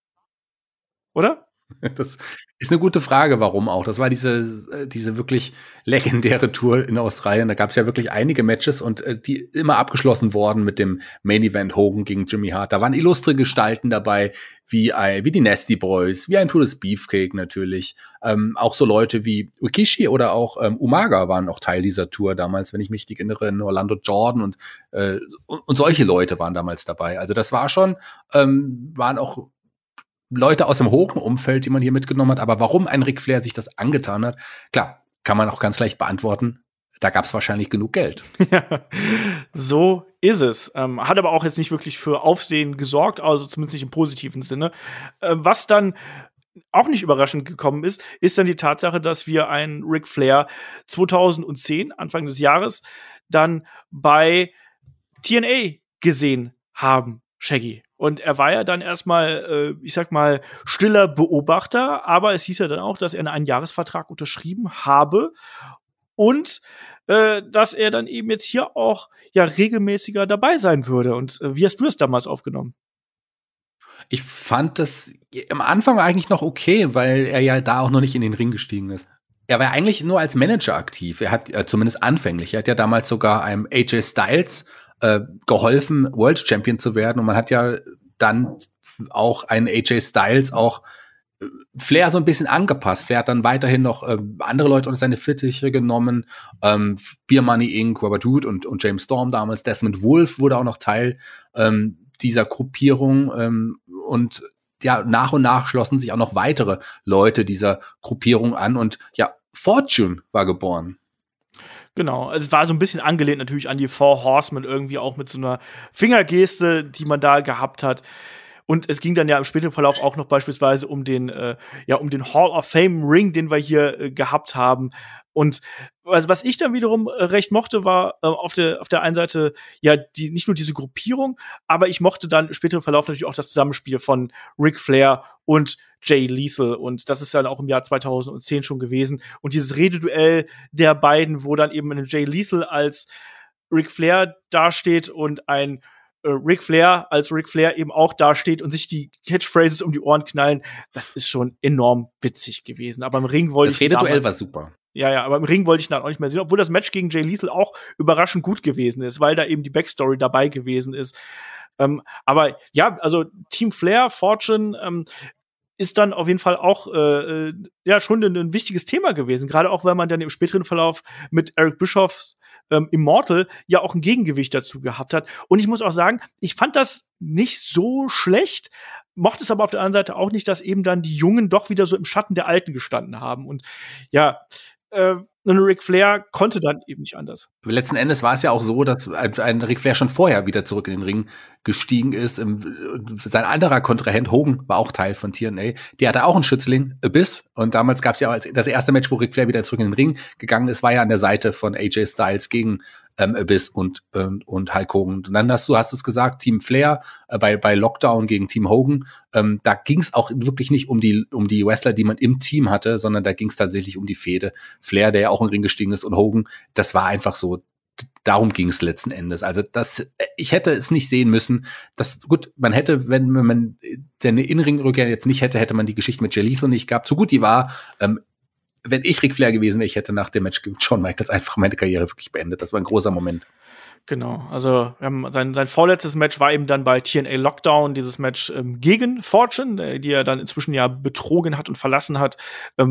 Oder? Das ist eine gute Frage, warum auch. Das war diese wirklich legendäre Tour in Australien. Da gab es ja wirklich einige Matches und die immer abgeschlossen worden mit dem Main Event Hogan gegen Jimmy Hart. Da waren illustre Gestalten dabei, wie die Nasty Boys, wie ein Tour des Beefcake natürlich. Auch so Leute wie Rikishi oder auch Umaga waren auch Teil dieser Tour damals, wenn ich mich nicht erinnere. Orlando Jordan und solche Leute waren damals dabei. Also das war schon, waren auch Leute aus dem Hogan-Umfeld, die man hier mitgenommen hat. Aber warum ein Ric Flair sich das angetan hat, klar, kann man auch ganz leicht beantworten. Da gab es wahrscheinlich genug Geld. Ja, so ist es. Hat aber auch jetzt nicht wirklich für Aufsehen gesorgt, also zumindest nicht im positiven Sinne. Was dann auch nicht überraschend gekommen ist dann die Tatsache, dass wir einen Ric Flair 2010, Anfang des Jahres, dann bei TNA gesehen haben, Shaggy. Und er war ja dann erstmal, ich sag mal, stiller Beobachter, aber es hieß ja dann auch, dass er einen Einjahresvertrag unterschrieben habe und dass er dann eben jetzt hier auch regelmäßiger dabei sein würde. Und wie hast du das damals aufgenommen? Ich fand das am Anfang eigentlich noch okay, weil er ja da auch noch nicht in den Ring gestiegen ist. Er war eigentlich nur als Manager aktiv. Er hat zumindest anfänglich. Er hat ja damals sogar einem AJ Styles geholfen, World Champion zu werden. Und man hat ja dann auch einen AJ Styles auch Flair so ein bisschen angepasst. Flair hat dann weiterhin noch andere Leute unter seine Fittiche genommen. Beer Money Inc., Robert Roode und James Storm damals. Desmond Wolfe wurde auch noch Teil dieser Gruppierung. Und ja, nach und nach schlossen sich auch noch weitere Leute dieser Gruppierung an. Und ja, Fortune war geboren. Genau, es war so ein bisschen angelehnt natürlich an die Four Horsemen, irgendwie auch mit so einer Fingergeste, die man da gehabt hat. Und es ging dann ja im späteren Verlauf auch noch beispielsweise um den Hall of Fame Ring, den wir hier gehabt haben. Und was ich dann wiederum recht mochte, war auf der einen Seite nicht nur diese Gruppierung, aber ich mochte dann im späteren Verlauf natürlich auch das Zusammenspiel von Ric Flair und Jay Lethal. Und das ist dann auch im Jahr 2010 schon gewesen. Und dieses Rededuell der beiden, wo dann eben ein Jay Lethal als Ric Flair dasteht und ein Ric Flair als Ric Flair eben auch dasteht und sich die Catchphrases um die Ohren knallen, das ist schon enorm witzig gewesen. Aber im Ring wollte das Rededuell war super. Ja, aber im Ring wollte ich dann auch nicht mehr sehen, obwohl das Match gegen Jay Lethal auch überraschend gut gewesen ist, weil da eben die Backstory dabei gewesen ist. Aber ja, also Team Flair, Fortune, ist dann auf jeden Fall auch schon ein wichtiges Thema gewesen. Gerade auch, weil man dann im späteren Verlauf mit Eric Bischoffs Immortal ja auch ein Gegengewicht dazu gehabt hat. Und ich muss auch sagen, ich fand das nicht so schlecht, mochte es aber auf der anderen Seite auch nicht, dass eben dann die Jungen doch wieder so im Schatten der Alten gestanden haben. Und ja, Ric Flair konnte dann eben nicht anders. Letzten Endes war es ja auch so, dass ein Ric Flair schon vorher wieder zurück in den Ring gestiegen ist. Sein anderer Kontrahent, Hogan, war auch Teil von TNA. Der hatte auch einen Schützling, Abyss. Und damals gab es ja auch das erste Match, wo Ric Flair wieder zurück in den Ring gegangen ist, war ja an der Seite von AJ Styles gegen Abyss und Hulk Hogan. Und dann hast es gesagt, Team Flair bei Lockdown gegen Team Hogan. Da ging es auch wirklich nicht um die Wrestler, die man im Team hatte, sondern da ging es tatsächlich um die Fehde. Flair, der ja auch in den Ring gestiegen ist, und Hogan, das war einfach so. Darum ging es letzten Endes. Also ich hätte es nicht sehen müssen. Man hätte, wenn man seine In-Ring-Rückkehr jetzt nicht hätte man die Geschichte mit Jay Lethal nicht gehabt. So gut die war, wenn ich Ric Flair gewesen wäre, ich hätte nach dem Match mit Shawn Michaels einfach meine Karriere wirklich beendet. Das war ein großer Moment. Genau, also sein vorletztes Match war eben dann bei TNA Lockdown, dieses Match gegen Fortune, die er dann inzwischen ja betrogen hat und verlassen hat,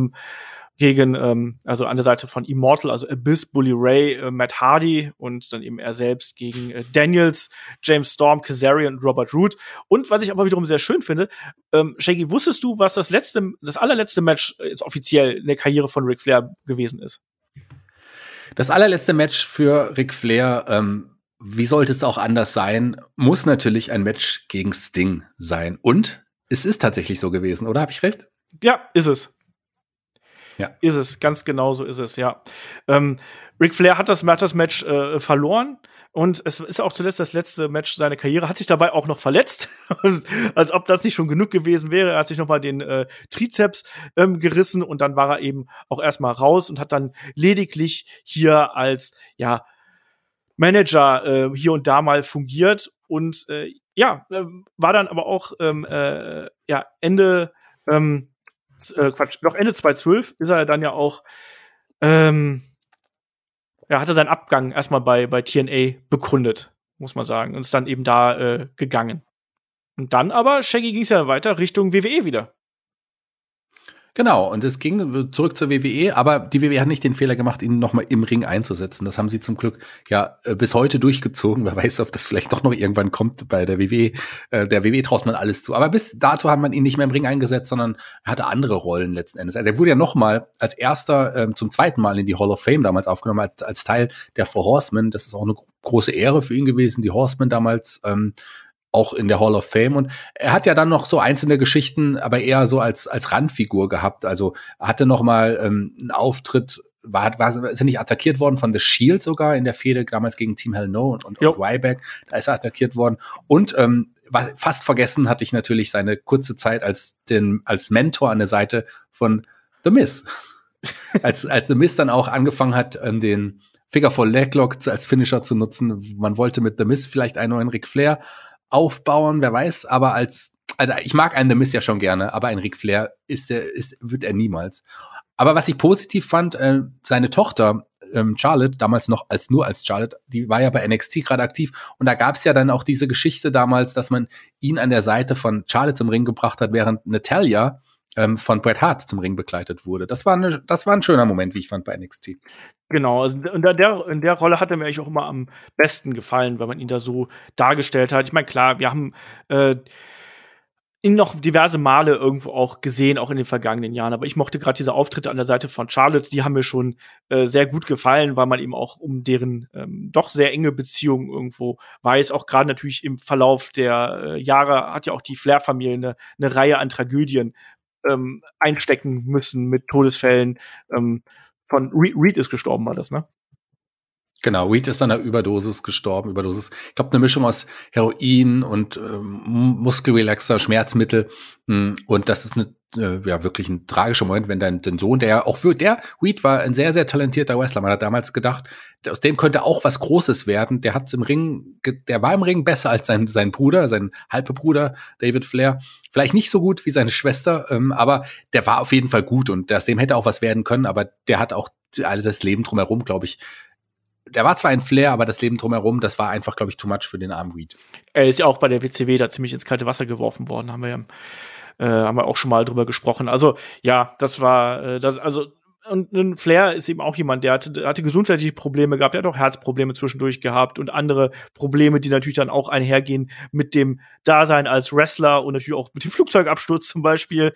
gegen, also an der Seite von Immortal, also Abyss, Bully Ray, Matt Hardy und dann eben er selbst gegen Daniels, James Storm, Kazarian und Robert Roode. Und was ich aber wiederum sehr schön finde, Shaggy, wusstest du, was das allerletzte Match jetzt offiziell in der Karriere von Ric Flair gewesen ist? Das allerletzte Match für Ric Flair, wie sollte es auch anders sein, muss natürlich ein Match gegen Sting sein. Und es ist tatsächlich so gewesen, oder? Habe ich recht? Ja, ist es. Ja. Ist es, ganz genau so ist es, ja. Ric Flair hat das Match verloren und es ist auch zuletzt das letzte Match seiner Karriere, hat sich dabei auch noch verletzt, als ob das nicht schon genug gewesen wäre. Er hat sich noch mal den Trizeps gerissen und dann war er eben auch erstmal raus und hat dann lediglich hier als Manager hier und da mal fungiert und war dann aber auch Ende Ende 2012 ist er dann ja auch hatte seinen Abgang erstmal bei TNA begründet, muss man sagen, und ist dann eben da gegangen. Und dann aber, Shaggy, ging es ja weiter Richtung WWE wieder. Genau, und es ging zurück zur WWE, aber die WWE hat nicht den Fehler gemacht, ihn noch mal im Ring einzusetzen. Das haben sie zum Glück bis heute durchgezogen. Wer weiß, ob das vielleicht doch noch irgendwann kommt bei der WWE. Der WWE traut man alles zu. Aber bis dato hat man ihn nicht mehr im Ring eingesetzt, sondern er hatte andere Rollen letzten Endes. Also er wurde ja noch mal als erster zum zweiten Mal in die Hall of Fame damals aufgenommen, als Teil der Four Horsemen. Das ist auch eine große Ehre für ihn gewesen, die Horsemen damals auch in der Hall of Fame. Und er hat ja dann noch so einzelne Geschichten, aber eher so als Randfigur gehabt. Also er hatte noch mal einen Auftritt, ist er nicht attackiert worden von The Shield sogar in der Fehde damals gegen Team Hell No und Ryback. Da ist er attackiert worden. Und fast vergessen hatte ich natürlich seine kurze Zeit als Mentor an der Seite von The Miz. als The Miz dann auch angefangen hat, den Figure 4 Leglock als Finisher zu nutzen. Man wollte mit The Miz vielleicht einen neuen Ric Flair aufbauen, wer weiß, aber also ich mag einen The Miz ja schon gerne, aber ein Ric Flair wird er niemals. Aber was ich positiv fand, seine Tochter Charlotte, damals noch nur als Charlotte, die war ja bei NXT gerade aktiv und da gab es ja dann auch diese Geschichte damals, dass man ihn an der Seite von Charlotte zum Ring gebracht hat, während Natalya von Bret Hart zum Ring begleitet wurde. Das war ein schöner Moment, wie ich fand, bei NXT. Genau, also in der Rolle hat er mir eigentlich auch immer am besten gefallen, weil man ihn da so dargestellt hat. Ich meine, klar, wir haben ihn noch diverse Male irgendwo auch gesehen, auch in den vergangenen Jahren. Aber ich mochte gerade diese Auftritte an der Seite von Charlotte, die haben mir schon sehr gut gefallen, weil man eben auch um deren doch sehr enge Beziehung irgendwo weiß. Auch gerade natürlich im Verlauf der Jahre hat ja auch die Flair-Familie eine Reihe an Tragödien einstecken müssen mit Todesfällen. Von Reed ist gestorben, war das, ne? Genau, Reed ist an einer Überdosis gestorben. Ich glaube, eine Mischung aus Heroin und Muskelrelaxer, Schmerzmittel. Und das ist wirklich ein tragischer Moment, wenn dein Sohn, Reed war ein sehr, sehr talentierter Wrestler. Man hat damals gedacht, aus dem könnte auch was Großes werden. Der war im Ring besser als sein Bruder, sein halber Bruder, David Flair. Vielleicht nicht so gut wie seine Schwester, aber der war auf jeden Fall gut und aus dem hätte auch was werden können, aber der hat auch das Leben drumherum, glaube ich. Der war zwar ein Flair, aber das Leben drumherum, das war einfach, glaube ich, too much für den armen Reed. Er ist ja auch bei der WCW da ziemlich ins kalte Wasser geworfen worden, haben wir auch schon mal drüber gesprochen. Also, ja, das war und ein Flair ist eben auch jemand, der hatte gesundheitliche Probleme gehabt, der hat auch Herzprobleme zwischendurch gehabt und andere Probleme, die natürlich dann auch einhergehen mit dem Dasein als Wrestler und natürlich auch mit dem Flugzeugabsturz zum Beispiel.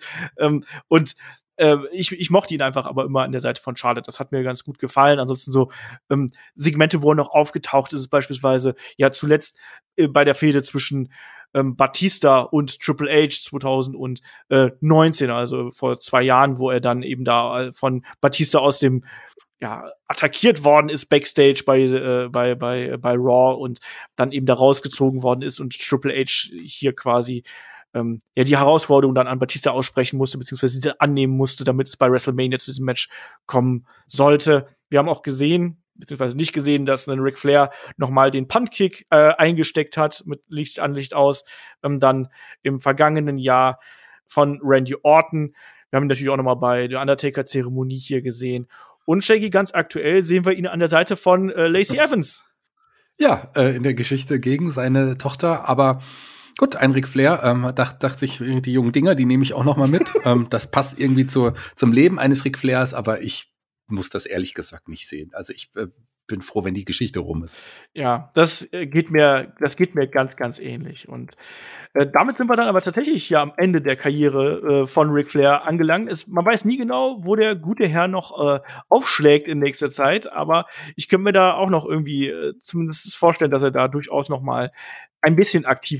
Ich mochte ihn einfach aber immer an der Seite von Charlotte. Das hat mir ganz gut gefallen. Ansonsten so Segmente, wo er noch aufgetaucht ist, ist beispielsweise zuletzt bei der Fehde zwischen Batista und Triple H 2019, also vor 2 Jahren, wo er dann eben da von Batista aus dem attackiert worden ist backstage bei Raw und dann eben da rausgezogen worden ist und Triple H hier quasi die Herausforderung dann an Batista aussprechen musste, beziehungsweise sie annehmen musste, damit es bei WrestleMania zu diesem Match kommen sollte. Wir haben auch gesehen, beziehungsweise nicht gesehen, dass ein Ric Flair nochmal den Puntkick eingesteckt hat, mit Licht an Licht aus, dann im vergangenen Jahr von Randy Orton. Wir haben ihn natürlich auch nochmal bei der Undertaker-Zeremonie hier gesehen. Und Shaggy, ganz aktuell sehen wir ihn an der Seite von Lacey Evans. Ja, in der Geschichte gegen seine Tochter, aber gut, ein Ric Flair dachte sich, die jungen Dinger, die nehme ich auch noch mal mit. Das passt irgendwie zum Leben eines Ric Flairs, aber ich muss das ehrlich gesagt nicht sehen. Also ich bin froh, wenn die Geschichte rum ist. Ja, das geht mir ganz, ganz ähnlich. Und damit sind wir dann aber tatsächlich am Ende der Karriere von Ric Flair angelangt. Man weiß nie genau, wo der gute Herr noch aufschlägt in nächster Zeit, aber ich könnte mir da auch noch irgendwie zumindest vorstellen, dass er da durchaus noch mal ein bisschen aktiver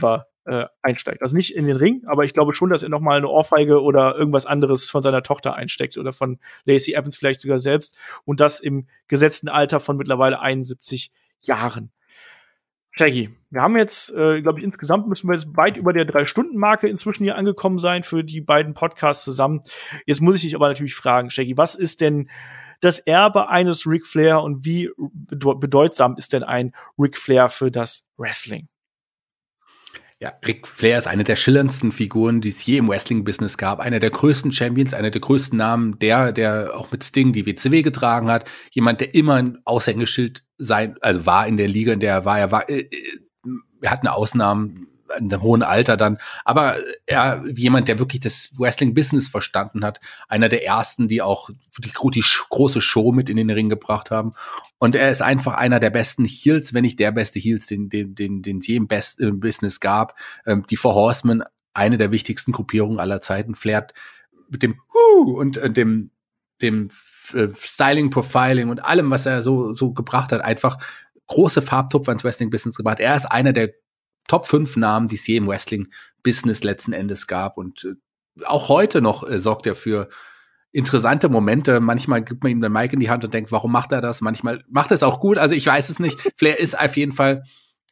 einsteigt. Also nicht in den Ring, aber ich glaube schon, dass er noch mal eine Ohrfeige oder irgendwas anderes von seiner Tochter einsteckt oder von Lacey Evans vielleicht sogar selbst und das im gesetzten Alter von mittlerweile 71 Jahren. Shaggy, wir haben jetzt, glaube ich, insgesamt müssen wir jetzt weit über der 3-Stunden-Marke inzwischen hier angekommen sein für die beiden Podcasts zusammen. Jetzt muss ich dich aber natürlich fragen, Shaggy, was ist denn das Erbe eines Ric Flair und wie bedeutsam ist denn ein Ric Flair für das Wrestling? Ja, Ric Flair ist eine der schillerndsten Figuren, die es je im Wrestling-Business gab. Einer der größten Champions, einer der größten Namen, der auch mit Sting die WCW getragen hat. Jemand, der immer ein Aushängeschild war in der Liga, in der er war. Er hat eine Ausnahme, in einem hohen Alter dann. Aber er, jemand, der wirklich das Wrestling-Business verstanden hat. Einer der ersten, die auch die große Show mit in den Ring gebracht haben. Und er ist einfach einer der besten Heels, wenn nicht der beste Heels, den es je im Business gab. Die Four Horsemen, eine der wichtigsten Gruppierungen aller Zeiten. Flair mit dem und dem Styling, Profiling und allem, was er so gebracht hat, einfach große Farbtupfer ins Wrestling-Business gebracht. Er ist einer der Top 5 Namen, die es je im Wrestling-Business letzten Endes gab. Und auch heute noch sorgt er für interessante Momente. Manchmal gibt man ihm den Mic in die Hand und denkt, warum macht er das? Manchmal macht er es auch gut. Also ich weiß es nicht. Flair ist auf jeden Fall,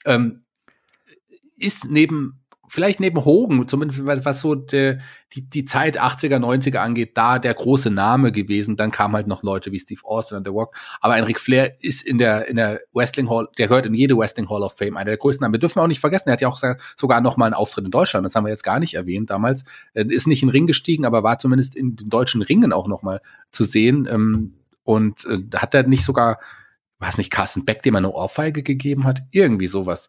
ist vielleicht neben Hogan, zumindest was so die Zeit 80er, 90er angeht, da der große Name gewesen. Dann kamen halt noch Leute wie Steve Austin und The Rock. Aber ein Ric Flair ist in der Wrestling Hall, der gehört in jede Wrestling Hall of Fame, einer der größten Namen. Wir dürfen auch nicht vergessen, er hat ja auch sogar noch mal einen Auftritt in Deutschland. Das haben wir jetzt gar nicht erwähnt damals. Ist nicht in den Ring gestiegen, aber war zumindest in den deutschen Ringen auch noch mal zu sehen. Und hat er nicht sogar, war es nicht Carsten Beck, dem er eine Ohrfeige gegeben hat? Irgendwie sowas.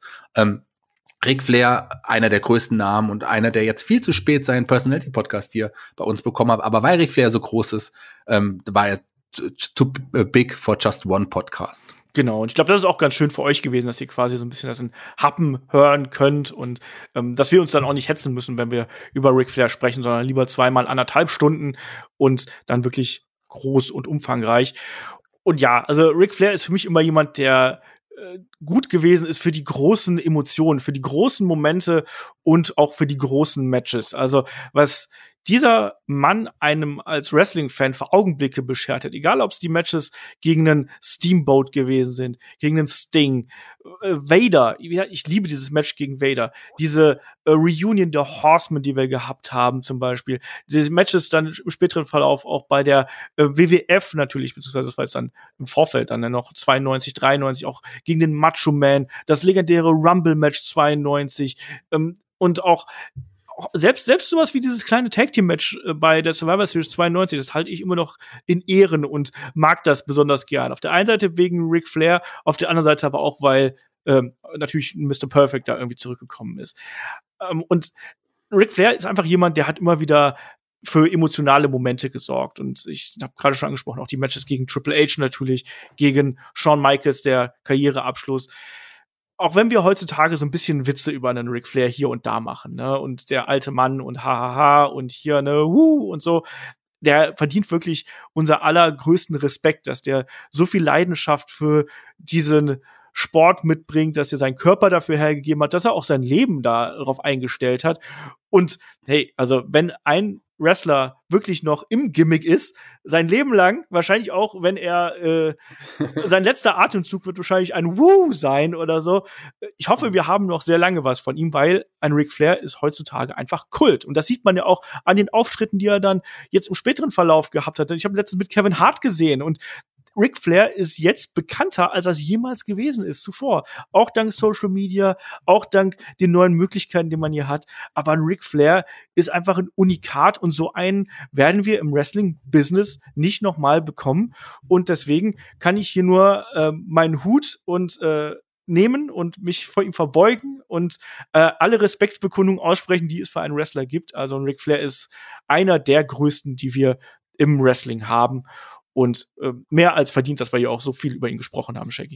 Ric Flair, einer der größten Namen und einer, der jetzt viel zu spät seinen Personality-Podcast hier bei uns bekommen hat. Aber weil Ric Flair so groß ist, war er too big for just one podcast. Genau, und ich glaube, das ist auch ganz schön für euch gewesen, dass ihr quasi so ein bisschen das in Happen hören könnt und dass wir uns dann auch nicht hetzen müssen, wenn wir über Ric Flair sprechen, sondern lieber 2x 1,5 Stunden und dann wirklich groß und umfangreich. Und ja, also Ric Flair ist für mich immer jemand, der gut gewesen ist für die großen Emotionen, für die großen Momente und auch für die großen Matches. Also was dieser Mann einem als Wrestling-Fan für Augenblicke beschert hat, egal ob es die Matches gegen einen Steamboat gewesen sind, gegen einen Sting, Vader, ja, ich liebe dieses Match gegen Vader, diese Reunion der Horsemen, die wir gehabt haben zum Beispiel, diese Matches dann im späteren Verlauf auch bei der WWF natürlich, beziehungsweise das war jetzt dann im Vorfeld dann noch 92, 93 auch gegen den Macho Man, das legendäre Rumble-Match 92 und auch selbst sowas wie dieses kleine Tag-Team-Match bei der Survivor Series 92, das halte ich immer noch in Ehren und mag das besonders gern. Auf der einen Seite wegen Ric Flair, auf der anderen Seite aber auch, weil natürlich Mr. Perfect da irgendwie zurückgekommen ist. Und Ric Flair ist einfach jemand, der hat immer wieder für emotionale Momente gesorgt. Und ich habe gerade schon angesprochen, auch die Matches gegen Triple H natürlich, gegen Shawn Michaels, der Karriereabschluss. Auch wenn wir heutzutage so ein bisschen Witze über einen Ric Flair hier und da machen, ne, und der alte Mann und hahaha und hier, ne, und so, der verdient wirklich unser allergrößten Respekt, dass der so viel Leidenschaft für diesen Sport mitbringt, dass er seinen Körper dafür hergegeben hat, dass er auch sein Leben darauf eingestellt hat. Und hey, also wenn ein Wrestler wirklich noch im Gimmick ist, sein Leben lang, wahrscheinlich auch, wenn er sein letzter Atemzug wird wahrscheinlich ein Woo sein oder so. Ich hoffe, wir haben noch sehr lange was von ihm, weil ein Ric Flair ist heutzutage einfach Kult. Und das sieht man ja auch an den Auftritten, die er dann jetzt im späteren Verlauf gehabt hat. Ich habe letztens mit Kevin Hart gesehen und Ric Flair ist jetzt bekannter, als er jemals gewesen ist zuvor. Auch dank Social Media, auch dank den neuen Möglichkeiten, die man hier hat. Aber ein Ric Flair ist einfach ein Unikat und so einen werden wir im Wrestling-Business nicht nochmal bekommen. Und deswegen kann ich hier nur meinen Hut und nehmen und mich vor ihm verbeugen und alle Respektsbekundungen aussprechen, die es für einen Wrestler gibt. Also ein Ric Flair ist einer der größten, die wir im Wrestling haben. Und mehr als verdient, dass wir ja auch so viel über ihn gesprochen haben, Shaggy.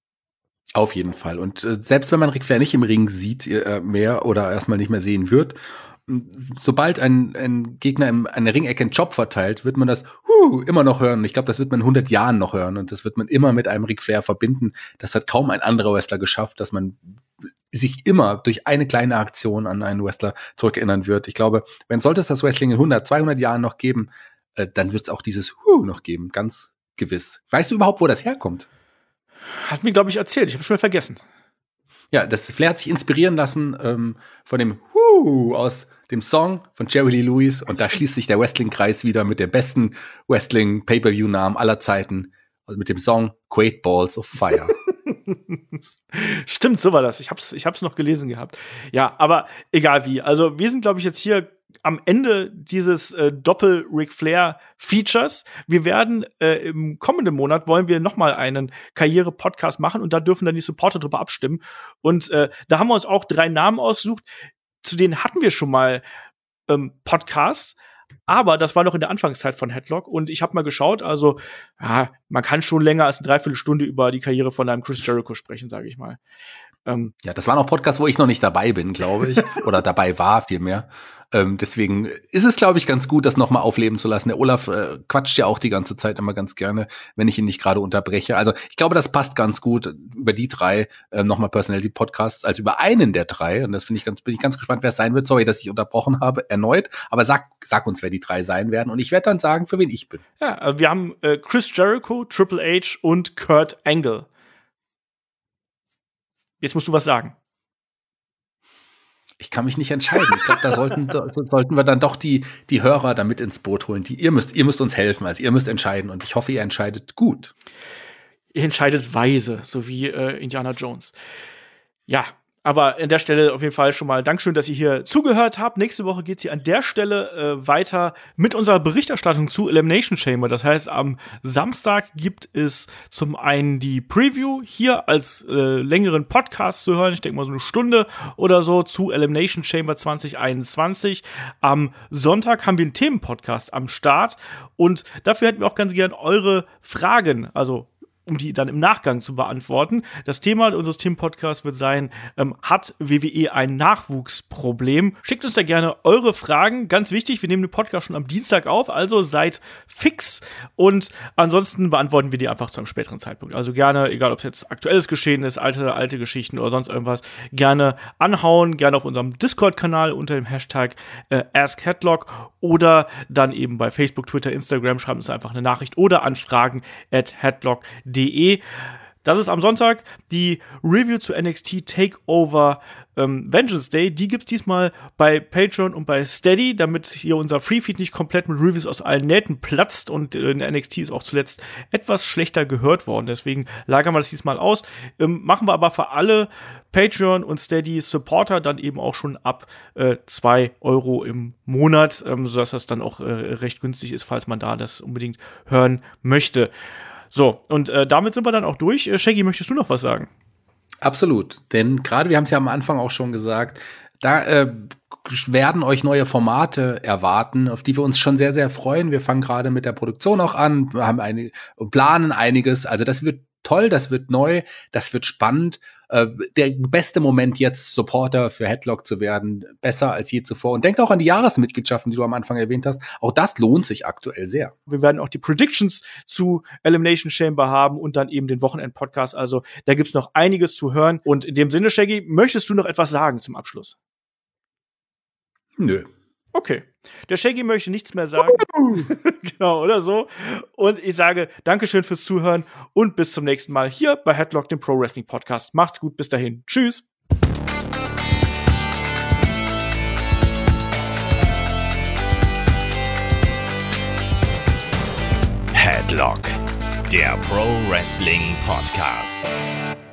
Auf jeden Fall. Und selbst wenn man Ric Flair nicht im Ring sieht mehr oder erstmal nicht mehr sehen wird, sobald ein Gegner in einer Ringecke einen Job verteilt, wird man das immer noch hören. Ich glaube, das wird man in 100 Jahren noch hören. Und das wird man immer mit einem Ric Flair verbinden. Das hat kaum ein anderer Wrestler geschafft, dass man sich immer durch eine kleine Aktion an einen Wrestler zurückerinnern wird. Ich glaube, sollte es das Wrestling in 100, 200 Jahren noch geben, dann wird es auch dieses noch geben, ganz gewiss. Weißt du überhaupt, wo das herkommt? Hat mir, glaube ich, erzählt. Ich habe schon mal vergessen. Ja, das Flair hat sich inspirieren lassen von dem aus dem Song von Jerry Lee Lewis. Und da schließt sich der Wrestling-Kreis wieder mit dem besten Wrestling-Pay-Per-View-Namen aller Zeiten. Also mit dem Song Great Balls of Fire. Stimmt, so war das. Ich hab's noch gelesen gehabt. Ja, aber egal wie. Also wir sind, glaube ich, jetzt hier am Ende dieses Doppel-Ric Flair-Features. Wir werden im kommenden Monat wollen wir noch mal einen Karriere-Podcast machen und da dürfen dann die Supporter drüber abstimmen. Und da haben wir uns auch 3 Namen ausgesucht. Zu denen hatten wir schon mal Podcasts. Aber das war noch in der Anfangszeit von Headlock und ich habe mal geschaut, also ja, man kann schon länger als eine Dreiviertelstunde über die Karriere von einem Chris Jericho sprechen, sage ich mal. Ja, das waren auch Podcasts, wo ich noch nicht dabei bin, glaube ich. Oder dabei war vielmehr. Deswegen ist es, glaube ich, ganz gut, das nochmal aufleben zu lassen. Der Olaf quatscht ja auch die ganze Zeit immer ganz gerne, wenn ich ihn nicht gerade unterbreche. Also ich glaube, das passt ganz gut, über die 3 nochmal Personality-Podcasts, als über einen der 3. Und das bin ich ganz gespannt, wer es sein wird. Sorry, dass ich unterbrochen habe, erneut. Aber sag uns, wer die 3 sein werden. Und ich werde dann sagen, für wen ich bin. Ja, wir haben Chris Jericho, Triple H und Kurt Angle. Jetzt musst du was sagen. Ich kann mich nicht entscheiden. Ich glaube, da sollten wir dann doch die Hörer da mit ins Boot holen. Ihr müsst uns helfen, also ihr müsst entscheiden. Und ich hoffe, ihr entscheidet gut. Ihr entscheidet weise, so wie Indiana Jones. Ja, aber an der Stelle auf jeden Fall schon mal Dankeschön, dass ihr hier zugehört habt. Nächste Woche geht's hier an der Stelle weiter mit unserer Berichterstattung zu Elimination Chamber. Das heißt, am Samstag gibt es zum einen die Preview hier als längeren Podcast zu hören. Ich denke mal so eine Stunde oder so zu Elimination Chamber 2021. Am Sonntag haben wir einen Themenpodcast am Start. Und dafür hätten wir auch ganz gern eure Fragen, also um die dann im Nachgang zu beantworten. Das Thema unseres Themenpodcasts wird sein, hat WWE ein Nachwuchsproblem? Schickt uns da gerne eure Fragen. Ganz wichtig, wir nehmen den Podcast schon am Dienstag auf, also seid fix. Und ansonsten beantworten wir die einfach zu einem späteren Zeitpunkt. Also gerne, egal ob es jetzt aktuelles Geschehen ist, alte Geschichten oder sonst irgendwas, gerne anhauen, gerne auf unserem Discord-Kanal unter dem Hashtag AskHeadlock oder dann eben bei Facebook, Twitter, Instagram, schreibt uns einfach eine Nachricht oder an fragen@headlock.de. Das ist am Sonntag die Review zu NXT TakeOver Vengeance Day. Die gibt's diesmal bei Patreon und bei Steady, damit hier unser Freefeed nicht komplett mit Reviews aus allen Nähten platzt. Und NXT ist auch zuletzt etwas schlechter gehört worden. Deswegen lagern wir das diesmal aus. Machen wir aber für alle Patreon und Steady Supporter dann eben auch schon ab 2 Euro im Monat, sodass das dann auch recht günstig ist, falls man da das unbedingt hören möchte. So, und damit sind wir dann auch durch. Shaggy, möchtest du noch was sagen? Absolut, denn gerade, wir haben es ja am Anfang auch schon gesagt, da werden euch neue Formate erwarten, auf die wir uns schon sehr, sehr freuen. Wir fangen gerade mit der Produktion auch an, wir haben planen einiges, also das wird toll, das wird neu, das wird spannend. Der beste Moment jetzt, Supporter für Headlock zu werden, besser als je zuvor. Und denkt auch an die Jahresmitgliedschaften, die du am Anfang erwähnt hast. Auch das lohnt sich aktuell sehr. Wir werden auch die Predictions zu Elimination Chamber haben und dann eben den Wochenend-Podcast. Also da gibt's noch einiges zu hören. Und in dem Sinne, Shaggy, möchtest du noch etwas sagen zum Abschluss? Nö. Okay. Der Shaggy möchte nichts mehr sagen. Genau, oder so. Und ich sage Dankeschön fürs Zuhören und bis zum nächsten Mal hier bei Headlock, dem Pro Wrestling Podcast. Macht's gut, bis dahin. Tschüss. Headlock, der Pro Wrestling Podcast.